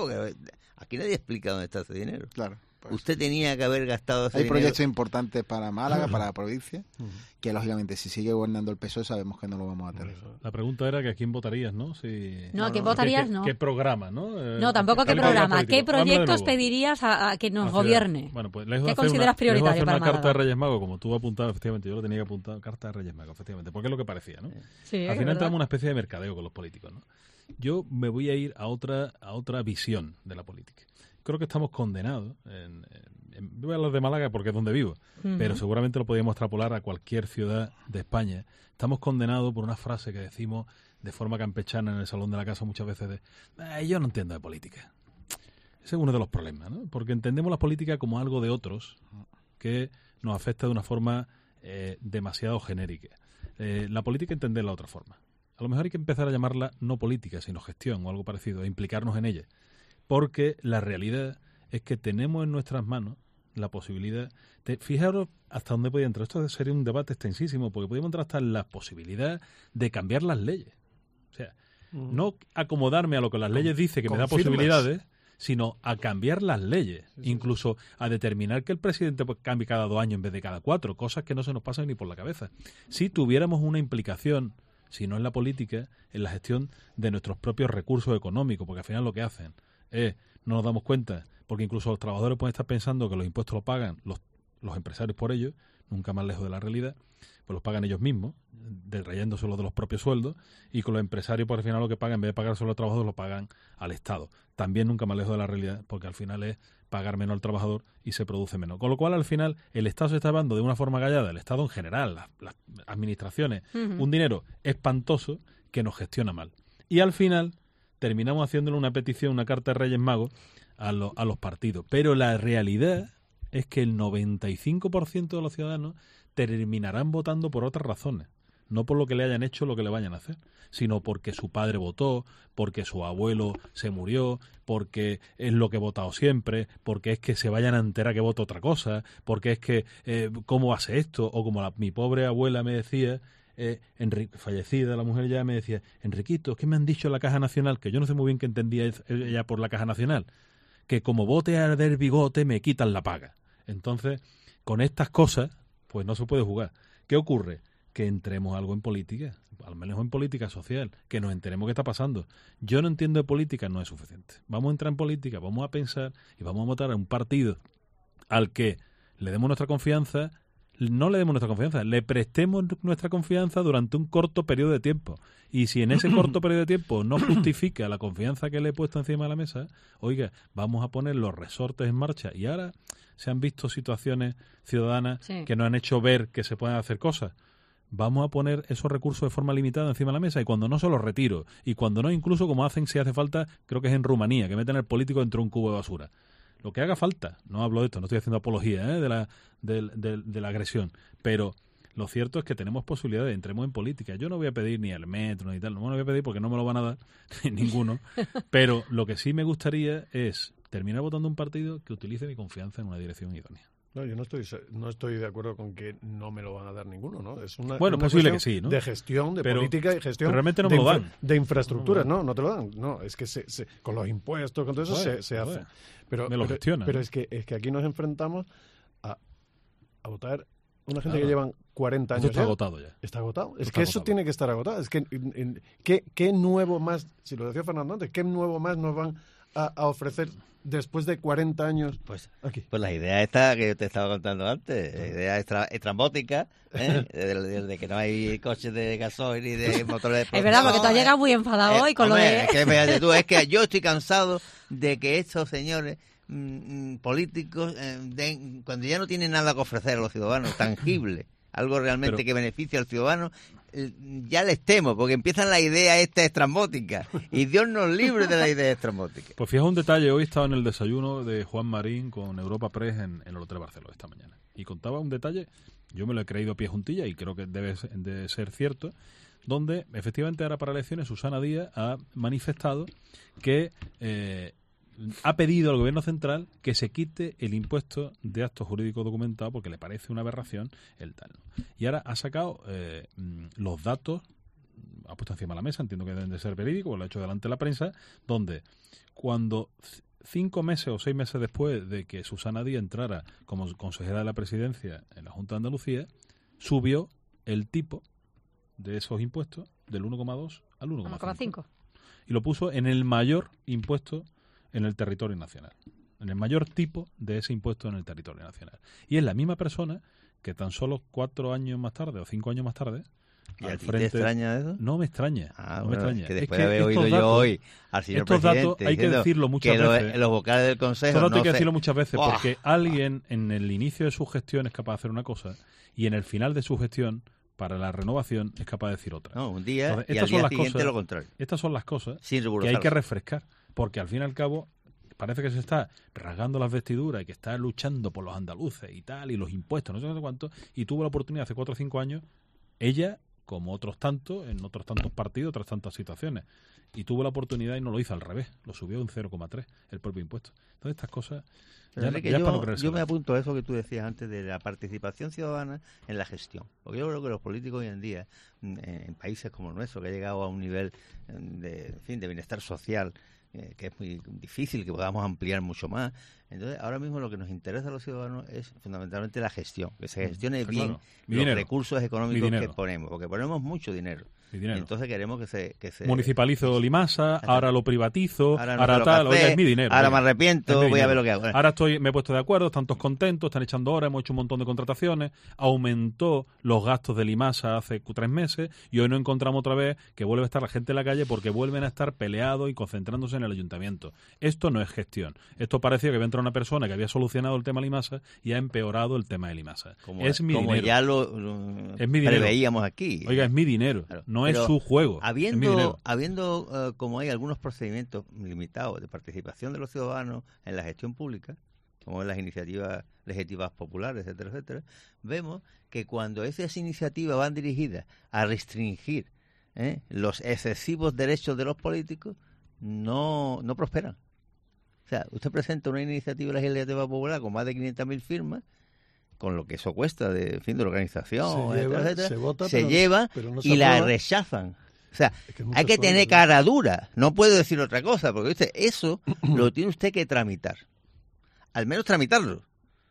Aquí nadie explica dónde está ese dinero. Claro. Pues, usted tenía que haber gastado ese hay dinero. proyectos importantes para Málaga, para la provincia, que lógicamente si sigue gobernando el P S O E sabemos que no lo vamos a tener. La pregunta era que a quién votarías, ¿no? Si... No, ¿a quién votarías? ¿Qué, No. ¿Qué programa, no? Eh, No, tampoco qué programa. ¿Qué proyectos pedirías a, a que nos Hacia, gobierne? Bueno, pues ¿Qué consideras prioritario hacer para una Málaga? carta de Reyes Magos, como tú apuntado, efectivamente, yo lo tenía que apuntar, carta de Reyes Magos, efectivamente, porque es lo que parecía, ¿no? Sí, al final entramos una especie de mercadeo con los políticos, ¿no? Yo me voy a ir a otra a otra visión de la política. Creo que estamos condenados, en, en, en, voy a hablar de Málaga porque es donde vivo, uh-huh. pero seguramente lo podríamos extrapolar a cualquier ciudad de España. Estamos condenados por una frase que decimos de forma campechana en el salón de la casa muchas veces de eh, yo no entiendo de política. Ese es uno de los problemas, ¿no? Porque entendemos la política como algo de otros que nos afecta de una forma eh, demasiado genérica. Eh, la política entenderla de otra forma. A lo mejor hay que empezar a llamarla no política, sino gestión o algo parecido, e implicarnos en ella. Porque la realidad es que tenemos en nuestras manos la posibilidad de... Fijaros hasta dónde podía entrar. Esto sería un debate extensísimo, porque podríamos entrar hasta en la posibilidad de cambiar las leyes. O sea, uh-huh. no acomodarme a lo que las leyes dicen que me da posibilidades, sino a cambiar las leyes. Sí, sí, incluso sí. a determinar que el presidente pues, cambie cada dos años en vez de cada cuatro. Cosas que no se nos pasan ni por la cabeza. Si tuviéramos una implicación sino en la política, en la gestión de nuestros propios recursos económicos, porque al final lo que hacen es, no nos damos cuenta, porque incluso los trabajadores pueden estar pensando que los impuestos los pagan los, los empresarios por ellos, nunca más lejos de la realidad, pues los pagan ellos mismos, derrayéndoselo de los propios sueldos, y con los empresarios por el final lo que pagan, en vez de pagar solo a los trabajadores, lo pagan al Estado. También nunca más lejos de la realidad, porque al final es pagar menos al trabajador y se produce menos. Con lo cual, al final, el Estado se está llevando de una forma callada, el Estado en general, las, las administraciones, uh-huh. un dinero espantoso que nos gestiona mal. Y al final, terminamos haciéndole una petición, una carta de Reyes Magos a, lo, a los partidos. Pero la realidad es que el noventa y cinco por ciento de los ciudadanos terminarán votando por otras razones. No por lo que le hayan hecho, lo que le vayan a hacer, sino porque su padre votó, porque su abuelo se murió, porque es lo que he votado siempre, porque es que se vayan a enterar que voto otra cosa, porque es que, eh, ¿cómo hace esto? O como la, mi pobre abuela me decía, eh, Enri- fallecida la mujer ya me decía, Enriquito, es que me han dicho en la Caja Nacional, que yo no sé muy bien qué entendía ella por la Caja Nacional, que como vote a arder bigote me quitan la paga. Entonces, con estas cosas, pues no se puede jugar. ¿Qué ocurre? Que entremos algo en política, al menos en política social, que nos enteremos qué está pasando. Yo no entiendo de política, no es suficiente. Vamos a entrar en política, vamos a pensar y vamos a votar a un partido al que le demos nuestra confianza, no le demos nuestra confianza, le prestemos nuestra confianza durante un corto periodo de tiempo. Y si en ese corto periodo de tiempo no justifica la confianza que le he puesto encima de la mesa, oiga, vamos a poner los resortes en marcha. Y ahora se han visto situaciones ciudadanas sí. que nos han hecho ver que se pueden hacer cosas. Vamos a poner esos recursos de forma limitada encima de la mesa y cuando no se los retiro y cuando no, incluso como hacen si hace falta, creo que es en Rumanía, que meten al político dentro de un cubo de basura. Lo que haga falta, no hablo de esto, no estoy haciendo apología ¿eh? de, la, de, de, de la agresión, pero lo cierto es que tenemos posibilidades, entremos en política. Yo no voy a pedir ni el metro ni tal, no me lo voy a pedir porque no me lo van a dar ninguno, pero lo que sí me gustaría es terminar votando un partido que utilice mi confianza en una dirección idónea. No, yo no estoy no estoy de acuerdo con que no me lo van a dar ninguno, ¿no? Es una, bueno, una posible que sí, ¿no? De gestión, de pero, política y gestión pero realmente no de, me lo infra, dan. de infraestructura. No, no te lo dan. No, es que se, se, con los impuestos, con todo eso bueno, se, se hace. Pero, me lo pero, gestionan. Pero es que es que aquí nos enfrentamos a, a votar una gente claro. que llevan cuarenta años. Esto está ya. agotado ya. Está agotado. Es está que agotado. Eso tiene que estar agotado. Es que en, en, ¿qué, ¿qué nuevo más, si lo decía Fernando antes, qué nuevo más nos van a, a ofrecer después de cuarenta años? Pues, aquí. Pues la idea esta que yo te estaba contando antes, la idea extra, estrambótica, ¿eh? de, de, de que no hay coches de gasoil y de motores de Es verdad, porque tú has llegado muy enfadado eh, hoy con hombre, lo de... Es que, fíjate tú, es que yo estoy cansado de que estos señores mmm, políticos, eh, den, cuando ya no tienen nada que ofrecer a los ciudadanos, tangible, algo realmente Pero... que beneficie al ciudadano, ya les temo, porque empiezan la idea esta estrambótica y Dios nos libre de la idea estrambótica. Pues fíjate un detalle, hoy estaba en el desayuno de Juan Marín con Europa Press en, en el Hotel Barceló esta mañana y contaba un detalle, yo me lo he creído a pie juntilla y creo que debe de ser cierto, donde efectivamente ahora para elecciones Susana Díaz ha manifestado que eh, ha pedido al gobierno central que se quite el impuesto de actos jurídicos documentados porque le parece una aberración el tal. Y ahora ha sacado eh, los datos, ha puesto encima de la mesa, entiendo que deben de ser verídicos, lo ha hecho delante de la prensa, donde cuando cinco meses o seis meses después de que Susana Díaz entrara como consejera de la presidencia en la Junta de Andalucía, subió el tipo de esos impuestos del uno coma dos al uno coma cinco. Y lo puso en el mayor impuesto en el territorio nacional, en el mayor tipo de ese impuesto en el territorio nacional. Y es la misma persona que tan solo cuatro años más tarde o cinco años más tarde... ¿Y a ti te extraña eso? No me extraña, ah, no bueno, me extraña. Es que después es de haber que oído datos, yo hoy al señor estos presidente datos hay que decirlo muchas que lo, veces. los vocales del Consejo Solo no hay que se... decirlo muchas veces ¡Buah! Porque alguien en el inicio de su gestión es capaz de hacer una cosa y en el final de su gestión para la renovación es capaz de decir otra. No, un día Entonces, y al día siguiente cosas, lo contrario. Estas son las cosas Sin que hay que refrescar, porque al fin y al cabo parece que se está rasgando las vestiduras y que está luchando por los andaluces y tal, y los impuestos, no sé cuánto, y tuvo la oportunidad hace cuatro o cinco años, ella, como otros tantos, en otros tantos partidos, otras tantas situaciones, y tuvo la oportunidad y no lo hizo al revés, lo subió un cero coma tres el propio impuesto. Entonces estas cosas... Ya, Enrique, ya yo, para no creerse yo me apunto a eso que tú decías antes de la participación ciudadana en la gestión. Porque yo creo que los políticos hoy en día, en países como el nuestro, que ha llegado a un nivel de, en fin, de bienestar social, eh, que es muy difícil que podamos ampliar mucho más, Entonces, ahora mismo lo que nos interesa a los ciudadanos es fundamentalmente la gestión, que se gestione Está bien claro. los dinero. recursos Mi económicos que dinero. ponemos, porque ponemos mucho dinero. Mi dinero. Entonces queremos que se... Que se Municipalizo Limasa, ahora lo privatizo, Ahora ahora, no me lo tal, pasé, oiga, es mi dinero. ahora oiga, me arrepiento, es mi voy a dinero. ver lo que hago. Ahora estoy, me he puesto de acuerdo, están todos contentos, están echando horas, hemos hecho un montón de contrataciones, aumentó los gastos de Limasa hace cu- tres meses y hoy nos encontramos otra vez que vuelve a estar la gente en la calle porque vuelven a estar peleados y concentrándose en el ayuntamiento. Esto no es gestión. Esto parecía que había entrado una persona que había solucionado el tema Limasa y ha empeorado el tema de Limasa. Como, es mi como dinero. ya lo, lo es mi dinero. preveíamos aquí. Oiga, es mi dinero, Claro. no Pero es su juego. Habiendo, es mi dinero. habiendo uh, como hay algunos procedimientos limitados de participación de los ciudadanos en la gestión pública, como en las iniciativas legislativas populares, etcétera, etcétera, vemos que cuando esas iniciativas van dirigidas a restringir ¿eh? los excesivos derechos de los políticos, no, no prosperan. O sea, usted presenta una iniciativa legislativa popular con más de quinientas mil firmas, con lo que eso cuesta de en fin de organización, Se lleva, etcétera, etcétera, se vota, se pero- lleva pero no se y la aprueba. rechazan. O sea, Es que es mucho hay que esfuerzo, tener ¿no? cara dura. No puedo decir otra cosa, porque ¿viste? Eso lo tiene usted que tramitar. Al menos tramitarlo.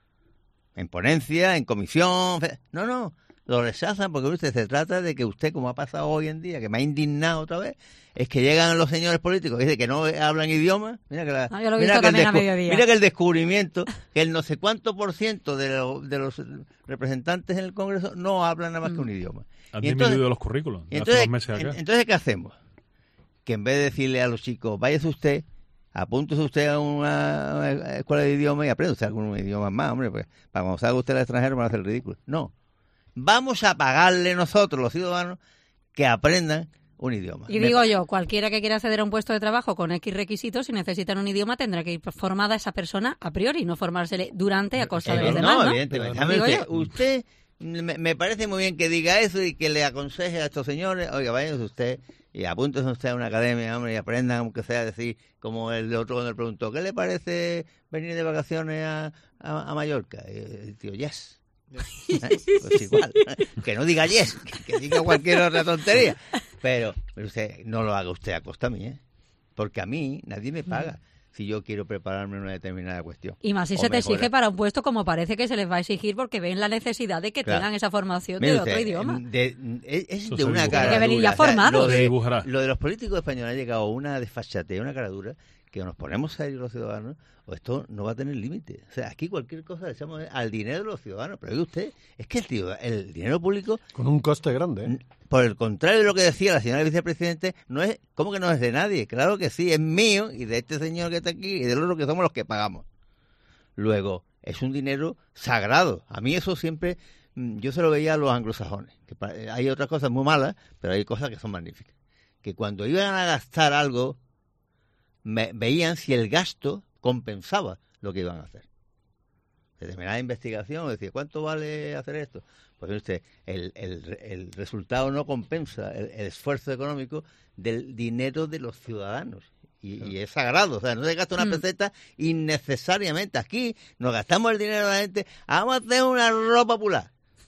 En ponencia, en comisión. fe- No, no. Lo rechazan porque usted se trata de que usted, como ha pasado hoy en día, que me ha indignado otra vez, es que llegan los señores políticos y dicen que no hablan idioma. Mira que, la- Ah, yo lo he mira visto que el también a descu- mediodía. mira que el descubrimiento, que el no sé cuánto por ciento de, lo- de los representantes en el Congreso no hablan nada más que un idioma. Han Y entonces- disminuido los currículos. y hace entonces, unos meses acá. en- entonces, ¿qué hacemos? Que en vez de decirle a los chicos, váyase usted, apúntese usted a una, una escuela de idioma y aprenda usted algún idioma más, hombre, pues para cuando salga usted al extranjero van a hacer el ridículo. No. Vamos a pagarle nosotros, los ciudadanos, que aprendan un idioma. Y Me digo pa- yo, cualquiera que quiera acceder a un puesto de trabajo con X requisitos, si necesitan un idioma, tendrá que ir formada esa persona a priori, no formársele durante a costa de Eh, los no, demás, ¿no? evidentemente. Déjame Digo usted, yo. usted me, me parece muy bien que diga eso y que le aconseje a estos señores, oiga, váyanse usted y apúntese usted a una academia, hombre, y aprendan, aunque sea decir, como el otro cuando le preguntó, ¿qué le parece venir de vacaciones a, a, a Mallorca? Y el tío, yes. ¿Eh? Pues igual, que no diga yes, que, que diga cualquier otra tontería. Pero, pero usted no lo haga usted a costa mía, porque a mí nadie me paga si yo quiero prepararme en una determinada cuestión. Y más si O se te mejorar. exige para un puesto como parece que se les va a exigir porque ven la necesidad de que Claro. tengan esa formación Mire de usted, otro idioma. de- es es Eso de se una dibujará. cara Tiene que venir dura. ya formado. lo, Se de, dibujará. lo de los políticos españoles ha llegado a una desfachatez, una cara dura, que nos ponemos serios los ciudadanos, o esto no va a tener límite. O sea, aquí cualquier cosa le echamos al dinero de los ciudadanos. Pero oiga usted, es que el, tío, el dinero público, Con un coste grande, ¿eh? por el contrario de lo que decía la señora vicepresidente, no es, ¿cómo que no es de nadie? Claro que sí, es mío y de este señor que está aquí y del otro que somos los que pagamos. Luego, es un dinero sagrado. A mí eso siempre, mm, yo se lo veía a los anglosajones. Que pa- hay otras cosas muy malas, pero hay cosas que son magníficas. Que cuando iban a gastar algo, me- veían si el gasto compensaba lo que iban a hacer. Determinada investigación, decía, ¿cuánto vale hacer esto? Pues mire usted, el, el, el resultado no compensa el, el esfuerzo económico del dinero de los ciudadanos. Y, y es sagrado, o sea, no se gasta una Mm. peseta innecesariamente. Aquí nos gastamos el dinero de la gente, vamos a hacer una ropa popular.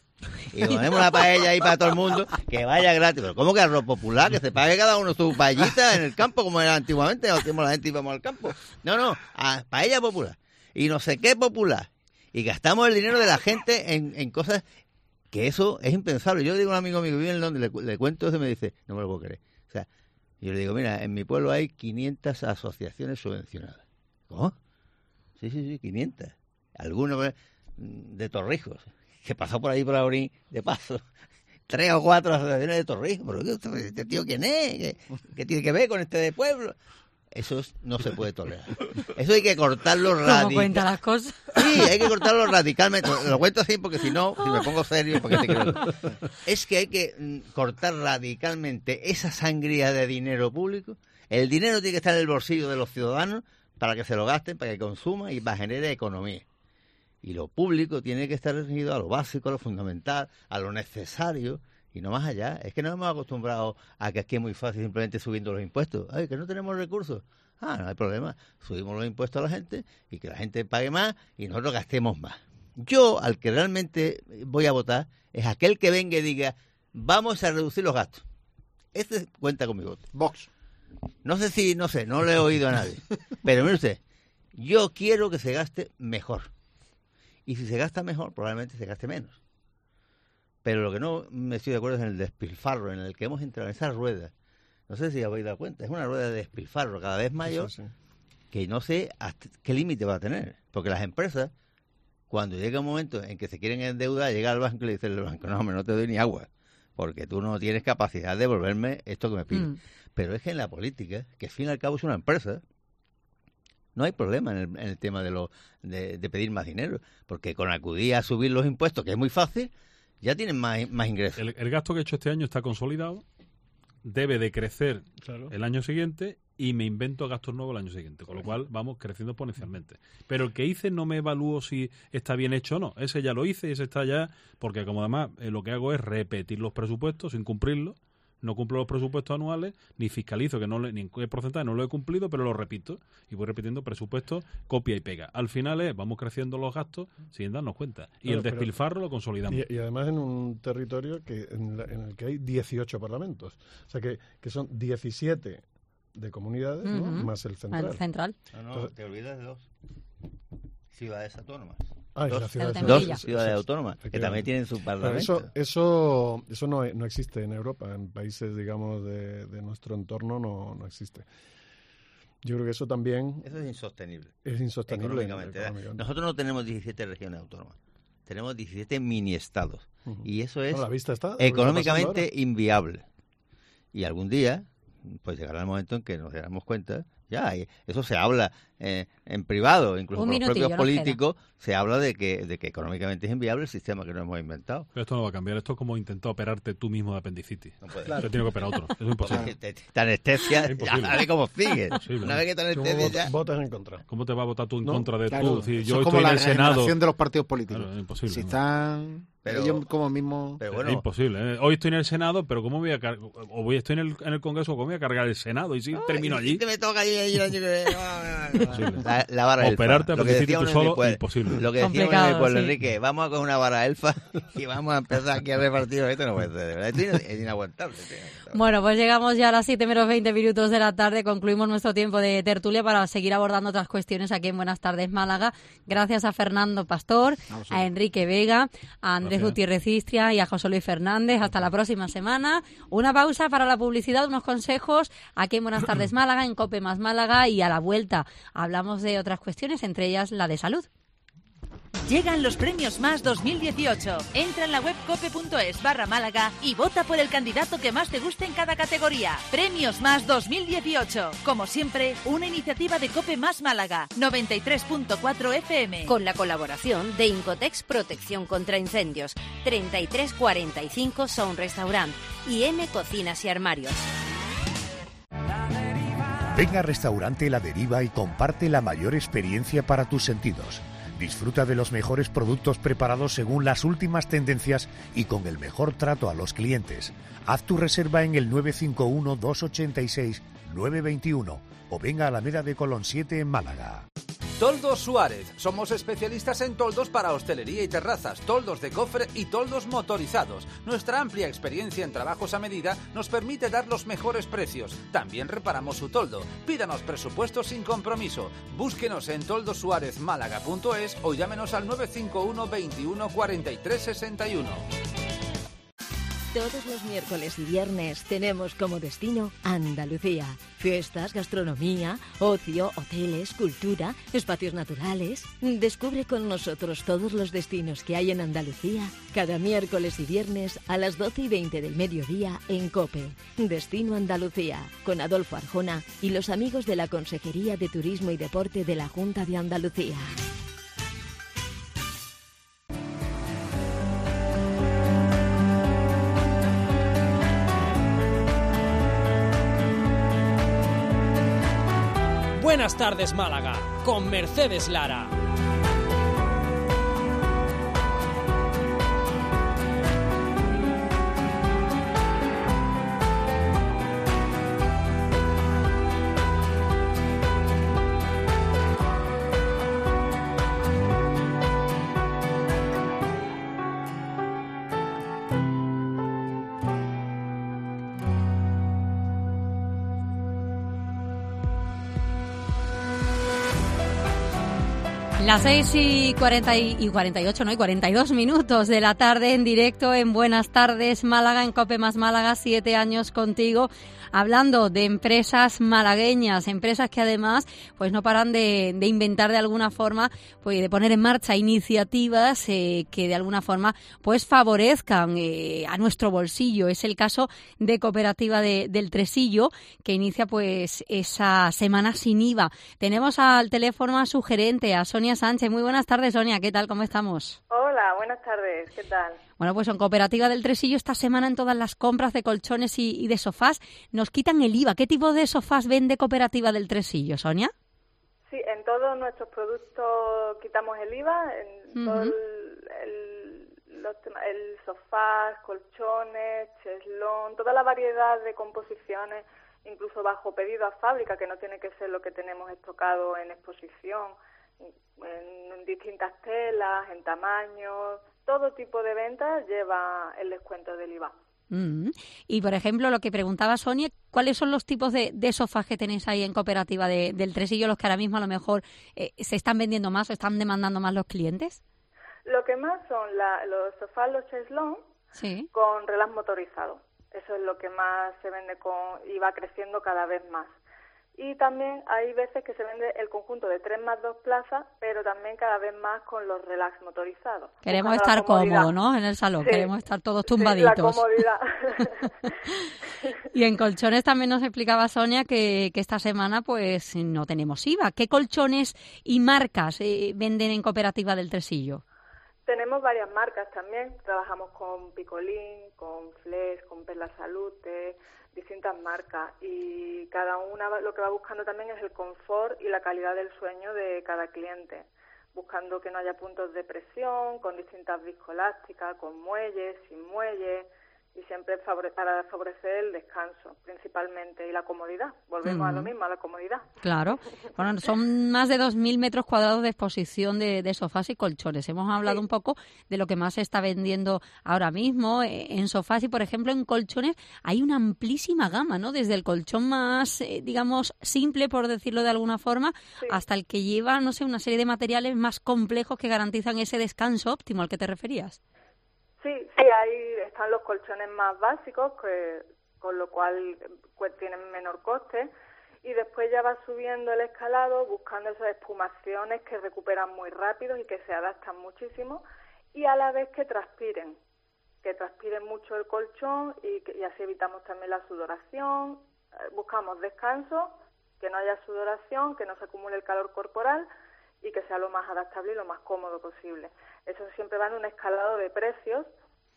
Y ponemos la paella ahí para todo el mundo, que vaya gratis. Pero ¿cómo que arroz popular? Que se pague cada uno su paellita en el campo, como era antiguamente, cuando hacíamos la gente íbamos al campo. No, no, a paella popular. Y no sé qué popular. Y gastamos el dinero de la gente en, en cosas que eso es impensable. Yo le digo a un amigo mío que vive en Londres, le, cu- le cuento eso y me dice, no me lo puedo creer. O sea, yo le digo, mira, en mi pueblo hay quinientas asociaciones subvencionadas. ¿Cómo? Sí, sí, sí, quinientas. Algunos mm, de Torrijos, que pasó por ahí por Aurín de paso. Tres o cuatro asociaciones de Torrijos. Pero ¿este este tío quién es? ¿Qué, qué tiene que ver con este de pueblo? Eso es- no se puede tolerar. Eso hay que cortarlo ¿Cómo radicalmente. cuenta las cosas? Sí, hay que cortarlo radicalmente. Lo cuento así porque si no, si me pongo serio, porque te creo. Es que hay que mm, cortar radicalmente esa sangría de dinero público. El dinero tiene que estar en el bolsillo de los ciudadanos para que se lo gasten, para que consuman y para que genere economía. Y lo público tiene que estar dirigido a lo básico, a lo fundamental, a lo necesario y no más allá. Es que nos hemos acostumbrado a que aquí es muy fácil simplemente subiendo los impuestos. Ay, que no tenemos recursos. Ah, no hay problema. Subimos los impuestos a la gente y que la gente pague más y nosotros gastemos más. Yo, al que realmente voy a votar, es aquel que venga y diga, vamos a reducir los gastos. Este cuenta con mi voto. Vox. No sé si, no sé, no lo he oído a nadie. Pero mire usted, Yo quiero que se gaste mejor. Y si se gasta mejor, probablemente se gaste menos. Pero lo que no me estoy de acuerdo es en el despilfarro en el que hemos entrado en esa rueda. No sé si habéis dado cuenta, es una rueda de despilfarro cada vez mayor, sí, sí. que no sé hasta qué límite va a tener. Porque las empresas, cuando llega un momento en que se quieren endeudar, llega al banco y le dice el banco, no, hombre, no te doy ni agua, porque tú no tienes capacidad de devolverme esto que me pides. Mm. Pero es que en la política, que al fin y al cabo es una empresa, no hay problema en el, en el tema de, lo, de, de pedir más dinero, porque con acudir a subir los impuestos, que es muy fácil, ya tienen más, más ingresos. El, el gasto que he hecho este año está consolidado, debe de crecer claro. el año siguiente y me invento gastos nuevos el año siguiente, con lo cual vamos creciendo exponencialmente. Pero el que hice no me evalúo si está bien hecho o no, ese ya lo hice y ese está ya, porque como además eh, lo que hago es repetir los presupuestos sin cumplirlos, no cumplo los presupuestos anuales, ni fiscalizo que no le, ni en qué porcentaje no lo he cumplido, pero lo repito y voy repitiendo presupuestos, copia y pega. Al final es, vamos creciendo los gastos sin darnos cuenta. Y claro, el despilfarro lo consolidamos. Y, y además en un territorio que en, la, en el que hay dieciocho parlamentos. O sea que, que son diecisiete de comunidades, uh-huh. ¿no? Más el central. El central. No, no, Entonces, te olvidas de dos ciudades autónomas. Ah, dos, ciudad dos ciudades autónomas que también tienen su parlamento. Eso, eso, eso no, no existe en Europa, en países, digamos, de, de nuestro entorno no, no existe. Yo creo que eso también... Eso es insostenible. Es insostenible. Económicamente. económicamente. Nosotros no tenemos diecisiete regiones autónomas, tenemos diecisiete mini-estados. Uh-huh. Y eso es no, la vista está, económicamente inviable. Y algún día, pues llegará el momento en que nos daremos cuenta... Ya, eso se habla eh, en privado, incluso con los propios políticos, se habla de que, de que económicamente es inviable el sistema que nos hemos inventado. Pero esto no va a cambiar, esto es como intentar operarte tú mismo de apendicitis. No puede. Claro. Te tiene que operar otro, eso es imposible. Te, te anestesia, es ya sabes cómo sigue. Una vez que te anestesia ya... Votas en contra. ¿Cómo te va a votar tú en no, contra de claro, tú? Si yo estoy como en la el Senado... de los partidos políticos. Claro, es imposible. Si ¿no? están... Pero, ellos como mismo... Pero bueno, es imposible. ¿eh? Hoy estoy en el Senado, pero ¿cómo voy a cargar? O voy estoy en el, en el Congreso, ¿cómo voy a cargar el Senado? Y si Ay, termino allí... Si me toca allí, allí, allí, la, la vara Operarte elfa. a decir tú solo, pueblo, imposible. Lo que decíamos en mi pueblo, sí. Enrique, vamos a coger una vara elfa y vamos a empezar aquí a repartir. Esto no puede ser, de verdad. Esto es inaguantable. Bueno, pues llegamos ya a las siete menos veinte minutos de la tarde. Concluimos nuestro tiempo de tertulia para seguir abordando otras cuestiones aquí en Buenas Tardes Málaga. Gracias a Fernando Pastor, Vamos a, a Enrique Vega, a Andrés Gracias. Gutiérrez Istria y a José Luis Fernández. Hasta la próxima semana. Una pausa para la publicidad, unos consejos aquí en Buenas Tardes Málaga, en COPE más Málaga, y a la vuelta hablamos de otras cuestiones, entre ellas la de salud. Llegan los Premios Más dos mil dieciocho. Entra en la web cope.es barra Málaga y vota por el candidato que más te guste en cada categoría. Premios Más dos mil dieciocho. Como siempre, una iniciativa de COPE más Málaga, noventa y tres punto cuatro F M. Con la colaboración de Incotex Protección contra Incendios, treinta y tres cuarenta y cinco Sound Restaurant y M Cocinas y Armarios. Ven a Restaurante La Deriva y comparte la mayor experiencia para tus sentidos. Disfruta de los mejores productos preparados según las últimas tendencias y con el mejor trato a los clientes. Haz tu reserva en el nueve cinco uno, dos ocho seis, nueve dos uno o venga a Alameda de Colón siete en Málaga. Toldos Suárez. Somos especialistas en toldos para hostelería y terrazas, toldos de cofre y toldos motorizados. Nuestra amplia experiencia en trabajos a medida nos permite dar los mejores precios. También reparamos su toldo. Pídanos presupuestos sin compromiso. Búsquenos en toldos suárez málaga punto es o llámenos al nueve cinco uno, veintiuno, cuarenta y tres, sesenta y uno. Todos los miércoles y viernes tenemos como destino Andalucía. Fiestas, gastronomía, ocio, hoteles, cultura, espacios naturales. Descubre con nosotros todos los destinos que hay en Andalucía cada miércoles y viernes a las doce y veinte del mediodía en COPE. Destino Andalucía, con Adolfo Arjona y los amigos de la Consejería de Turismo y Deporte de la Junta de Andalucía. Buenas tardes Málaga, con Mercedes Lara. Las seis y cuarenta y cuarenta y ocho, ¿no? Y cuarenta y dos minutos de la tarde en directo en Buenas Tardes Málaga, en COPE más Málaga, siete años contigo, hablando de empresas malagueñas, empresas que además pues no paran de, de inventar de alguna forma, pues de poner en marcha iniciativas eh, que de alguna forma pues favorezcan eh, a nuestro bolsillo. Es el caso de Cooperativa de, del Tresillo, que inicia pues esa semana sin I V A. Tenemos al teléfono a su gerente, a Sonia Sánchez. Muy buenas tardes, Sonia. ¿Qué tal? ¿Cómo estamos? Hola, buenas tardes. ¿Qué tal? Bueno, pues en Cooperativa del Tresillo esta semana en todas las compras de colchones y, y de sofás nos quitan el I V A. ¿Qué tipo de sofás vende Cooperativa del Tresillo, Sonia? Sí, en todos nuestros productos quitamos el I V A, en uh-huh. todo el, el, los temas, el sofás, colchones, cheslón, toda la variedad de composiciones, incluso bajo pedido a fábrica, que no tiene que ser lo que tenemos estocado en exposición, en distintas telas, en tamaños, todo tipo de ventas lleva el descuento del I V A. Mm. Y, por ejemplo, lo que preguntaba Sonia, ¿cuáles son los tipos de, de sofás que tenéis ahí en Cooperativa de, del Tresillo, los que ahora mismo a lo mejor eh, se están vendiendo más o están demandando más los clientes? Lo que más son la, los sofás, los cheslón, sí, con relás motorizados. Eso es lo que más se vende con y va creciendo cada vez más. Y también hay veces que se vende el conjunto de tres más dos plazas, pero también cada vez más con los relax motorizados. Queremos estar cómodos, ¿no? En el salón, sí, queremos estar todos tumbaditos. Sí, la comodidad. Y en colchones también nos explicaba Sonia que, que esta semana pues no tenemos I V A. ¿Qué colchones y marcas eh, venden en Cooperativa del Tresillo? Tenemos varias marcas también. Trabajamos con Picolín, con Flex, con Perla Salute, distintas marcas, y cada una lo que va buscando también es el confort y la calidad del sueño de cada cliente, buscando que no haya puntos de presión, con distintas viscoelásticas, con muelles, sin muelles, y siempre favore- para favorecer el descanso principalmente y la comodidad. Volvemos uh-huh. a lo mismo, a la comodidad. Claro. Bueno, son más de dos mil metros cuadrados de exposición de, de sofás y colchones. Hemos hablado sí. un poco de lo que más se está vendiendo ahora mismo eh, en sofás, y, por ejemplo, en colchones hay una amplísima gama, ¿no? Desde el colchón más, eh, digamos, simple, por decirlo de alguna forma, sí. hasta el que lleva, no sé, una serie de materiales más complejos que garantizan ese descanso óptimo al que te referías. Sí, sí, ahí están los colchones más básicos, que, con lo cual pues, tienen menor coste, y después ya va subiendo el escalado buscando esas espumaciones que recuperan muy rápido y que se adaptan muchísimo, y a la vez que transpiren, que transpiren mucho el colchón, y, que, y así evitamos también la sudoración. Buscamos descanso, que no haya sudoración, que no se acumule el calor corporal, y que sea lo más adaptable y lo más cómodo posible. Eso siempre va en un escalado de precios,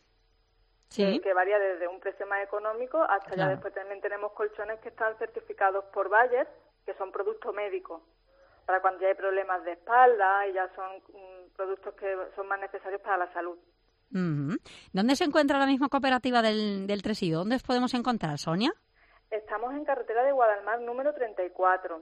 sí. que, que varía desde un precio más económico hasta claro. ya después también tenemos colchones que están certificados por Bayer, que son productos médicos, para cuando ya hay problemas de espalda, y ya son um, productos que son más necesarios para la salud. Uh-huh. ¿Dónde se encuentra la misma Cooperativa del, del Tresillo? ¿Dónde os podemos encontrar, Sonia? Estamos en carretera de Guadalmar número treinta y cuatro.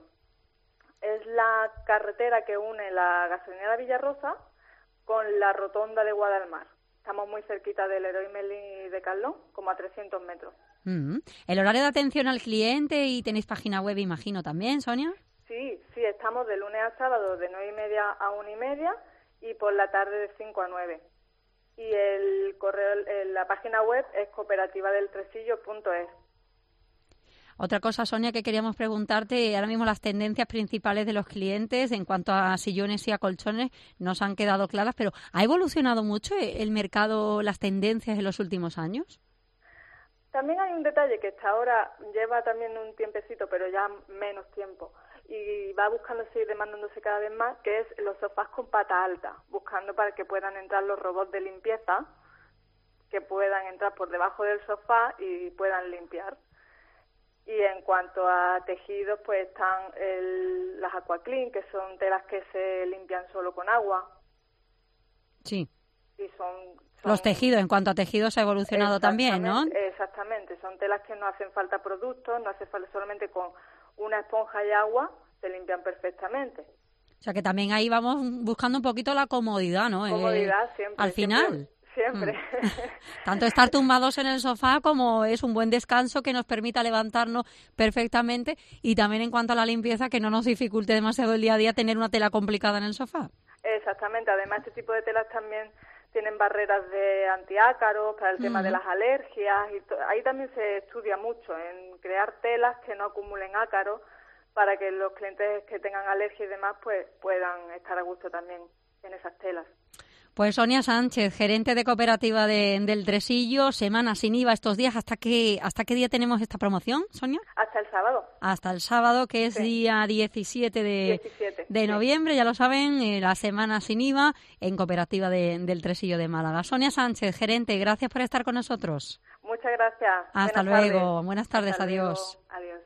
Es la carretera que une la gasolinera Villarrosa con la rotonda de Guadalmar. Estamos muy cerquita del Leroy Merlin y de Carlón, como a trescientos metros. Mm-hmm. ¿El horario de atención al cliente y tenéis página web, imagino, también, Sonia? Sí, sí, estamos de lunes a sábado de nueve y media a una y media, y por la tarde de cinco a nueve. Y el correo, la página web es cooperativa del tresillo punto es. Otra cosa, Sonia, que queríamos preguntarte, ahora mismo las tendencias principales de los clientes en cuanto a sillones y a colchones nos han quedado claras, pero ¿ha evolucionado mucho el mercado, las tendencias en los últimos años? También hay un detalle que hasta ahora lleva también un tiempecito, pero ya menos tiempo, y va buscándose y demandándose cada vez más, que es los sofás con pata alta, buscando para que puedan entrar los robots de limpieza, que puedan entrar por debajo del sofá y puedan limpiar. Y en cuanto a tejidos, pues están el, las Aquaclean, que son telas que se limpian solo con agua. Sí. Y son, son los tejidos, en cuanto a tejidos ha evolucionado también, ¿no? Exactamente, son telas que no hacen falta productos, no hace falta, solamente con una esponja y agua se limpian perfectamente. O sea que también ahí vamos buscando un poquito la comodidad, ¿no? Comodidad, eh, siempre. Al final. Siempre. Siempre. Mm. Tanto estar tumbados en el sofá como es un buen descanso que nos permita levantarnos perfectamente, y también en cuanto a la limpieza, que no nos dificulte demasiado el día a día tener una tela complicada en el sofá. exactamente. Además, este tipo de telas también tienen barreras de antiácaros para el tema uh-huh. de las alergias. Y to- ahí también se estudia mucho en crear telas que no acumulen ácaros para que los clientes que tengan alergia y demás pues puedan estar a gusto también en esas telas. Pues Sonia Sánchez, gerente de cooperativa de, del Tresillo, semana sin I V A estos días. ¿Hasta qué, ¿Hasta qué día tenemos esta promoción, Sonia? Hasta el sábado. Hasta el sábado, que es sí. día diecisiete de, diecisiete, de noviembre, sí. Ya lo saben, eh, la semana sin I V A en cooperativa de, del Tresillo de Málaga. Sonia Sánchez, gerente, gracias por estar con nosotros. Muchas gracias. Hasta Buenas luego. Tardes. Buenas tardes. Hasta Adiós. Luego. Adiós.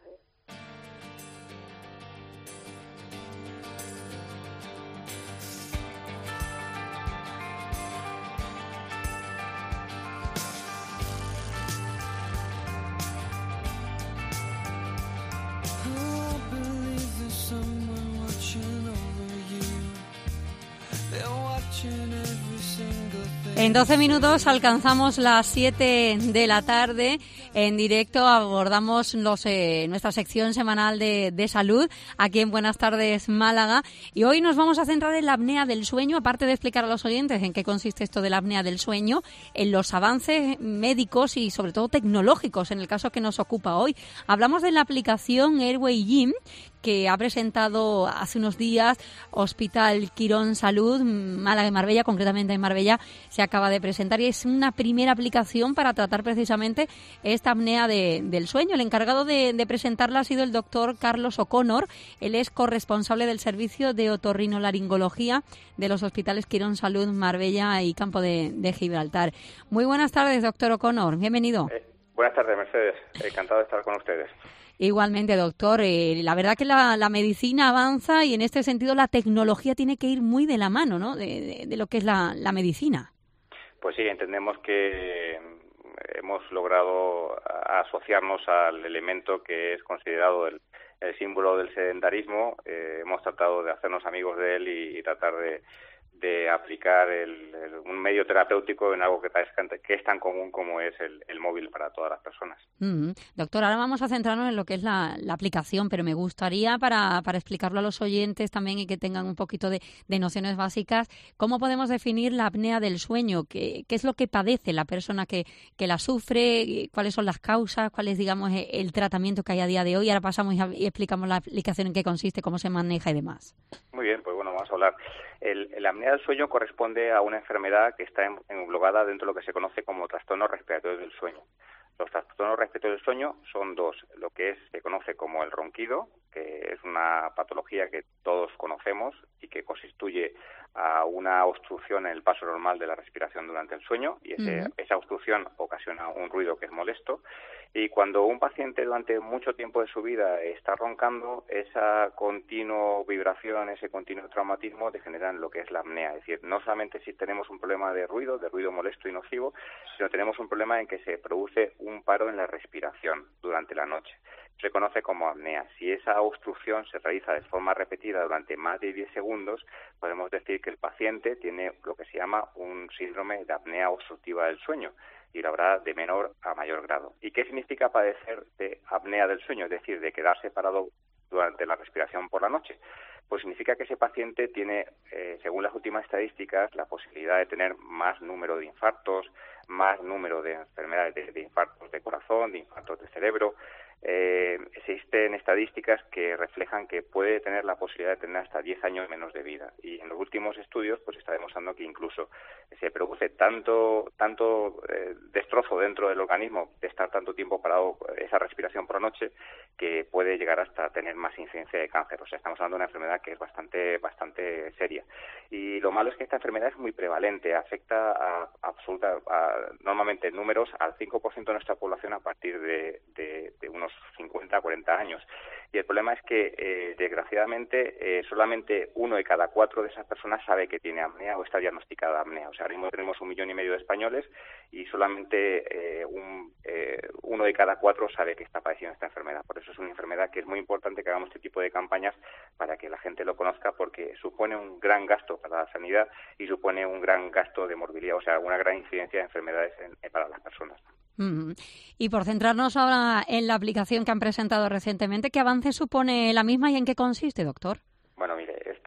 En doce minutos alcanzamos las siete de la tarde. En directo abordamos los, eh, nuestra sección semanal de, de salud aquí en Buenas Tardes Málaga. Y hoy nos vamos a centrar en la apnea del sueño, aparte de explicar a los oyentes en qué consiste esto de la apnea del sueño, en los avances médicos y sobre todo tecnológicos en el caso que nos ocupa hoy. Hablamos de la aplicación Airway Gym, que ha presentado hace unos días Hospital Quirón Salud, Málaga y Marbella, concretamente en Marbella, se acaba de presentar y es una primera aplicación para tratar precisamente esta apnea de, del sueño. El encargado de, de presentarla ha sido el doctor Carlos O'Connor. Él es corresponsable del servicio de otorrinolaringología de los Hospitales Quirón Salud, Marbella y Campo de, de Gibraltar. Muy buenas tardes, doctor O'Connor. Bienvenido. Eh, buenas tardes, Mercedes. Encantado de estar con ustedes. Igualmente, doctor. Eh, la verdad que la, la medicina avanza y en este sentido la tecnología tiene que ir muy de la mano, ¿no?, de, de, de lo que es la, la medicina. Pues sí, entendemos que hemos logrado asociarnos al elemento que es considerado el, el símbolo del sedentarismo. Eh, hemos tratado de hacernos amigos de él y, y tratar de, de aplicar el, el, un medio terapéutico en algo que, que es tan común como es el, el móvil para todas las personas. Mm-hmm. Doctor, ahora vamos a centrarnos en lo que es la, la aplicación, pero me gustaría, para, para explicarlo a los oyentes también y que tengan un poquito de, de nociones básicas, ¿cómo podemos definir la apnea del sueño? ¿Qué, qué es lo que padece la persona que, que la sufre? ¿Cuáles son las causas? ¿Cuál es, digamos, el tratamiento que hay a día de hoy? Ahora pasamos y, y explicamos la aplicación, en qué consiste, cómo se maneja y demás. Muy bien, pues bueno, vamos a hablar. El, el apnea del sueño corresponde a una enfermedad que está englobada dentro de lo que se conoce como trastornos respiratorios del sueño. Los trastornos respiratorios del sueño son dos, lo que es, se conoce como el ronquido, que es una patología que todos conocemos y que constituye a una obstrucción en el paso normal de la respiración durante el sueño, y ese, uh-huh. esa obstrucción ocasiona un ruido que es molesto, y cuando un paciente durante mucho tiempo de su vida está roncando, esa continua vibración, ese continuo traumatismo degeneran lo que es la apnea. Es decir, no solamente si tenemos un problema de ruido, de ruido molesto y nocivo, sino tenemos un problema en que se produce un paro en la respiración durante la noche. Se conoce como apnea. Si esa obstrucción se realiza de forma repetida durante más de diez segundos, podemos decir que el paciente tiene lo que se llama un síndrome de apnea obstructiva del sueño, y lo habrá de menor a mayor grado. ¿Y qué significa padecer de apnea del sueño? Es decir, de quedarse parado durante la respiración por la noche. Pues significa que ese paciente tiene, eh, según las últimas estadísticas, la posibilidad de tener más número de infartos, más número de enfermedades de, de infartos de corazón, de infartos de cerebro. Eh, existen estadísticas que reflejan que puede tener la posibilidad de tener hasta diez años menos de vida, y en los últimos estudios pues está demostrando que incluso se produce tanto tanto eh, destrozo dentro del organismo de estar tanto tiempo parado, esa respiración por noche, que puede llegar hasta tener más incidencia de cáncer. O sea, estamos hablando de una enfermedad que es bastante bastante seria, y lo malo es que esta enfermedad es muy prevalente, afecta a absoluta a, normalmente en números al cinco por ciento de nuestra población a partir de, de, de unos cincuenta a cuarenta años. Y el problema es que, eh, desgraciadamente, eh, solamente uno de cada cuatro de esas personas sabe que tiene apnea o está diagnosticada apnea. O sea, ahora mismo tenemos un millón y medio de españoles y solamente eh, un, eh, uno de cada cuatro sabe que está padeciendo esta enfermedad. Por eso es una enfermedad que es muy importante que hagamos este tipo de campañas para que la gente lo conozca, porque supone un gran gasto para la sanidad y supone un gran gasto de morbilidad, o sea, una gran incidencia de enfermedades en, en, para las personas. Mm. Y por centrarnos ahora en la aplicación que han presentado recientemente, ¿qué avance supone la misma y en qué consiste, doctor? Bueno, mire, esta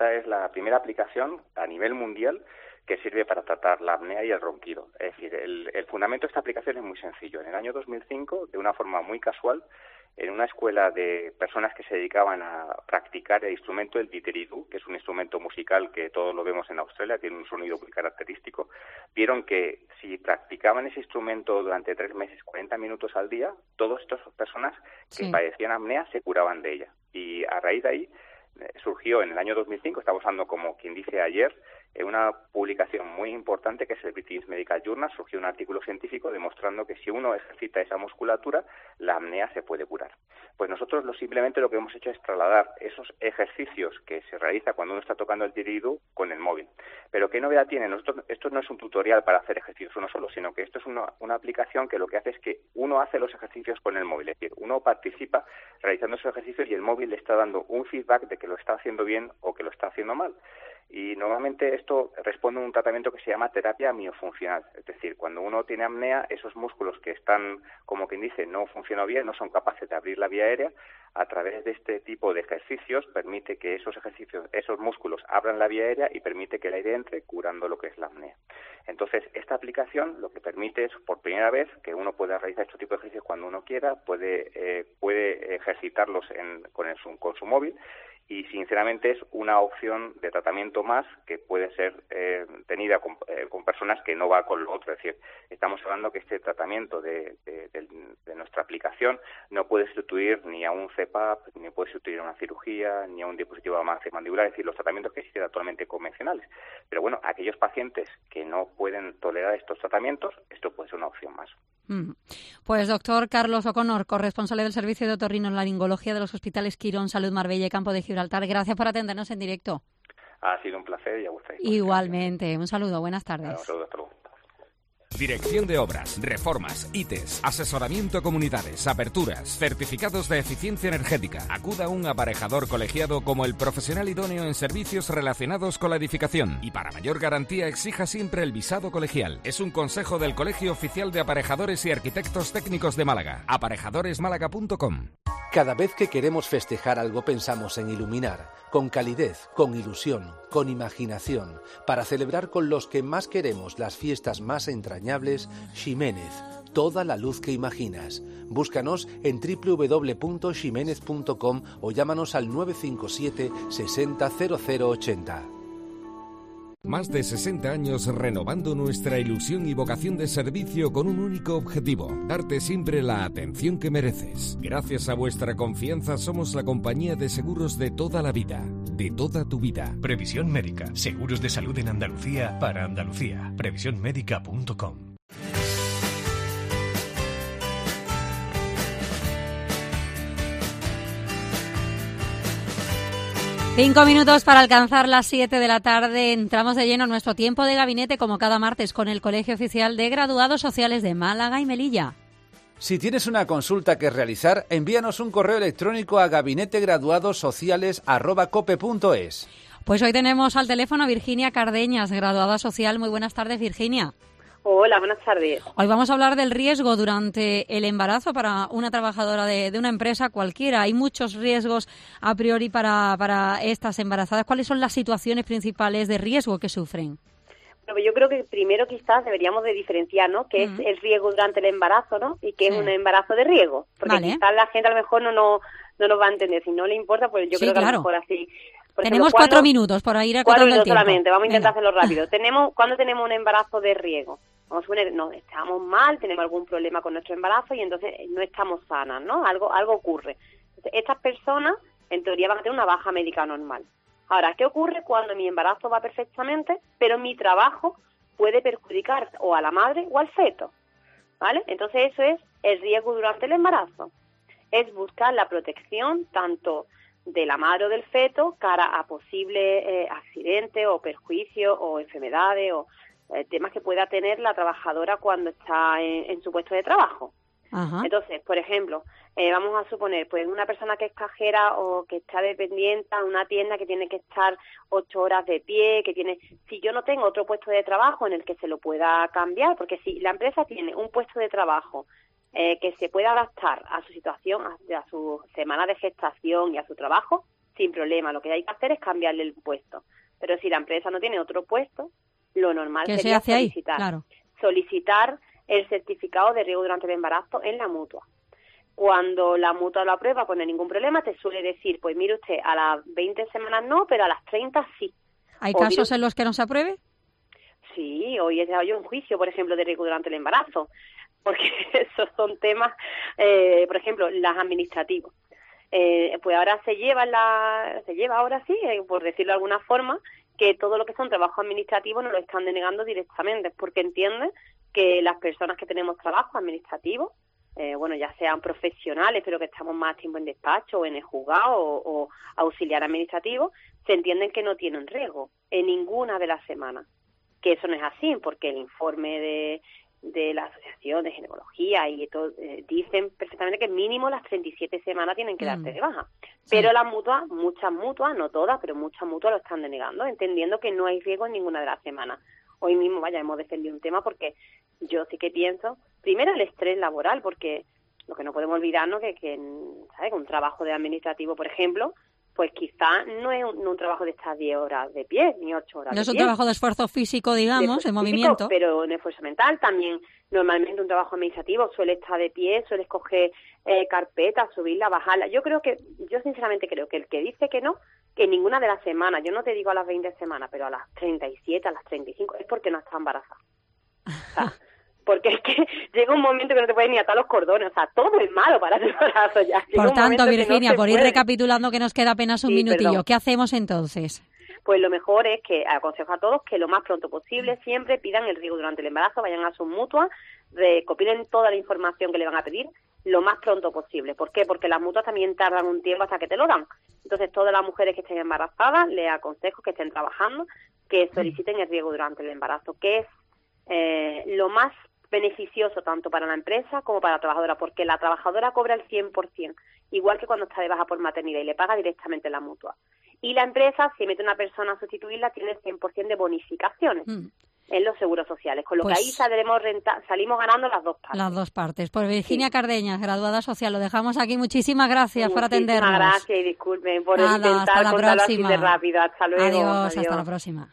esta es la primera aplicación a nivel mundial que sirve para tratar la apnea y el ronquido. Es decir, el, el fundamento de esta aplicación es muy sencillo. En el año dos mil cinco, de una forma muy casual, en una escuela de personas que se dedicaban a practicar el instrumento del didgeridoo, que es un instrumento musical que todos lo vemos en Australia, tiene un sonido muy característico, vieron que si practicaban ese instrumento durante tres meses, cuarenta minutos al día, todas estas personas que Sí. padecían apnea se curaban de ella. Y a raíz de ahí eh, surgió en el año dos mil cinco, estamos hablando como quien dice ayer, en una publicación muy importante que es el British Medical Journal, surgió un artículo científico demostrando que si uno ejercita esa musculatura, la apnea se puede curar. Pues nosotros lo, simplemente lo que hemos hecho es trasladar esos ejercicios que se realiza cuando uno está tocando el didgeridoo con el móvil. Pero ¿qué novedad tiene? Nosotros, esto no es un tutorial para hacer ejercicios uno solo, sino que esto es una, una aplicación que lo que hace es que uno hace los ejercicios con el móvil, es decir, uno participa realizando esos ejercicios y el móvil le está dando un feedback de que lo está haciendo bien o que lo está haciendo mal. Y normalmente esto responde a un tratamiento que se llama terapia miofuncional. Es decir, cuando uno tiene apnea, esos músculos que están, como quien dice, no funcionan bien, no son capaces de abrir la vía aérea, a través de este tipo de ejercicios permite que esos ejercicios, esos músculos abran la vía aérea y permite que el aire entre curando lo que es la apnea. Entonces, esta aplicación lo que permite es, por primera vez, que uno pueda realizar este tipo de ejercicios cuando uno quiera, puede, eh, puede ejercitarlos en, con, el, con su móvil, y sinceramente es una opción de tratamiento más que puede ser eh, tenida con, eh, con personas que no va con lo otro. Es decir, estamos hablando que este tratamiento de, de, de, de nuestra aplicación no puede sustituir ni a un C PAP, ni puede sustituir a una cirugía, ni a un dispositivo de avance mandibular, es decir, los tratamientos que existen actualmente convencionales. Pero bueno, aquellos pacientes que no pueden tolerar estos tratamientos, esto puede ser una opción más. Mm. Pues doctor Carlos O'Connor, corresponsal del Servicio de Otorrinolaringología de los Hospitales Quirón, Salud Marbella y Campo de Gibraltar, gracias por atendernos en directo. Ha sido un placer y a vuestra disposición. Igualmente, un saludo, buenas tardes. Un saludo, hasta luego. Dirección de Obras, Reformas, I T E S, asesoramiento a comunidades, aperturas, certificados de eficiencia energética. Acuda a un aparejador colegiado como el profesional idóneo en servicios relacionados con la edificación. Y para mayor garantía exija siempre el visado colegial. Es un consejo del Colegio Oficial de Aparejadores y Arquitectos Técnicos de Málaga. aparejadores málaga punto com. Cada vez que queremos festejar algo pensamos en iluminar, con calidez, con ilusión, con imaginación, para celebrar con los que más queremos las fiestas más entrañables. Ximénez, toda la luz que imaginas. Búscanos en doble u doble u doble u punto ximénez punto com o llámanos al nueve cinco siete sesenta cero cero ochenta. Más de sesenta años renovando nuestra ilusión y vocación de servicio con un único objetivo: darte siempre la atención que mereces. Gracias a vuestra confianza somos la compañía de seguros de toda la vida, de toda tu vida. Previsión Médica, seguros de salud en Andalucía para Andalucía. previsión médica punto com. Cinco minutos para alcanzar las siete de la tarde. Entramos de lleno en nuestro tiempo de gabinete, como cada martes, con el Colegio Oficial de Graduados Sociales de Málaga y Melilla. Si tienes una consulta que realizar, envíanos un correo electrónico a gabinetegraduadosociales arroba cope punto es. Pues hoy tenemos al teléfono a Virginia Cardeñas, graduada social. Muy buenas tardes, Virginia. Hola, buenas tardes. Hoy vamos a hablar del riesgo durante el embarazo para una trabajadora de, de una empresa cualquiera. Hay muchos riesgos a priori para, para estas embarazadas. ¿Cuáles son las situaciones principales de riesgo que sufren? Bueno, yo creo que primero quizás deberíamos de diferenciar, ¿no?, qué uh-huh. es el riesgo durante el embarazo, ¿no?, y qué sí. es un embarazo de riesgo. Porque vale. quizás la gente a lo mejor no, no, no nos va a entender. Si no le importa, pues yo sí, creo que claro. a lo mejor así... Por tenemos ejemplo, cuatro, cuatro minutos para ir acotando el tiempo. Cuatro minutos solamente, vamos a intentar Venga. hacerlo rápido. tenemos ¿Cuándo tenemos un embarazo de riesgo? Vamos a suponer, no, estamos mal, tenemos algún problema con nuestro embarazo y entonces no estamos sanas, ¿no? Algo algo ocurre. Entonces, estas personas, en teoría, van a tener una baja médica normal. Ahora, ¿qué ocurre cuando mi embarazo va perfectamente, pero mi trabajo puede perjudicar o a la madre o al feto? ¿Vale? Entonces, eso es el riesgo durante el embarazo. Es buscar la protección tanto de la madre o del feto cara a posibles eh, accidentes o perjuicios o enfermedades o eh, temas que pueda tener la trabajadora cuando está en, en su puesto de trabajo. Ajá. Entonces, por ejemplo, eh, vamos a suponer, pues una persona que es cajera o que está dependiente en una tienda que tiene que estar ocho horas de pie, que tiene, si yo no tengo otro puesto de trabajo en el que se lo pueda cambiar, porque si la empresa tiene un puesto de trabajo eh, que se pueda adaptar a su situación, a, a su semana de gestación y a su trabajo, sin problema. Lo que hay que hacer es cambiarle el puesto. Pero si la empresa no tiene otro puesto, lo normal ¿Qué sería se hace solicitar, ahí? Claro. solicitar el certificado de riesgo durante el embarazo en la mutua. Cuando la mutua lo aprueba, pues no hay ningún problema, te suele decir, pues mire usted, a las veinte semanas no, pero a las treinta sí. ¿Hay o casos mire, en los que no se apruebe? Sí, hoy he dado yo un juicio, por ejemplo, de riesgo durante el embarazo, porque esos son temas, eh, por ejemplo, las administrativos. Eh, pues ahora se lleva, la, se lleva ahora sí, eh, por decirlo de alguna forma, que todo lo que son trabajos administrativos nos lo están denegando directamente, porque entienden que las personas que tenemos trabajos administrativos, eh, bueno, ya sean profesionales, pero que estamos más tiempo en despacho o en el juzgado o, o auxiliar administrativo, se entienden que no tienen riesgo en ninguna de las semanas. Que eso no es así, porque el informe de, de la Asociación de Ginecología y todo, eh, dicen perfectamente que mínimo las treinta y siete semanas tienen que darte mm. de baja. Pero sí. Las mutuas, muchas mutuas, no todas, pero muchas mutuas lo están denegando, entendiendo que no hay riesgo en ninguna de las semanas. Hoy mismo, vaya, hemos defendido un tema porque yo sí que pienso, primero el estrés laboral, porque lo que no podemos olvidarnos que, que ¿sabes? Un trabajo de administrativo, por ejemplo, pues quizá no es un, no un trabajo de estas diez horas de pie, ni ocho horas no de es un pie. trabajo de esfuerzo físico, digamos, de, de movimiento. Físico, pero en esfuerzo mental también. Normalmente un trabajo administrativo suele estar de pie, suele escoger eh, carpetas, subirla, bajarla. Yo creo que, yo sinceramente creo que el que dice que no, que ninguna de las semanas, yo no te digo a las veinte semanas, pero a las treinta y siete, a las treinta y cinco, es porque no está embarazada. O sea, porque es que llega un momento que no te puedes ni atar los cordones, o sea, todo es malo para el embarazo ya. Llega por tanto, Virginia, no por ir puede. recapitulando que nos queda apenas un sí, minutillo, perdón. ¿Qué hacemos entonces? Pues lo mejor es que aconsejo a todos que lo más pronto posible siempre pidan el riesgo durante el embarazo, vayan a sus mutuas, recopilen toda la información que le van a pedir lo más pronto posible. ¿Por qué? Porque las mutuas también tardan un tiempo hasta que te lo dan. Entonces, todas las mujeres que estén embarazadas, les aconsejo que estén trabajando, que soliciten el riesgo durante el embarazo, que es eh, lo más beneficioso tanto para la empresa como para la trabajadora, porque la trabajadora cobra el cien por ciento, igual que cuando está de baja por maternidad y le paga directamente la mutua. Y la empresa, si mete una persona a sustituirla, tiene el cien por ciento de bonificaciones mm. en los seguros sociales, con lo pues, que ahí saldremos renta, salimos ganando las dos partes. Las dos partes. Pues Virginia sí. Cardeñas, graduada social, lo dejamos aquí. Muchísimas gracias Muchísimas por atendernos. Muchísimas gracias y disculpen por Nada, intentar hasta la contarlo próxima. así de rápido. Hasta luego. Adiós, Adiós, hasta la próxima.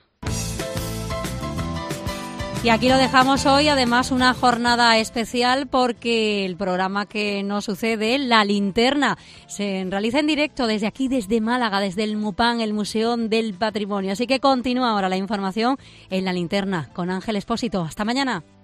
Y aquí lo dejamos hoy, además una jornada especial porque el programa que nos sucede, La Linterna, se realiza en directo desde aquí, desde Málaga, desde el MUPAN, el Museo del Patrimonio. Así que continúa ahora la información en La Linterna con Ángel Expósito. Hasta mañana.